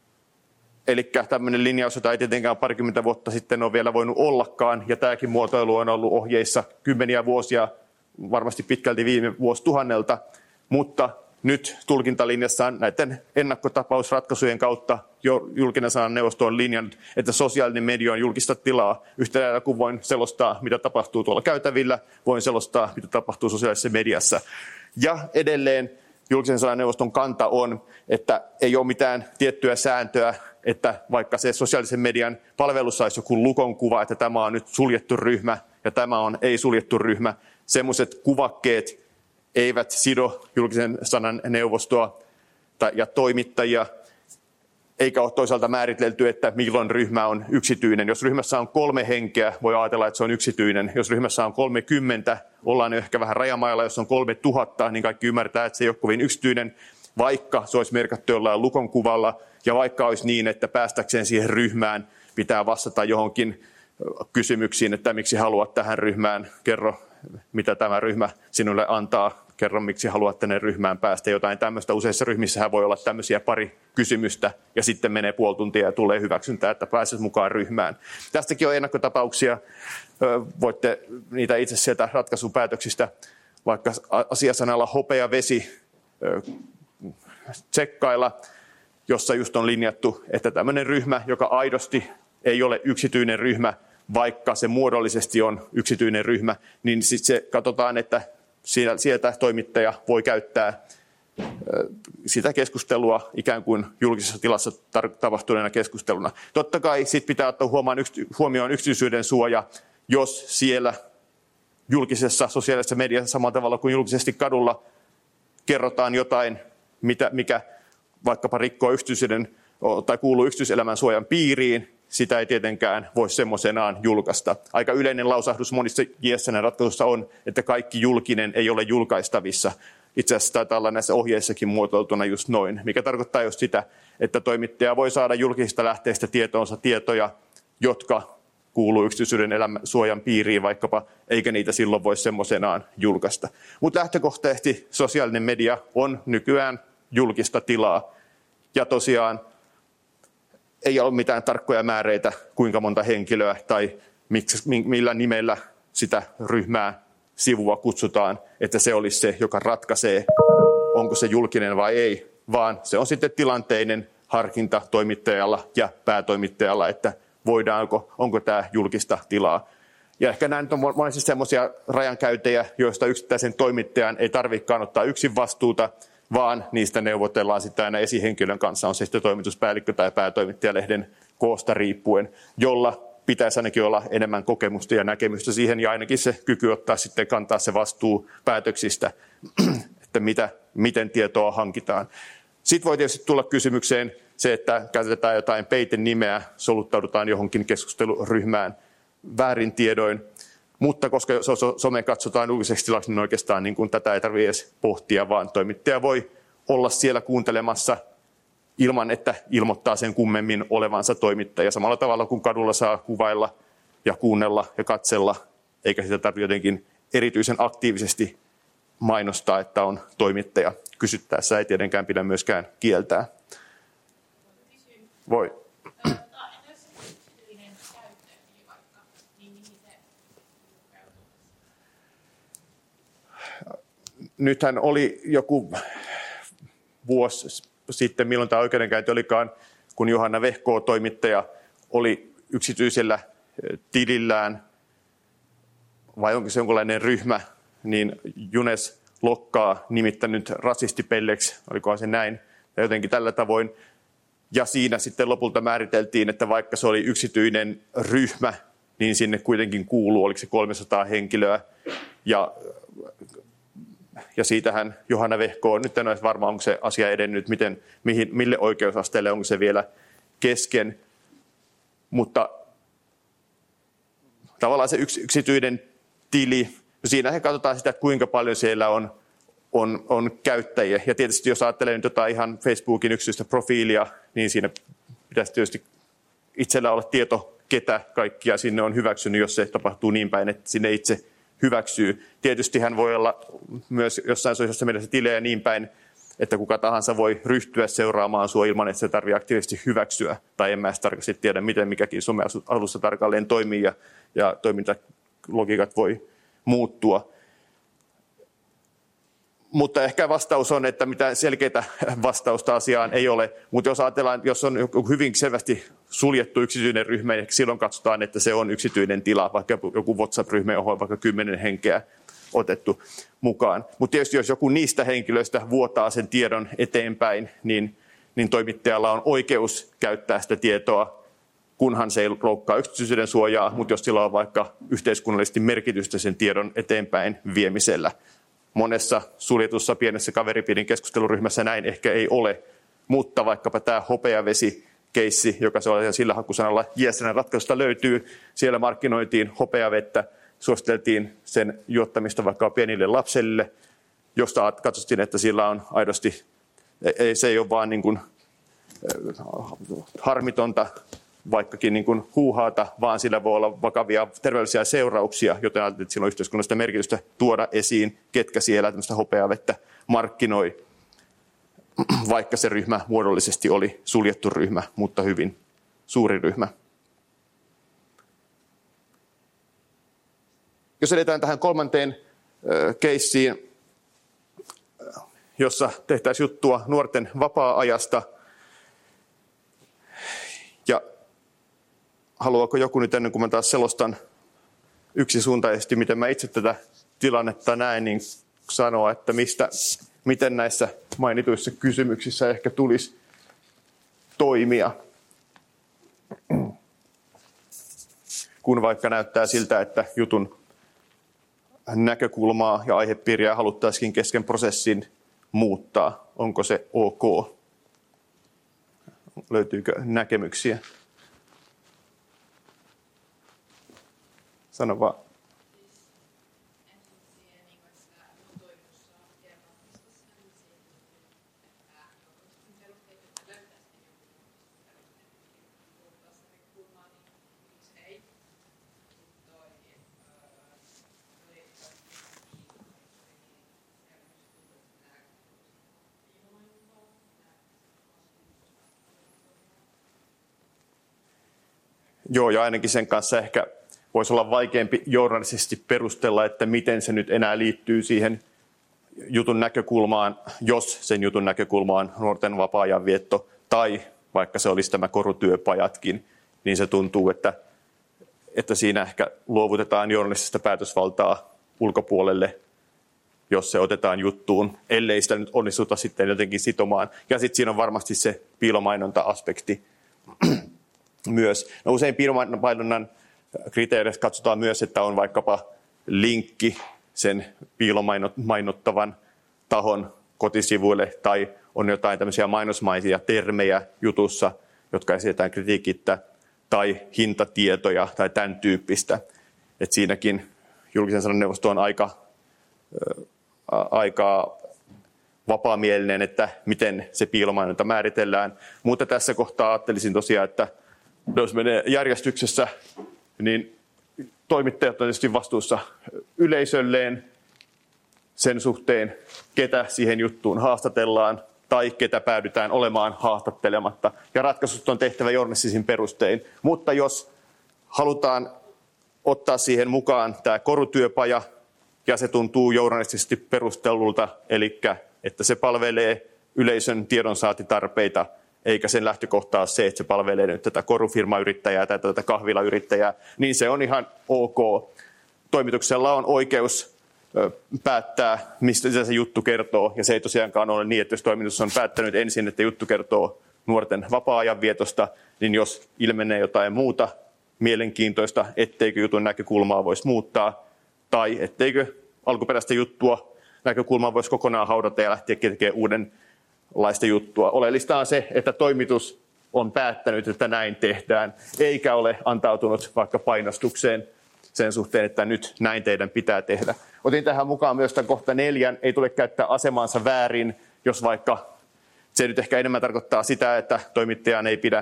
Speaker 1: Eli tämmöinen linjaus, jota ei tietenkään parikymmentä vuotta sitten ole vielä voinut ollakaan, ja tämäkin muotoilu on ollut ohjeissa kymmeniä vuosia, varmasti pitkälti viime vuosituhannelta, mutta nyt tulkintalinjassa näiden ennakkotapausratkaisujen kautta julkinen sanan neuvosto on linjannut, että sosiaalinen media on julkista tilaa. Yhtä lailla kuin voin selostaa, mitä tapahtuu tuolla käytävillä, voin selostaa, mitä tapahtuu sosiaalisessa mediassa. Ja edelleen julkisen sanan neuvoston kanta on, että ei ole mitään tiettyä sääntöä, että vaikka se sosiaalisen median palvelussa olisi joku lukon kuva, että tämä on nyt suljettu ryhmä ja tämä on ei-suljettu ryhmä, semmoiset kuvakkeet eivät sido julkisen sanan neuvostoa ja toimittajia, eikä ole toisaalta määritelty, että milloin ryhmä on yksityinen. Jos ryhmässä on 3 henkeä, voi ajatella, että se on yksityinen. Jos ryhmässä on 30, ollaan ehkä vähän rajamailla. Jos on 3000, niin kaikki ymmärtää, että se ei ole kovin yksityinen, vaikka se olisi merkattu jollain lukon kuvalla, ja vaikka olisi niin, että päästäkseen siihen ryhmään pitää vastata johonkin kysymyksiin, että miksi haluat tähän ryhmään, kerro mitä tämä ryhmä sinulle antaa, kerro miksi haluat tänne ryhmään päästä, jotain tämmöistä. Useissa ryhmissähän voi olla tämmöisiä pari kysymystä ja sitten menee puoli tuntia ja tulee hyväksyntää, että pääset mukaan ryhmään. Tästäkin on ennakkotapauksia, voitte niitä itse sieltä ratkaisupäätöksistä, vaikka asiasanalla hopea vesi tsekkailla, jossa just on linjattu, että tämmöinen ryhmä, joka aidosti ei ole yksityinen ryhmä, vaikka se muodollisesti on yksityinen ryhmä, niin sitten se katsotaan, että sieltä toimittaja voi käyttää sitä keskustelua ikään kuin julkisessa tilassa tapahtuneena keskusteluna. Totta kai sitten pitää ottaa huomioon yksityisyyden suoja, jos siellä julkisessa sosiaalisessa mediassa samalla tavalla kuin julkisesti kadulla kerrotaan jotain, mikä vaikkapa rikkoo yksityisyyden tai kuuluu yksityiselämän suojan piiriin, sitä ei tietenkään voi semmoisenaan julkaista. Aika yleinen lausahdus monissa JSN ratkaisuissa on, että kaikki julkinen ei ole julkaistavissa. itse asiassa taitaa olla näissä ohjeissakin muotoiltuna just noin, mikä tarkoittaa just sitä, että toimittaja voi saada julkisista lähteistä tietoonsa tietoja, jotka kuuluu yksityisyyden suojan piiriin vaikkapa, eikä niitä silloin voi semmoisenaan julkaista. Mutta lähtökohtaisesti sosiaalinen media on nykyään julkista tilaa. Ja tosiaan ei ole mitään tarkkoja määreitä, kuinka monta henkilöä tai millä nimellä sitä ryhmää sivua kutsutaan, että se olisi se, joka ratkaisee, onko se julkinen vai ei, vaan se on sitten tilanteinen harkinta toimittajalla ja päätoimittajalla, että onko tämä julkista tilaa. Ja ehkä nämä nyt on monesti semmoisia rajankäyntejä, joista yksittäisen toimittajan ei tarvitsekaan ottaa yksin vastuuta, vaan niistä neuvotellaan sitten aina esihenkilön kanssa, on se sitten toimituspäällikkö tai päätoimittajalehden koosta riippuen, jolla pitäisi ainakin olla enemmän kokemusta ja näkemystä siihen ja ainakin se kyky ottaa sitten kantaa se vastuu päätöksistä, että miten tietoa hankitaan. Sitten voi tietysti tulla kysymykseen se, että käytetään jotain peitenimeä, soluttaudutaan johonkin keskusteluryhmään väärin tiedoin, mutta koska some katsotaan julkiseksi tilaksi, niin oikeastaan niin kuin tätä ei tarvitse edes pohtia, vaan toimittaja voi olla siellä kuuntelemassa ilman, että ilmoittaa sen kummemmin olevansa toimittaja. Samalla tavalla kuin kadulla saa kuvailla ja kuunnella ja katsella, eikä sitä tarvitse jotenkin erityisen aktiivisesti mainostaa, että on toimittaja. Kysyttäessä ei tietenkään pidä myöskään kieltää. Voi. Nythän oli joku vuosi sitten, milloin tämä oikeudenkäynti olikaan, kun Johanna Vehkoo, toimittaja, oli yksityisellä tilillään, vai onko se jonkinlainen ryhmä, niin Junes Lokkaa nimittänyt rasistipelleksi, olikohan se näin, ja jotenkin tällä tavoin. Ja siinä sitten lopulta määriteltiin, että vaikka se oli yksityinen ryhmä, niin sinne kuitenkin kuuluu, oliko se 300 henkilöä. Ja siitähän Johanna Vehkoo, nyt en ole varma, onko se asia edennyt, mille oikeusasteelle, onko se vielä kesken. Mutta tavallaan se yksityinen tili, siinä he katsotaan sitä, että kuinka paljon siellä on käyttäjiä. Ja tietysti jos ajattelee nyt jotain ihan Facebookin yksityistä profiilia, niin siinä pitäisi tietysti itsellä olla tieto, ketä kaikkia sinne on hyväksynyt, jos se tapahtuu niin päin, että sinne itse hyväksyy. Tietysti hän voi olla myös jossain sosiaalisessa mielessä tilejä niin päin, että kuka tahansa voi ryhtyä seuraamaan sinua ilman, että se tarvitsee aktiivisesti hyväksyä. Tai en mä edes tarkasti tiedä, miten mikäkin some-alussa tarkalleen toimii ja toimintalogiikat voi muuttua. Mutta ehkä vastaus on, että mitään selkeitä vastausta asiaan ei ole. Mutta jos ajatellaan, jos on hyvin selvästi suljettu yksityinen ryhmä, niin silloin katsotaan, että se on yksityinen tila, vaikka joku WhatsApp-ryhmä, johon on vaikka 10 henkeä otettu mukaan. Mutta tietysti jos joku niistä henkilöistä vuotaa sen tiedon eteenpäin, niin toimittajalla on oikeus käyttää sitä tietoa, kunhan se ei loukkaa yksityisyyden suojaa, mutta jos sillä on vaikka yhteiskunnallisesti merkitystä sen tiedon eteenpäin viemisellä. Monessa suljetussa pienessä kaveripiirin keskusteluryhmässä näin ehkä ei ole, mutta vaikkapa tämä hopeavesi-keissi, joka se on sillä hakusanalla Jeesenen ratkaisusta löytyy, siellä markkinoitiin hopeavettä, suositeltiin sen juottamista vaikka pienille lapsille, josta katsottiin, että sillä on aidosti, se ei ole vaan niin kuin harmitonta, vaikkakin niin kuin huuhaata, vaan sillä voi olla vakavia terveellisiä seurauksia, joten ajattelin, että sillä on yhteiskunnallista merkitystä tuoda esiin, ketkä siellä tämmöistä hopeavettä markkinoi, vaikka se ryhmä muodollisesti oli suljettu ryhmä, mutta hyvin suuri ryhmä. Jos edetään tähän kolmanteen keissiin, jossa tehtäisiin juttua nuorten vapaa-ajasta, ja haluaako joku nyt ennen kuin mä taas selostan yksisuuntaisesti, miten mä itse tätä tilannetta näen, niin sanoa, että miten näissä mainituissa kysymyksissä ehkä tulisi toimia. Kun vaikka näyttää siltä, että jutun näkökulmaa ja aihepiiriä haluttaisiin kesken prosessin muuttaa. Onko se ok? Löytyykö näkemyksiä? Sano vaan. Joo, ja ainakin sen kanssa ehkä voisi olla vaikeampi journalistisesti perustella, että miten se nyt enää liittyy siihen jutun näkökulmaan, jos sen jutun näkökulma on nuorten vapaa-ajan vietto, tai vaikka se olisi tämä korutyöpajatkin, niin se tuntuu, että siinä ehkä luovutetaan journalistista päätösvaltaa ulkopuolelle, jos se otetaan juttuun, ellei sitä nyt onnistuta sitten jotenkin sitomaan. Ja sitten siinä on varmasti se piilomainonta-aspekti myös. No, usein piilomainonnan kriteereissä katsotaan myös, että on vaikkapa linkki sen piilomainottavan tahon kotisivuille, tai on jotain tämmöisiä mainosmaisia termejä jutussa, jotka esitetään kritiikittä, tai hintatietoja tai tämän tyyppistä. Et siinäkin julkisen sanan neuvosto on aika vapaamielinen, että miten se piilomainonta määritellään. Mutta tässä kohtaa ajattelisin tosiaan, että jos menee järjestyksessä, niin toimittajat on tietysti vastuussa yleisölleen sen suhteen, ketä siihen juttuun haastatellaan tai ketä päädytään olemaan haastattelematta. Ja ratkaisut on tehtävä journalistisin perustein. Mutta jos halutaan ottaa siihen mukaan tämä korutyöpaja, ja se tuntuu journalistisesti perustellulta, eli että se palvelee yleisön tiedonsaantitarpeita, eikä sen lähtökohtaa se, että se palvelee nyt tätä korufirmayrittäjää tai tätä kahvilayrittäjää, niin se on ihan ok. Toimituksella on oikeus päättää, mistä se juttu kertoo, ja se ei tosiaankaan ole niin, että jos toimitus on päättänyt ensin, että juttu kertoo nuorten vapaa-ajan vietosta, niin jos ilmenee jotain muuta mielenkiintoista, etteikö jutun näkökulmaa voisi muuttaa, tai etteikö alkuperäistä juttua näkökulmaa voisi kokonaan haudata ja lähteä tekemään uudenlaista juttua. Oleellista on se, että toimitus on päättänyt, että näin tehdään, eikä ole antautunut vaikka painostukseen sen suhteen, että nyt näin teidän pitää tehdä. Otin tähän mukaan myös tämän kohta 4, ei tule käyttää asemaansa väärin, jos vaikka se nyt ehkä enemmän tarkoittaa sitä, että toimittajan ei pidä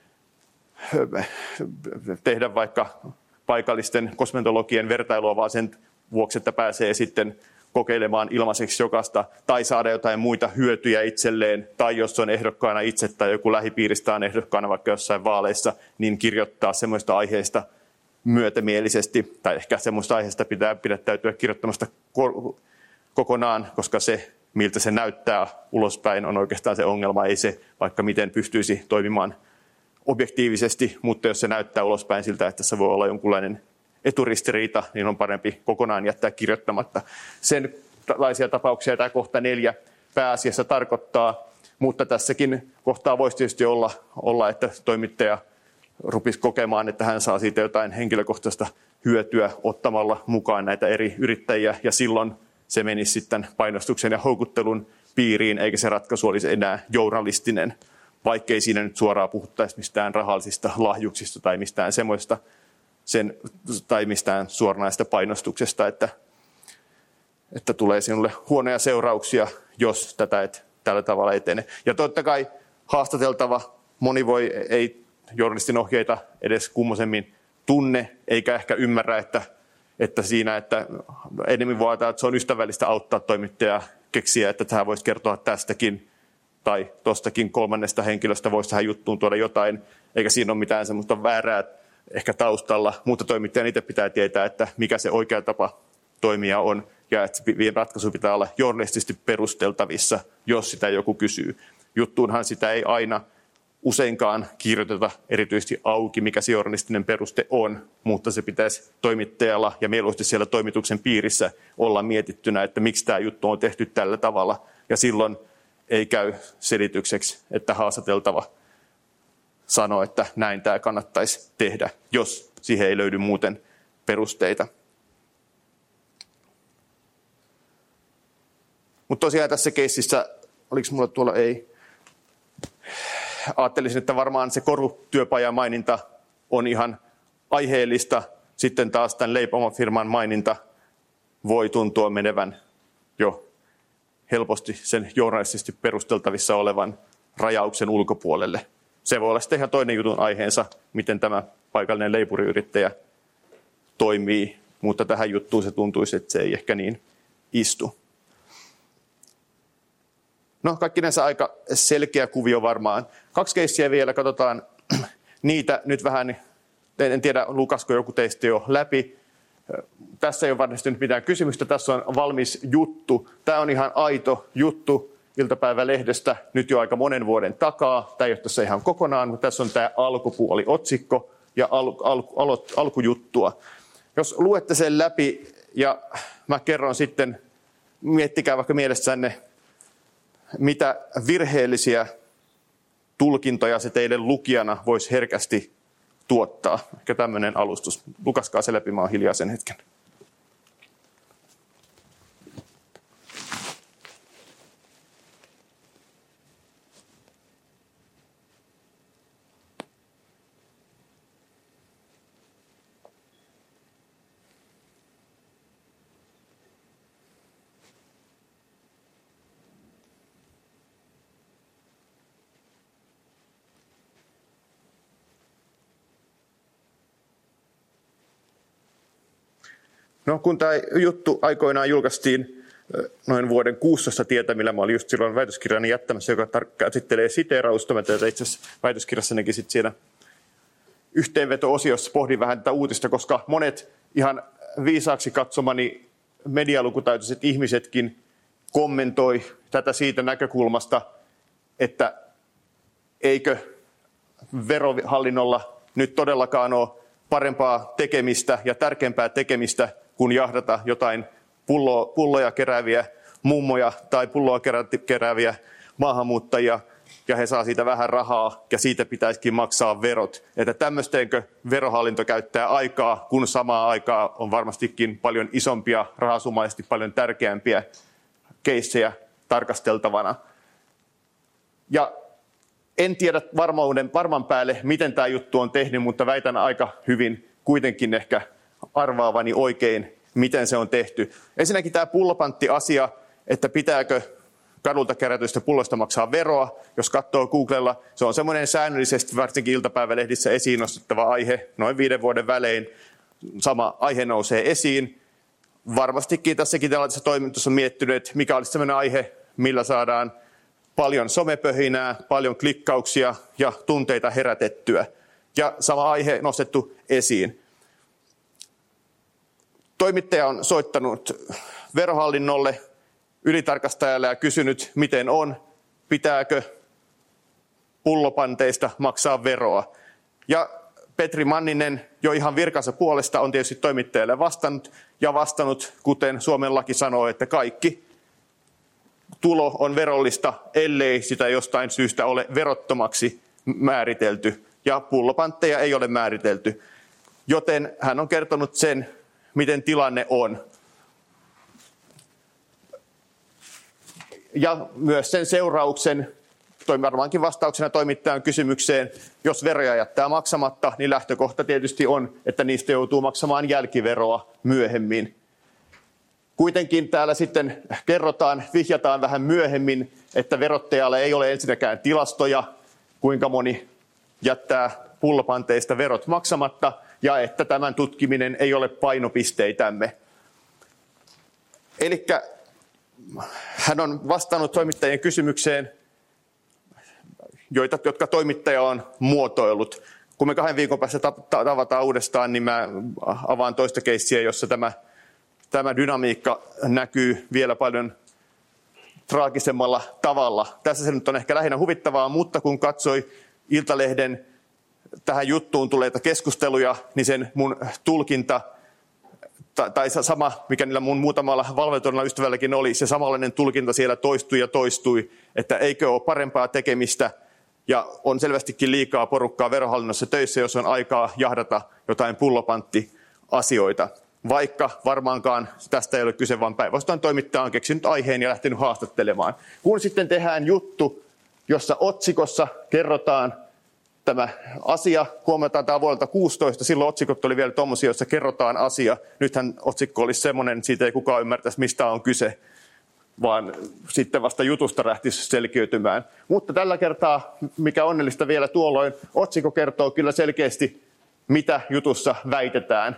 Speaker 1: tehdä vaikka paikallisten kosmetologien vertailua, vaan sen vuoksi, että pääsee sitten kokeilemaan ilmaiseksi jokaista, tai saada jotain muita hyötyjä itselleen, tai jos on ehdokkaana itse tai joku lähipiiristä on ehdokkaana vaikka jossain vaaleissa, niin kirjoittaa semmoista aiheesta myötämielisesti, tai ehkä semmoista aiheesta pitää pidättäytyä kirjoittamasta kokonaan, koska se, miltä se näyttää ulospäin, on oikeastaan se ongelma, ei se vaikka miten pystyisi toimimaan objektiivisesti, mutta jos se näyttää ulospäin siltä, että se voi olla jonkunlainen eturistiriita, niin on parempi kokonaan jättää kirjoittamatta. Sen tällaisia tapauksia tämä kohta 4 pääasiassa tarkoittaa, mutta tässäkin kohtaa voisi tietysti olla, että toimittaja rupisi kokemaan, että hän saa siitä jotain henkilökohtaista hyötyä ottamalla mukaan näitä eri yrittäjiä, ja silloin se menisi sitten painostuksen ja houkuttelun piiriin, eikä se ratkaisu olisi enää journalistinen, vaikkei siinä nyt suoraan puhuttaisi mistään rahallisista lahjuksista tai mistään semmoista, tai mistään suoranaista painostuksesta, että tulee sinulle huonoja seurauksia, jos tätä et tällä tavalla etene. Ja totta kai haastateltava moni ei journalistin ohjeita edes kummosemmin tunne, eikä ehkä ymmärrä, että siinä, että enemmän voi ajatella, että se on ystävällistä auttaa toimittajaa keksiä, että tähän voisi kertoa tästäkin, tai tuostakin kolmannesta henkilöstä voisi tähän juttuun tuoda jotain, eikä siinä ole mitään semmoista väärää ehkä taustalla, mutta toimittajan itse pitää tietää, että mikä se oikea tapa toimia on, ja että ratkaisu pitää olla journalistisesti perusteltavissa, jos sitä joku kysyy. Juttuunhan sitä ei aina useinkaan kirjoiteta erityisesti auki, mikä se journalistinen peruste on, mutta se pitäisi toimittajalla ja mieluusti siellä toimituksen piirissä olla mietittynä, että miksi tämä juttu on tehty tällä tavalla, ja silloin ei käy selitykseksi, että haastateltava sanoo, että näin tämä kannattaisi tehdä, jos siihen ei löydy muuten perusteita. Mutta tosiaan tässä keississä, oliko minulla tuolla ei, ajattelisin, että varmaan se korutyöpajan maininta on ihan aiheellista. Sitten taas tämän leipomofirman maininta voi tuntua menevän jo helposti sen journalistisesti perusteltavissa olevan rajauksen ulkopuolelle. Se voi olla sitten ihan toinen jutun aiheensa, miten tämä paikallinen leipuriyrittäjä toimii, mutta tähän juttuun se tuntuisi, että se ei ehkä niin istu. No, kaikkinensa aika selkeä kuvio varmaan. 2 keissiä vielä, katsotaan niitä nyt vähän En tiedä, lukasko joku teistä jo läpi. Tässä ei ole varsinaisesti nyt mitään kysymystä, tässä on valmis juttu. Tämä on ihan aito juttu iltapäivälehdestä nyt jo aika monen vuoden takaa. Tämä ei ole tässä ihan kokonaan, mutta tässä on tämä alkupuoli, otsikko ja alkujuttua. Jos luette sen läpi ja mä kerron sitten, miettikää vaikka mielessänne, mitä virheellisiä tulkintoja se teille lukijana voisi herkästi tuottaa. Ehkä tämmöinen alustus. Lukaskaa se läpi, mä oon hiljaa sen hetken. No, kun tämä juttu aikoinaan julkaistiin noin vuoden 16 tietämillä, mä olin just silloin väitöskirjani jättämässä, joka käsittelee siteerausta. Mä itse asiassa väitöskirjassanikin sitten siinä yhteenveto-osiossa pohdin vähän tätä uutista, koska monet ihan viisaaksi katsomani medialukutaitoiset ihmisetkin kommentoi tätä siitä näkökulmasta, että eikö verohallinnolla nyt todellakaan ole parempaa tekemistä ja tärkeämpää tekemistä kuin jahdata jotain pulloja kerääviä mummoja tai pulloa kerääviä maahanmuuttajia, ja he saa siitä vähän rahaa, ja siitä pitäisikin maksaa verot. Että tämmöisteenkö verohallinto käyttää aikaa, kun samaan aikaan on varmastikin paljon isompia, rahasummaisesti paljon tärkeämpiä keissejä tarkasteltavana. Ja en tiedä varman päälle, miten tämä juttu on tehnyt, mutta väitän aika hyvin kuitenkin ehkä arvaavani oikein, miten se on tehty. Ensinnäkin tämä pullopantti-asia, että pitääkö kadulta kerätyistä pulloista maksaa veroa. Jos katsoo Googlella, se on semmoinen säännöllisesti, varsinkin iltapäivälehdissä esiin nostettava aihe, noin 5 vuoden välein sama aihe nousee esiin. Varmastikin tässäkin tällaisessa toimintossa on miettinyt, mikä olisi semmoinen aihe, millä saadaan paljon somepöhinää, paljon klikkauksia ja tunteita herätettyä. Ja sama aihe nostettu esiin. Toimittaja on soittanut verohallinnolle, ylitarkastajalle ja kysynyt, miten on, pitääkö pullopanteista maksaa veroa. Ja Petri Manninen jo ihan virkansa puolesta on tietysti toimittajalle vastannut, kuten Suomen laki sanoo, että kaikki tulo on verollista, ellei sitä jostain syystä ole verottomaksi määritelty. Ja pullopantteja ei ole määritelty. Joten hän on kertonut sen, miten tilanne on. Ja myös sen seurauksen, varmaankin vastauksena toimittajan kysymykseen, jos veroja jättää maksamatta, niin lähtökohta tietysti on, että niistä joutuu maksamaan jälkiveroa myöhemmin. Kuitenkin täällä sitten vihjataan vähän myöhemmin, että verottajalle ei ole ensinnäkään tilastoja, kuinka moni jättää pullopanteista verot maksamatta, ja että tämän tutkiminen ei ole painopisteitämme. Elikkä hän on vastannut toimittajien kysymykseen, jotka toimittaja on muotoillut. Kun me 2 viikon päästä tavataan uudestaan, niin mä avaan toista keissiä, jossa tämä dynamiikka näkyy vielä paljon traagisemmalla tavalla. Tässä se nyt on ehkä lähinnä huvittavaa, mutta kun katsoi Iltalehden tähän juttuun tuleita keskusteluja, niin sen mun tulkinta, tai sama, mikä niillä mun muutamalla valveutuneella ystävälläkin oli, se samanlainen tulkinta siellä toistui, että eikö ole parempaa tekemistä, ja on selvästikin liikaa porukkaa verohallinnossa töissä, jos on aikaa jahdata jotain pullopanttiasioita. Vaikka varmaankaan tästä ei ole kyse, vaan päinvastoin toimittaja on keksinyt aiheen ja lähtenyt haastattelemaan. Kun sitten tehdään juttu, jossa otsikossa kerrotaan tämä asia, huomataan tämä vuodelta 16, silloin otsikot oli vielä tuommoisia, joissa kerrotaan asia. Nythän otsikko olisi semmoinen, että siitä ei kukaan ymmärtäisi, mistä on kyse, vaan sitten vasta jutusta lähtisi selkiytymään. Mutta tällä kertaa, mikä onnellista vielä tuolloin, otsikko kertoo kyllä selkeästi, mitä jutussa väitetään.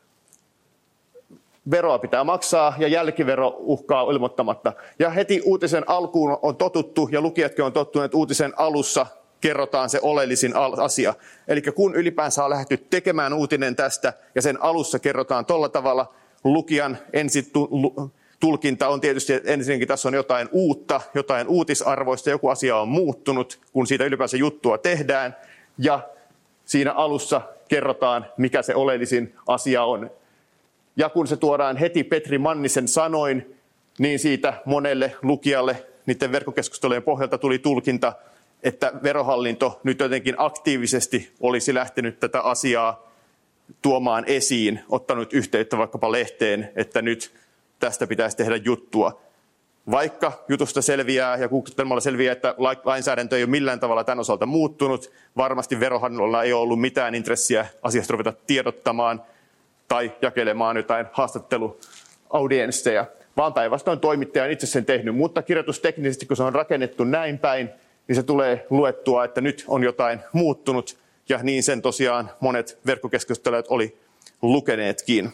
Speaker 1: Veroa pitää maksaa ja jälkivero uhkaa ilmoittamatta. Ja heti uutisen alkuun on totuttu ja lukijatkin on tottuneet uutisen alussa kerrotaan se oleellisin asia. Eli kun ylipäänsä on lähdetty tekemään uutinen tästä ja sen alussa kerrotaan tolla tavalla, lukijan tulkinta on tietysti, että ensinnäkin tässä on jotain uutta, jotain uutisarvoista, joku asia on muuttunut, kun siitä ylipäänsä juttua tehdään, ja siinä alussa kerrotaan, mikä se oleellisin asia on. Ja kun se tuodaan heti Petri Mannisen sanoin, niin siitä monelle lukijalle niiden verkkokeskustelujen pohjalta tuli tulkinta, että Verohallinto nyt jotenkin aktiivisesti olisi lähtenyt tätä asiaa tuomaan esiin, ottanut yhteyttä vaikkapa lehteen, että nyt tästä pitäisi tehdä juttua. Vaikka jutusta selviää ja googlettelemalla selviää, että lainsäädäntö ei ole millään tavalla tämän osalta muuttunut, varmasti Verohallinnolla ei ole ollut mitään intressiä asiasta ruveta tiedottamaan tai jakelemaan jotain haastatteluaudiensseja, vaan päinvastoin toimittaja on itse sen tehnyt. Mutta kirjoitusteknisesti, kun se on rakennettu näin päin, niin se tulee luettua, että nyt on jotain muuttunut, ja niin sen tosiaan monet verkkokeskustelijat oli lukeneetkin.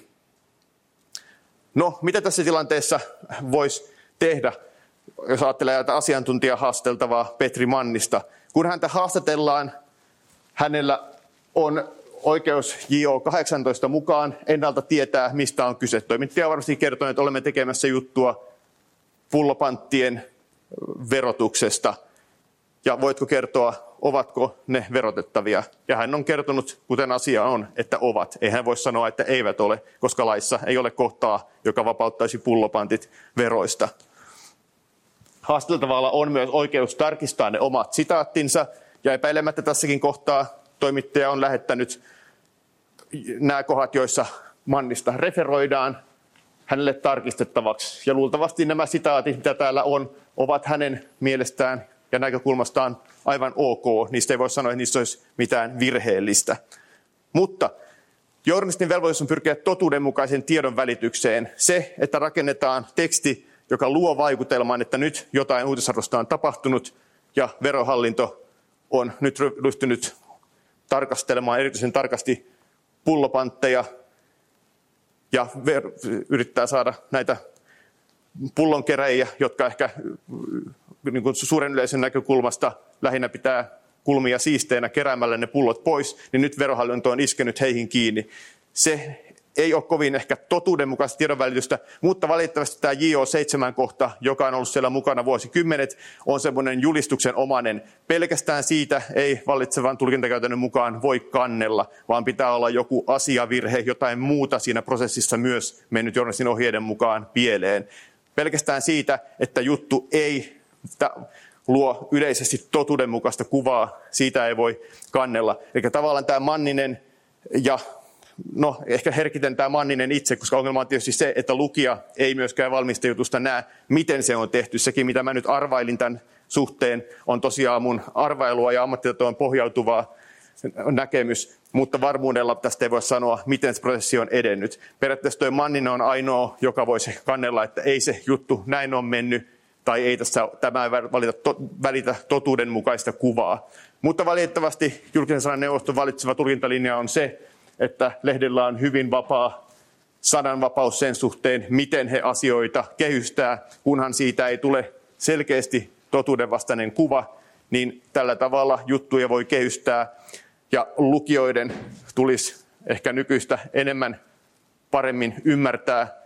Speaker 1: No, mitä tässä tilanteessa voisi tehdä, jos ajattelee jotain asiantuntijaa haasteltavaa Petri Mannista? Kun häntä haastatellaan, hänellä on oikeus J18 mukaan ennalta tietää, mistä on kyse. Toimittaja on varmasti kertonut, että olemme tekemässä juttua pullopanttien verotuksesta. Ja voitko kertoa, ovatko ne verotettavia? Ja hän on kertonut, kuten asia on, että ovat. Ei hän voi sanoa, että eivät ole, koska laissa ei ole kohtaa, joka vapauttaisi pullopantit veroista. Haasteltavalla on myös oikeus tarkistaa ne omat sitaattinsa, ja epäilemättä tässäkin kohtaa toimittaja on lähettänyt nämä kohdat, joissa Mannista referoidaan, hänelle tarkistettavaksi. Ja luultavasti nämä sitaatit, mitä täällä on, ovat hänen mielestään ja näkökulmastaan aivan ok. Niistä ei voi sanoa, että niissä olisi mitään virheellistä. Mutta journalistin velvollisuus on pyrkiä totuudenmukaisen tiedon välitykseen. Se, että rakennetaan teksti, joka luo vaikutelman, että nyt jotain uutisarvosta on tapahtunut ja Verohallinto on nyt ryhtynyt tarkastelemaan erityisen tarkasti pullopantteja ja yrittää saada näitä pullonkeräjiä, jotka ehkä niin kuin suuren yleisön näkökulmasta lähinnä pitää kulmia siisteinä keräämällä ne pullot pois, niin nyt Verohallinto on iskenyt heihin kiinni. Se ei ole kovin ehkä totuudenmukaista tiedonvälitystä, mutta valitettavasti tämä JO7-kohta, joka on ollut siellä mukana vuosikymmenet, on semmoinen julistuksen omainen. Pelkästään siitä ei vallitsevan tulkintakäytännön mukaan voi kannella, vaan pitää olla joku asiavirhe, jotain muuta siinä prosessissa myös mennyt journalistin ohjeiden mukaan pieleen. Pelkästään siitä, että juttu ei luo yleisesti totuudenmukaista kuvaa, siitä ei voi kannella. Eli tavallaan tämä Manninen ja ehkä herkiten tämä Manninen itse, koska ongelma on tietysti se, että lukija ei myöskään valmistejutusta näe, miten se on tehty. Sekin, mitä mä nyt arvailin tämän suhteen, on tosiaan mun arvailua ja ammattitaitoon pohjautuvaa näkemys, mutta varmuudella tästä ei voi sanoa, miten se prosessi on edennyt. Periaatteessa tuo Manninen on ainoa, joka voisi kannella, että ei se juttu näin on mennyt, tai ei tämä ei välitä totuudenmukaista kuvaa. Mutta valitettavasti julkisen sanan neuvoston valitseva tulkintalinja on se, että lehdellä on hyvin vapaa sananvapaus sen suhteen, miten he asioita kehystää, kunhan siitä ei tule selkeästi totuudenvastainen kuva, niin tällä tavalla juttuja voi kehystää ja lukijoiden tulisi ehkä nykyistä enemmän paremmin ymmärtää,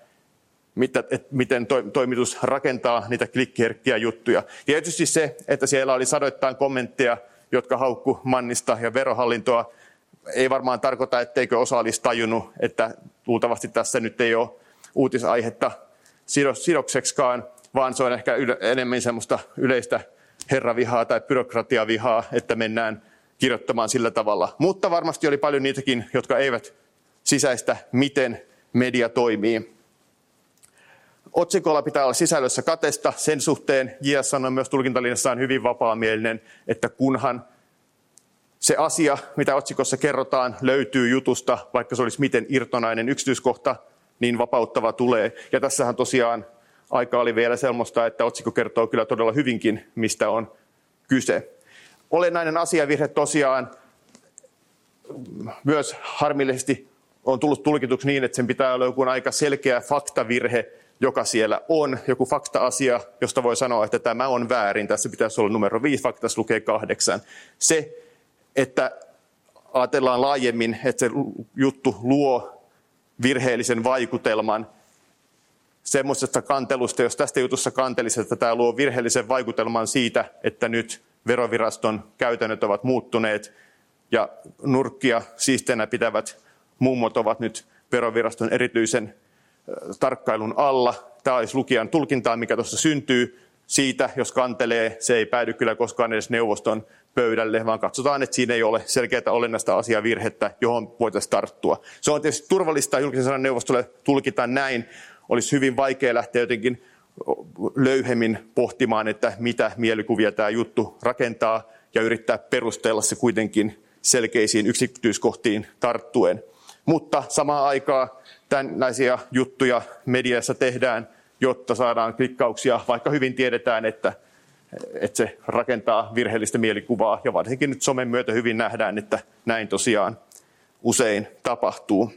Speaker 1: miten toimitus rakentaa niitä klikkiherkkiä juttuja. Tietysti se, että siellä oli sadoittain kommentteja, jotka haukku Mannista ja Verohallintoa, ei varmaan tarkoita, etteikö osa olisi tajunnut, että luultavasti tässä nyt ei ole uutisaihetta sidokseksikaan, vaan se on ehkä enemmän semmoista yleistä herravihaa tai byrokratiavihaa, että mennään kirjoittamaan sillä tavalla. Mutta varmasti oli paljon niitäkin, jotka eivät sisäistä, miten media toimii. Otsikolla pitää olla sisällössä katesta. Sen suhteen JS sanoi myös tulkintalinjassaan hyvin vapaamielinen, että kunhan se asia, mitä otsikossa kerrotaan, löytyy jutusta, vaikka se olisi miten irtonainen yksityiskohta, niin vapauttava tulee. Ja tässähän tosiaan aika oli vielä semmoista, että otsikko kertoo kyllä todella hyvinkin, mistä on kyse. Olennainen asiavirhe tosiaan myös harmillisesti on tullut tulkituksi niin, että sen pitää olla joku aika selkeä faktavirhe joka siellä on, joku fakta-asia, josta voi sanoa, että tämä on väärin, tässä pitäisi olla numero 5, vaikka tässä lukee 8. Se, että ajatellaan laajemmin, että se juttu luo virheellisen vaikutelman semmoisesta kantelusta, jos tästä jutussa kantelisi, että tämä luo virheellisen vaikutelman siitä, että nyt veroviraston käytännöt ovat muuttuneet ja nurkkia siisteenä pitävät mummot ovat nyt veroviraston erityisen tarkkailun alla. Tämä olisi lukijan tulkintaa, mikä tuossa syntyy siitä, jos kantelee, se ei päädy kyllä koskaan edes neuvoston pöydälle, vaan katsotaan, että siinä ei ole selkeää olennaista asiavirhettä, johon voitaisiin tarttua. Se on tietysti turvallista julkisen sanan neuvostolle tulkita näin. Olisi hyvin vaikea lähteä jotenkin löyhemmin pohtimaan, että mitä mielikuvia tämä juttu rakentaa ja yrittää perustella se kuitenkin selkeisiin yksityiskohtiin tarttuen. Mutta samaan aikaan tällaisia juttuja mediassa tehdään, jotta saadaan klikkauksia, vaikka hyvin tiedetään, että se rakentaa virheellistä mielikuvaa. Ja varsinkin nyt somen myötä hyvin nähdään, että näin tosiaan usein tapahtuu.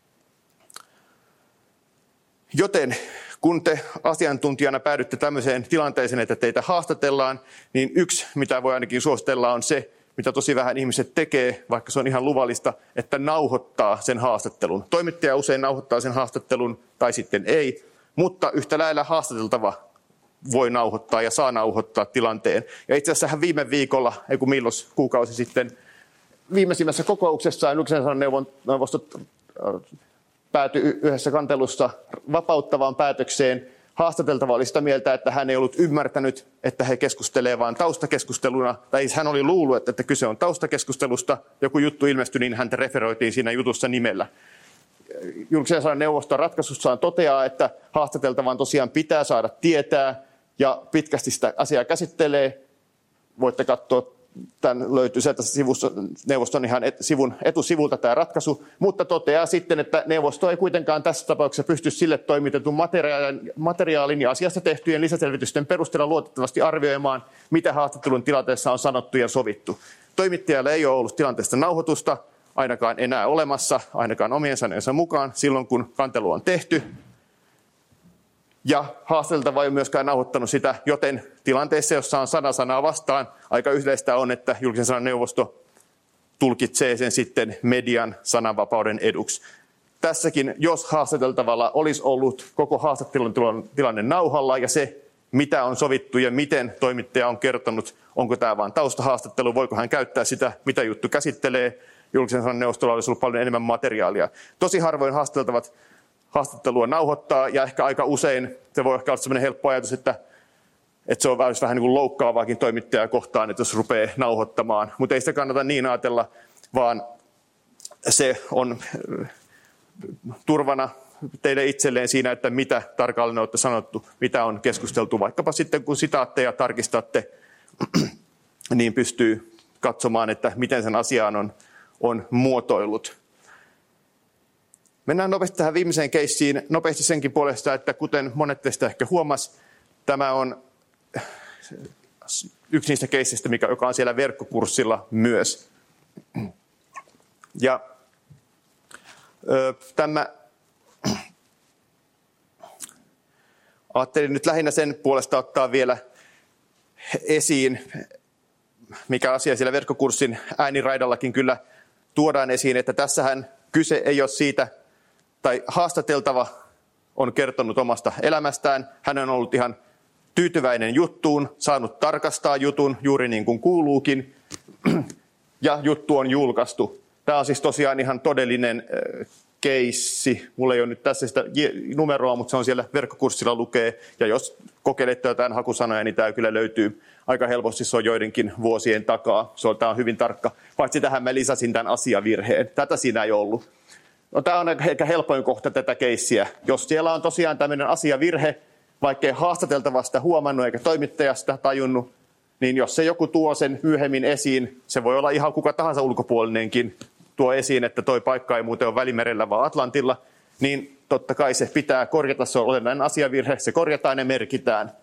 Speaker 1: Joten kun te asiantuntijana päädytte tämmöiseen tilanteeseen, että teitä haastatellaan, niin yksi, mitä voi ainakin suositella, on se, mitä tosi vähän ihmiset tekee, vaikka se on ihan luvallista, että nauhoittaa sen haastattelun. Toimittaja usein nauhoittaa sen haastattelun tai sitten ei, mutta yhtä lailla haastateltava voi nauhoittaa ja saa nauhoittaa tilanteen. Ja itse asiassa viime viikolla, milloin kuukausi sitten, viimeisimmässä kokouksessaan julkisen sanan neuvosto päätyi yhdessä kantelussa vapauttavaan päätökseen. Haastateltava oli sitä mieltä, että hän ei ollut ymmärtänyt, että he keskustelevat vain taustakeskusteluna, tai hän oli luullut, että kyse on taustakeskustelusta. Joku juttu ilmestyi, niin häntä referoitiin siinä jutussa nimellä. Julkisen sanan neuvosto ratkaisussaan toteaa, että haastateltavan tosiaan pitää saada tietää, ja pitkästi sitä asiaa käsittelee. Voitte katsoa, tämän löytyy sieltä neuvoston ihan sivun etusivulta tämä ratkaisu, mutta toteaa sitten, että neuvosto ei kuitenkaan tässä tapauksessa pysty sille toimitetun materiaalin ja asiasta tehtyjen lisäselvitysten perusteella luotettavasti arvioimaan, mitä haastattelun tilanteessa on sanottu ja sovittu. Toimittajalla ei ole ollut tilanteesta nauhoitusta, ainakaan enää olemassa, ainakaan omien sanojensa mukaan, silloin kun kantelu on tehty. Ja haastateltava ei ole myöskään nauhoittanut sitä, joten tilanteessa, jossa on 100 sanaa vastaan, aika yleistä on, että julkisen sanan neuvosto tulkitsee sen sitten median sananvapauden eduksi. Tässäkin, jos haastateltavalla olisi ollut koko haastattelun tilanne nauhalla ja se, mitä on sovittu ja miten toimittaja on kertonut, onko tämä vain taustahaastattelu, voiko hän käyttää sitä, mitä juttu käsittelee, julkisen sanan neuvostolla olisi ollut paljon enemmän materiaalia. Tosi harvoin haastateltavat haastattelua nauhoittaa, ja ehkä aika usein se voi ehkä olla sellainen helppo ajatus, että se on vähän niin kuin loukkaavaakin toimittajaa kohtaan, että jos rupeaa nauhoittamaan. Mutta ei sitä kannata niin ajatella, vaan se on turvana teille itselleen siinä, että mitä tarkalleen olette sanottu, mitä on keskusteltu. Vaikkapa sitten, kun sitaatteja tarkistatte, niin pystyy katsomaan, että miten sen asiaan on muotoillut. Mennään nopeasti tähän viimeiseen keissiin. Nopeasti senkin puolesta, että kuten monet teistä ehkä huomasi, tämä on yksi niistä keissistä, joka on siellä verkkokurssilla myös. Ja tämä ajattelin nyt lähinnä sen puolesta ottaa vielä esiin, mikä asia siellä verkkokurssin ääniraidallakin kyllä tuodaan esiin, että tässähän kyse ei ole siitä, tai haastateltava on kertonut omasta elämästään. Hän on ollut ihan tyytyväinen juttuun, saanut tarkastaa jutun juuri niin kuin kuuluukin, ja juttu on julkaistu. Tämä on siis tosiaan ihan todellinen keissi. Mulla ei ole nyt tässä sitä numeroa, mutta se on siellä verkkokurssilla lukee. Ja jos kokeilette jotain hakusanoja, niin tämä kyllä löytyy aika helposti. Se on joidenkin vuosien takaa. Tämä on hyvin tarkka. Paitsi tähän mä lisäsin tämän asiavirheen. Tätä siinä ei ollut. No, tämä on ehkä helpoin kohta tätä keissiä. Jos siellä on tosiaan tämmöinen asiavirhe, vaikkei haastateltavasta huomannut eikä toimittajasta tajunnut, niin jos se joku tuo sen myöhemmin esiin, se voi olla ihan kuka tahansa ulkopuolinenkin, tuo esiin, että toi paikka ei muuten ole Välimerellä, vaan Atlantilla, niin totta kai se pitää korjata, se on olennainen asiavirhe, se korjataan ja merkitään.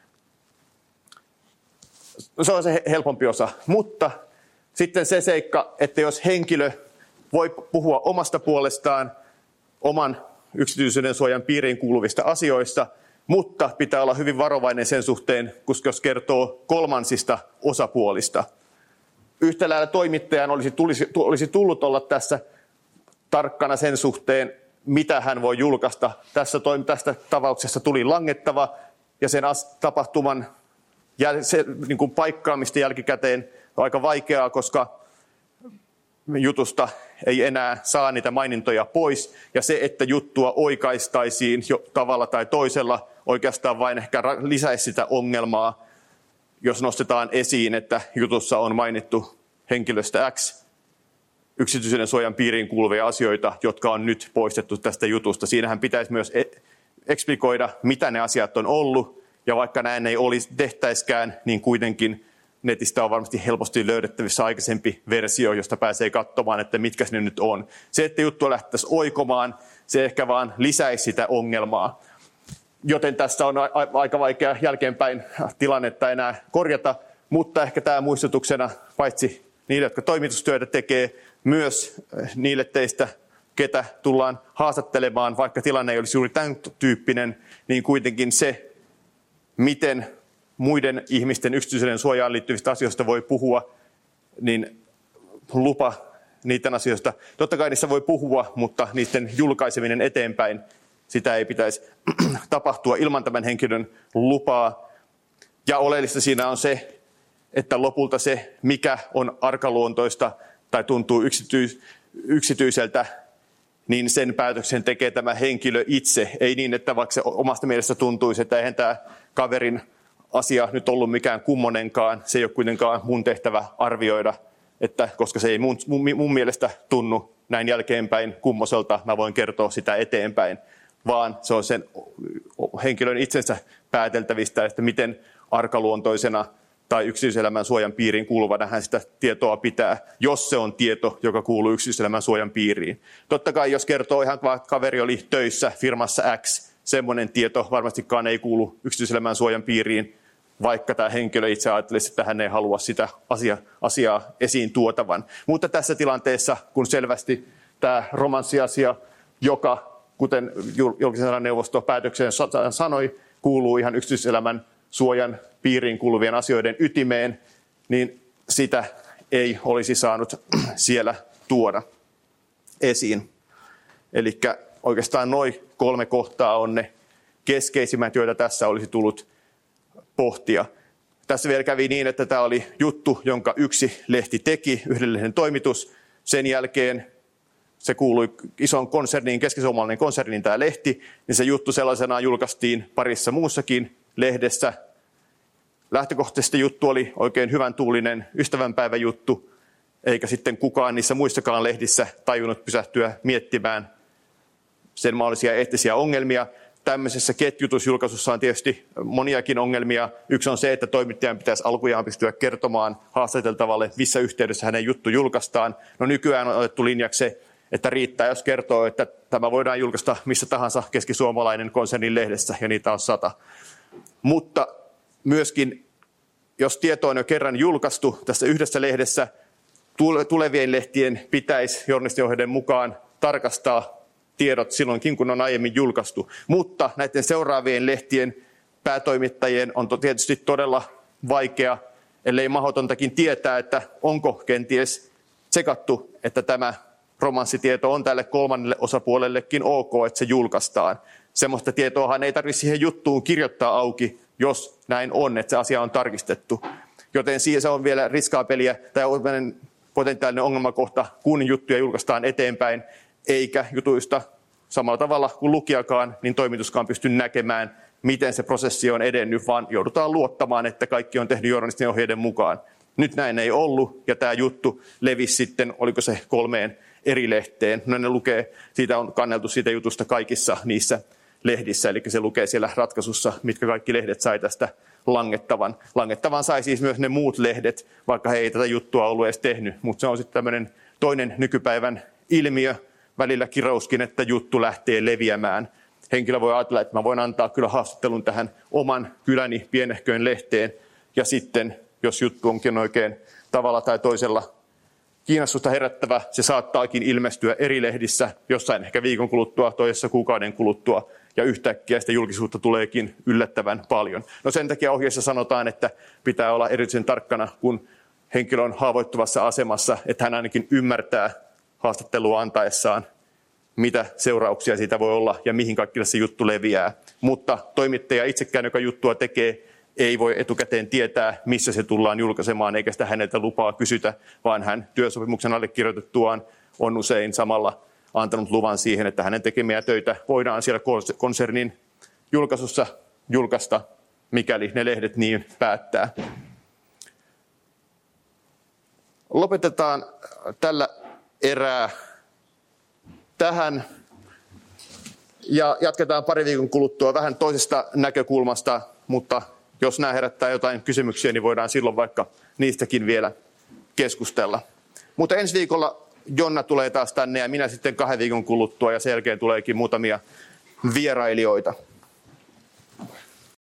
Speaker 1: Se on se helpompi osa, mutta sitten se seikka, että jos henkilö voi puhua omasta puolestaan oman yksityisyyden suojan piiriin kuuluvista asioista, mutta pitää olla hyvin varovainen sen suhteen, koska jos kertoo kolmansista osapuolista. Yhtä lailla toimittajan olisi tullut olla tässä tarkkana sen suhteen, mitä hän voi julkaista. Tästä tapauksessa tuli langettava ja sen tapahtuman niin kuin paikkaamista jälkikäteen on aika vaikeaa, koska jutusta ei enää saa niitä mainintoja pois. Ja se, että juttua oikaistaisiin jo tavalla tai toisella, oikeastaan vain ehkä lisäisi sitä ongelmaa, jos nostetaan esiin, että jutussa on mainittu henkilöstä X yksityisyyden suojan piiriin kuuluvia asioita, jotka on nyt poistettu tästä jutusta. Siinähän pitäisi myös eksplikoida, mitä ne asiat on ollut, ja vaikka näin ei olisi tehtäiskään, niin kuitenkin netistä on varmasti helposti löydettävissä aikaisempi versio, josta pääsee katsomaan, että mitkä ne nyt on. Se, että juttua lähdettäisiin oikomaan, se ehkä vaan lisäisi sitä ongelmaa. Joten tässä on aika vaikea jälkeenpäin tilannetta enää korjata, mutta ehkä tämä muistutuksena paitsi niille, jotka toimitustyötä tekee, myös niille teistä, ketä tullaan haastattelemaan, vaikka tilanne ei olisi juuri tämän tyyppinen, niin kuitenkin se, miten muiden ihmisten yksityisyyden suojaan liittyvistä asioista voi puhua, niin lupa niiden asioista. Totta kai niissä voi puhua, mutta niiden julkaiseminen eteenpäin, sitä ei pitäisi tapahtua ilman tämän henkilön lupaa. Ja oleellista siinä on se, että lopulta se, mikä on arkaluontoista tai tuntuu yksityiseltä, niin sen päätöksen tekee tämä henkilö itse. Ei niin, että vaikka se omasta mielestä tuntuisi, että eihän tämä kaverin asia nyt ollut mikään kummonenkaan. Se ei ole kuitenkaan mun tehtävä arvioida, että koska se ei mun mielestä tunnu näin jälkeenpäin kummoselta, mä voin kertoa sitä eteenpäin. Vaan se on sen henkilön itsensä pääteltävistä, että miten arkaluontoisena tai yksityiselämän suojan piiriin kuuluvana hän sitä tietoa pitää, jos se on tieto, joka kuuluu yksityiselämän suojan piiriin. Totta kai, jos kertoo ihan kaveri oli töissä firmassa X, semmoinen tieto varmastikaan ei kuulu yksityiselämän suojan piiriin, vaikka tämä henkilö itse ajattelisi, että hän ei halua sitä asiaa esiin tuotavan. Mutta tässä tilanteessa, kun selvästi tämä romanssiasia, joka, kuten julkisen sanan neuvosto päätökseen sanoi, kuuluu ihan yksityiselämän suojan piiriin kuuluvien asioiden ytimeen, niin sitä ei olisi saanut siellä tuoda esiin. Eli oikeastaan noin 3 kohtaa on ne keskeisimmät, joita tässä olisi tullut pohtia. Tässä vielä kävi niin, että tämä oli juttu, jonka yksi lehti teki, yhden lehden toimitus. Sen jälkeen se kuului ison konserniin, keskisuomalainen konserniin tämä lehti, niin se juttu sellaisenaan julkaistiin parissa muussakin lehdessä. Lähtökohtaisesti juttu oli oikein hyvän tuulinen ystävänpäiväjuttu, eikä sitten kukaan niissä muissakaan lehdissä tajunnut pysähtyä miettimään sen mahdollisia eettisiä ongelmia. Tämmöisessä ketjutusjulkaisussa on tietysti moniakin ongelmia. Yksi on se, että toimittajan pitäisi alkujaan pystyä kertomaan haastateltavalle, missä yhteydessä hänen juttu julkaistaan. No nykyään on otettu linjaksi se, että riittää, jos kertoo, että tämä voidaan julkaista missä tahansa keskisuomalainen konsernin lehdessä, ja niitä on 100. Mutta myöskin, jos tieto on jo kerran julkaistu tässä yhdessä lehdessä, tulevien lehtien pitäisi journalistiohjeiden mukaan tarkastaa tiedot silloinkin, kun on aiemmin julkaistu. Mutta näiden seuraavien lehtien päätoimittajien on tietysti todella vaikea, ellei mahdotontakin tietää, että onko kenties tsekattu, että tämä romanssitieto on tälle kolmannelle osapuolellekin ok, että se julkaistaan. Semmoista tietoahan ei tarvitse siihen juttuun kirjoittaa auki, jos näin on, että se asia on tarkistettu. Joten siihen se on vielä riskaapeliä tai potentiaalinen ongelmakohta, kun juttuja julkaistaan eteenpäin, eikä jutuista samalla tavalla kuin lukijakaan, niin toimituskaan pysty näkemään, miten se prosessi on edennyt, vaan joudutaan luottamaan, että kaikki on tehnyt journalistin ohjeiden mukaan. Nyt näin ei ollut, ja tämä juttu levisi sitten, oliko se 3 eri lehteen. No ne lukee, siitä on kanneltu siitä jutusta kaikissa niissä lehdissä, eli se lukee siellä ratkaisussa, mitkä kaikki lehdet sai tästä langettavan. Langettavan sai siis myös ne muut lehdet, vaikka he ei tätä juttua ollut edes tehnyt, mutta se on sitten tämmöinen toinen nykypäivän ilmiö, välillä kirouskin, että juttu lähtee leviämään. Henkilö voi ajatella, että mä voin antaa kyllä haastattelun tähän oman kyläni pienehköön lehteen, ja sitten, jos juttu onkin oikein tavalla tai toisella kiinnostusta herättävä, se saattaakin ilmestyä eri lehdissä, jossain ehkä viikon kuluttua, toisessa kuukauden kuluttua, ja yhtäkkiä sitä julkisuutta tuleekin yllättävän paljon. No sen takia ohjeessa sanotaan, että pitää olla erityisen tarkkana, kun henkilö on haavoittuvassa asemassa, että hän ainakin ymmärtää haastattelua antaessaan, mitä seurauksia siitä voi olla ja mihin kaikille se juttu leviää. Mutta toimittaja itsekään, joka juttua tekee, ei voi etukäteen tietää, missä se tullaan julkaisemaan, eikä sitä häneltä lupaa kysytä, vaan hän työsopimuksen allekirjoitettuaan on usein samalla antanut luvan siihen, että hänen tekemiä töitä voidaan siellä konsernin julkaisussa julkaista, mikäli ne lehdet niin päättää. Lopetetaan tällä erää tähän ja jatketaan pari viikon kuluttua vähän toisesta näkökulmasta, mutta jos nämä herättää jotain kysymyksiä, niin voidaan silloin vaikka niistäkin vielä keskustella. Mutta ensi viikolla Jonna tulee taas tänne ja minä sitten 2 viikon kuluttua ja sen jälkeen tuleekin muutamia vierailijoita.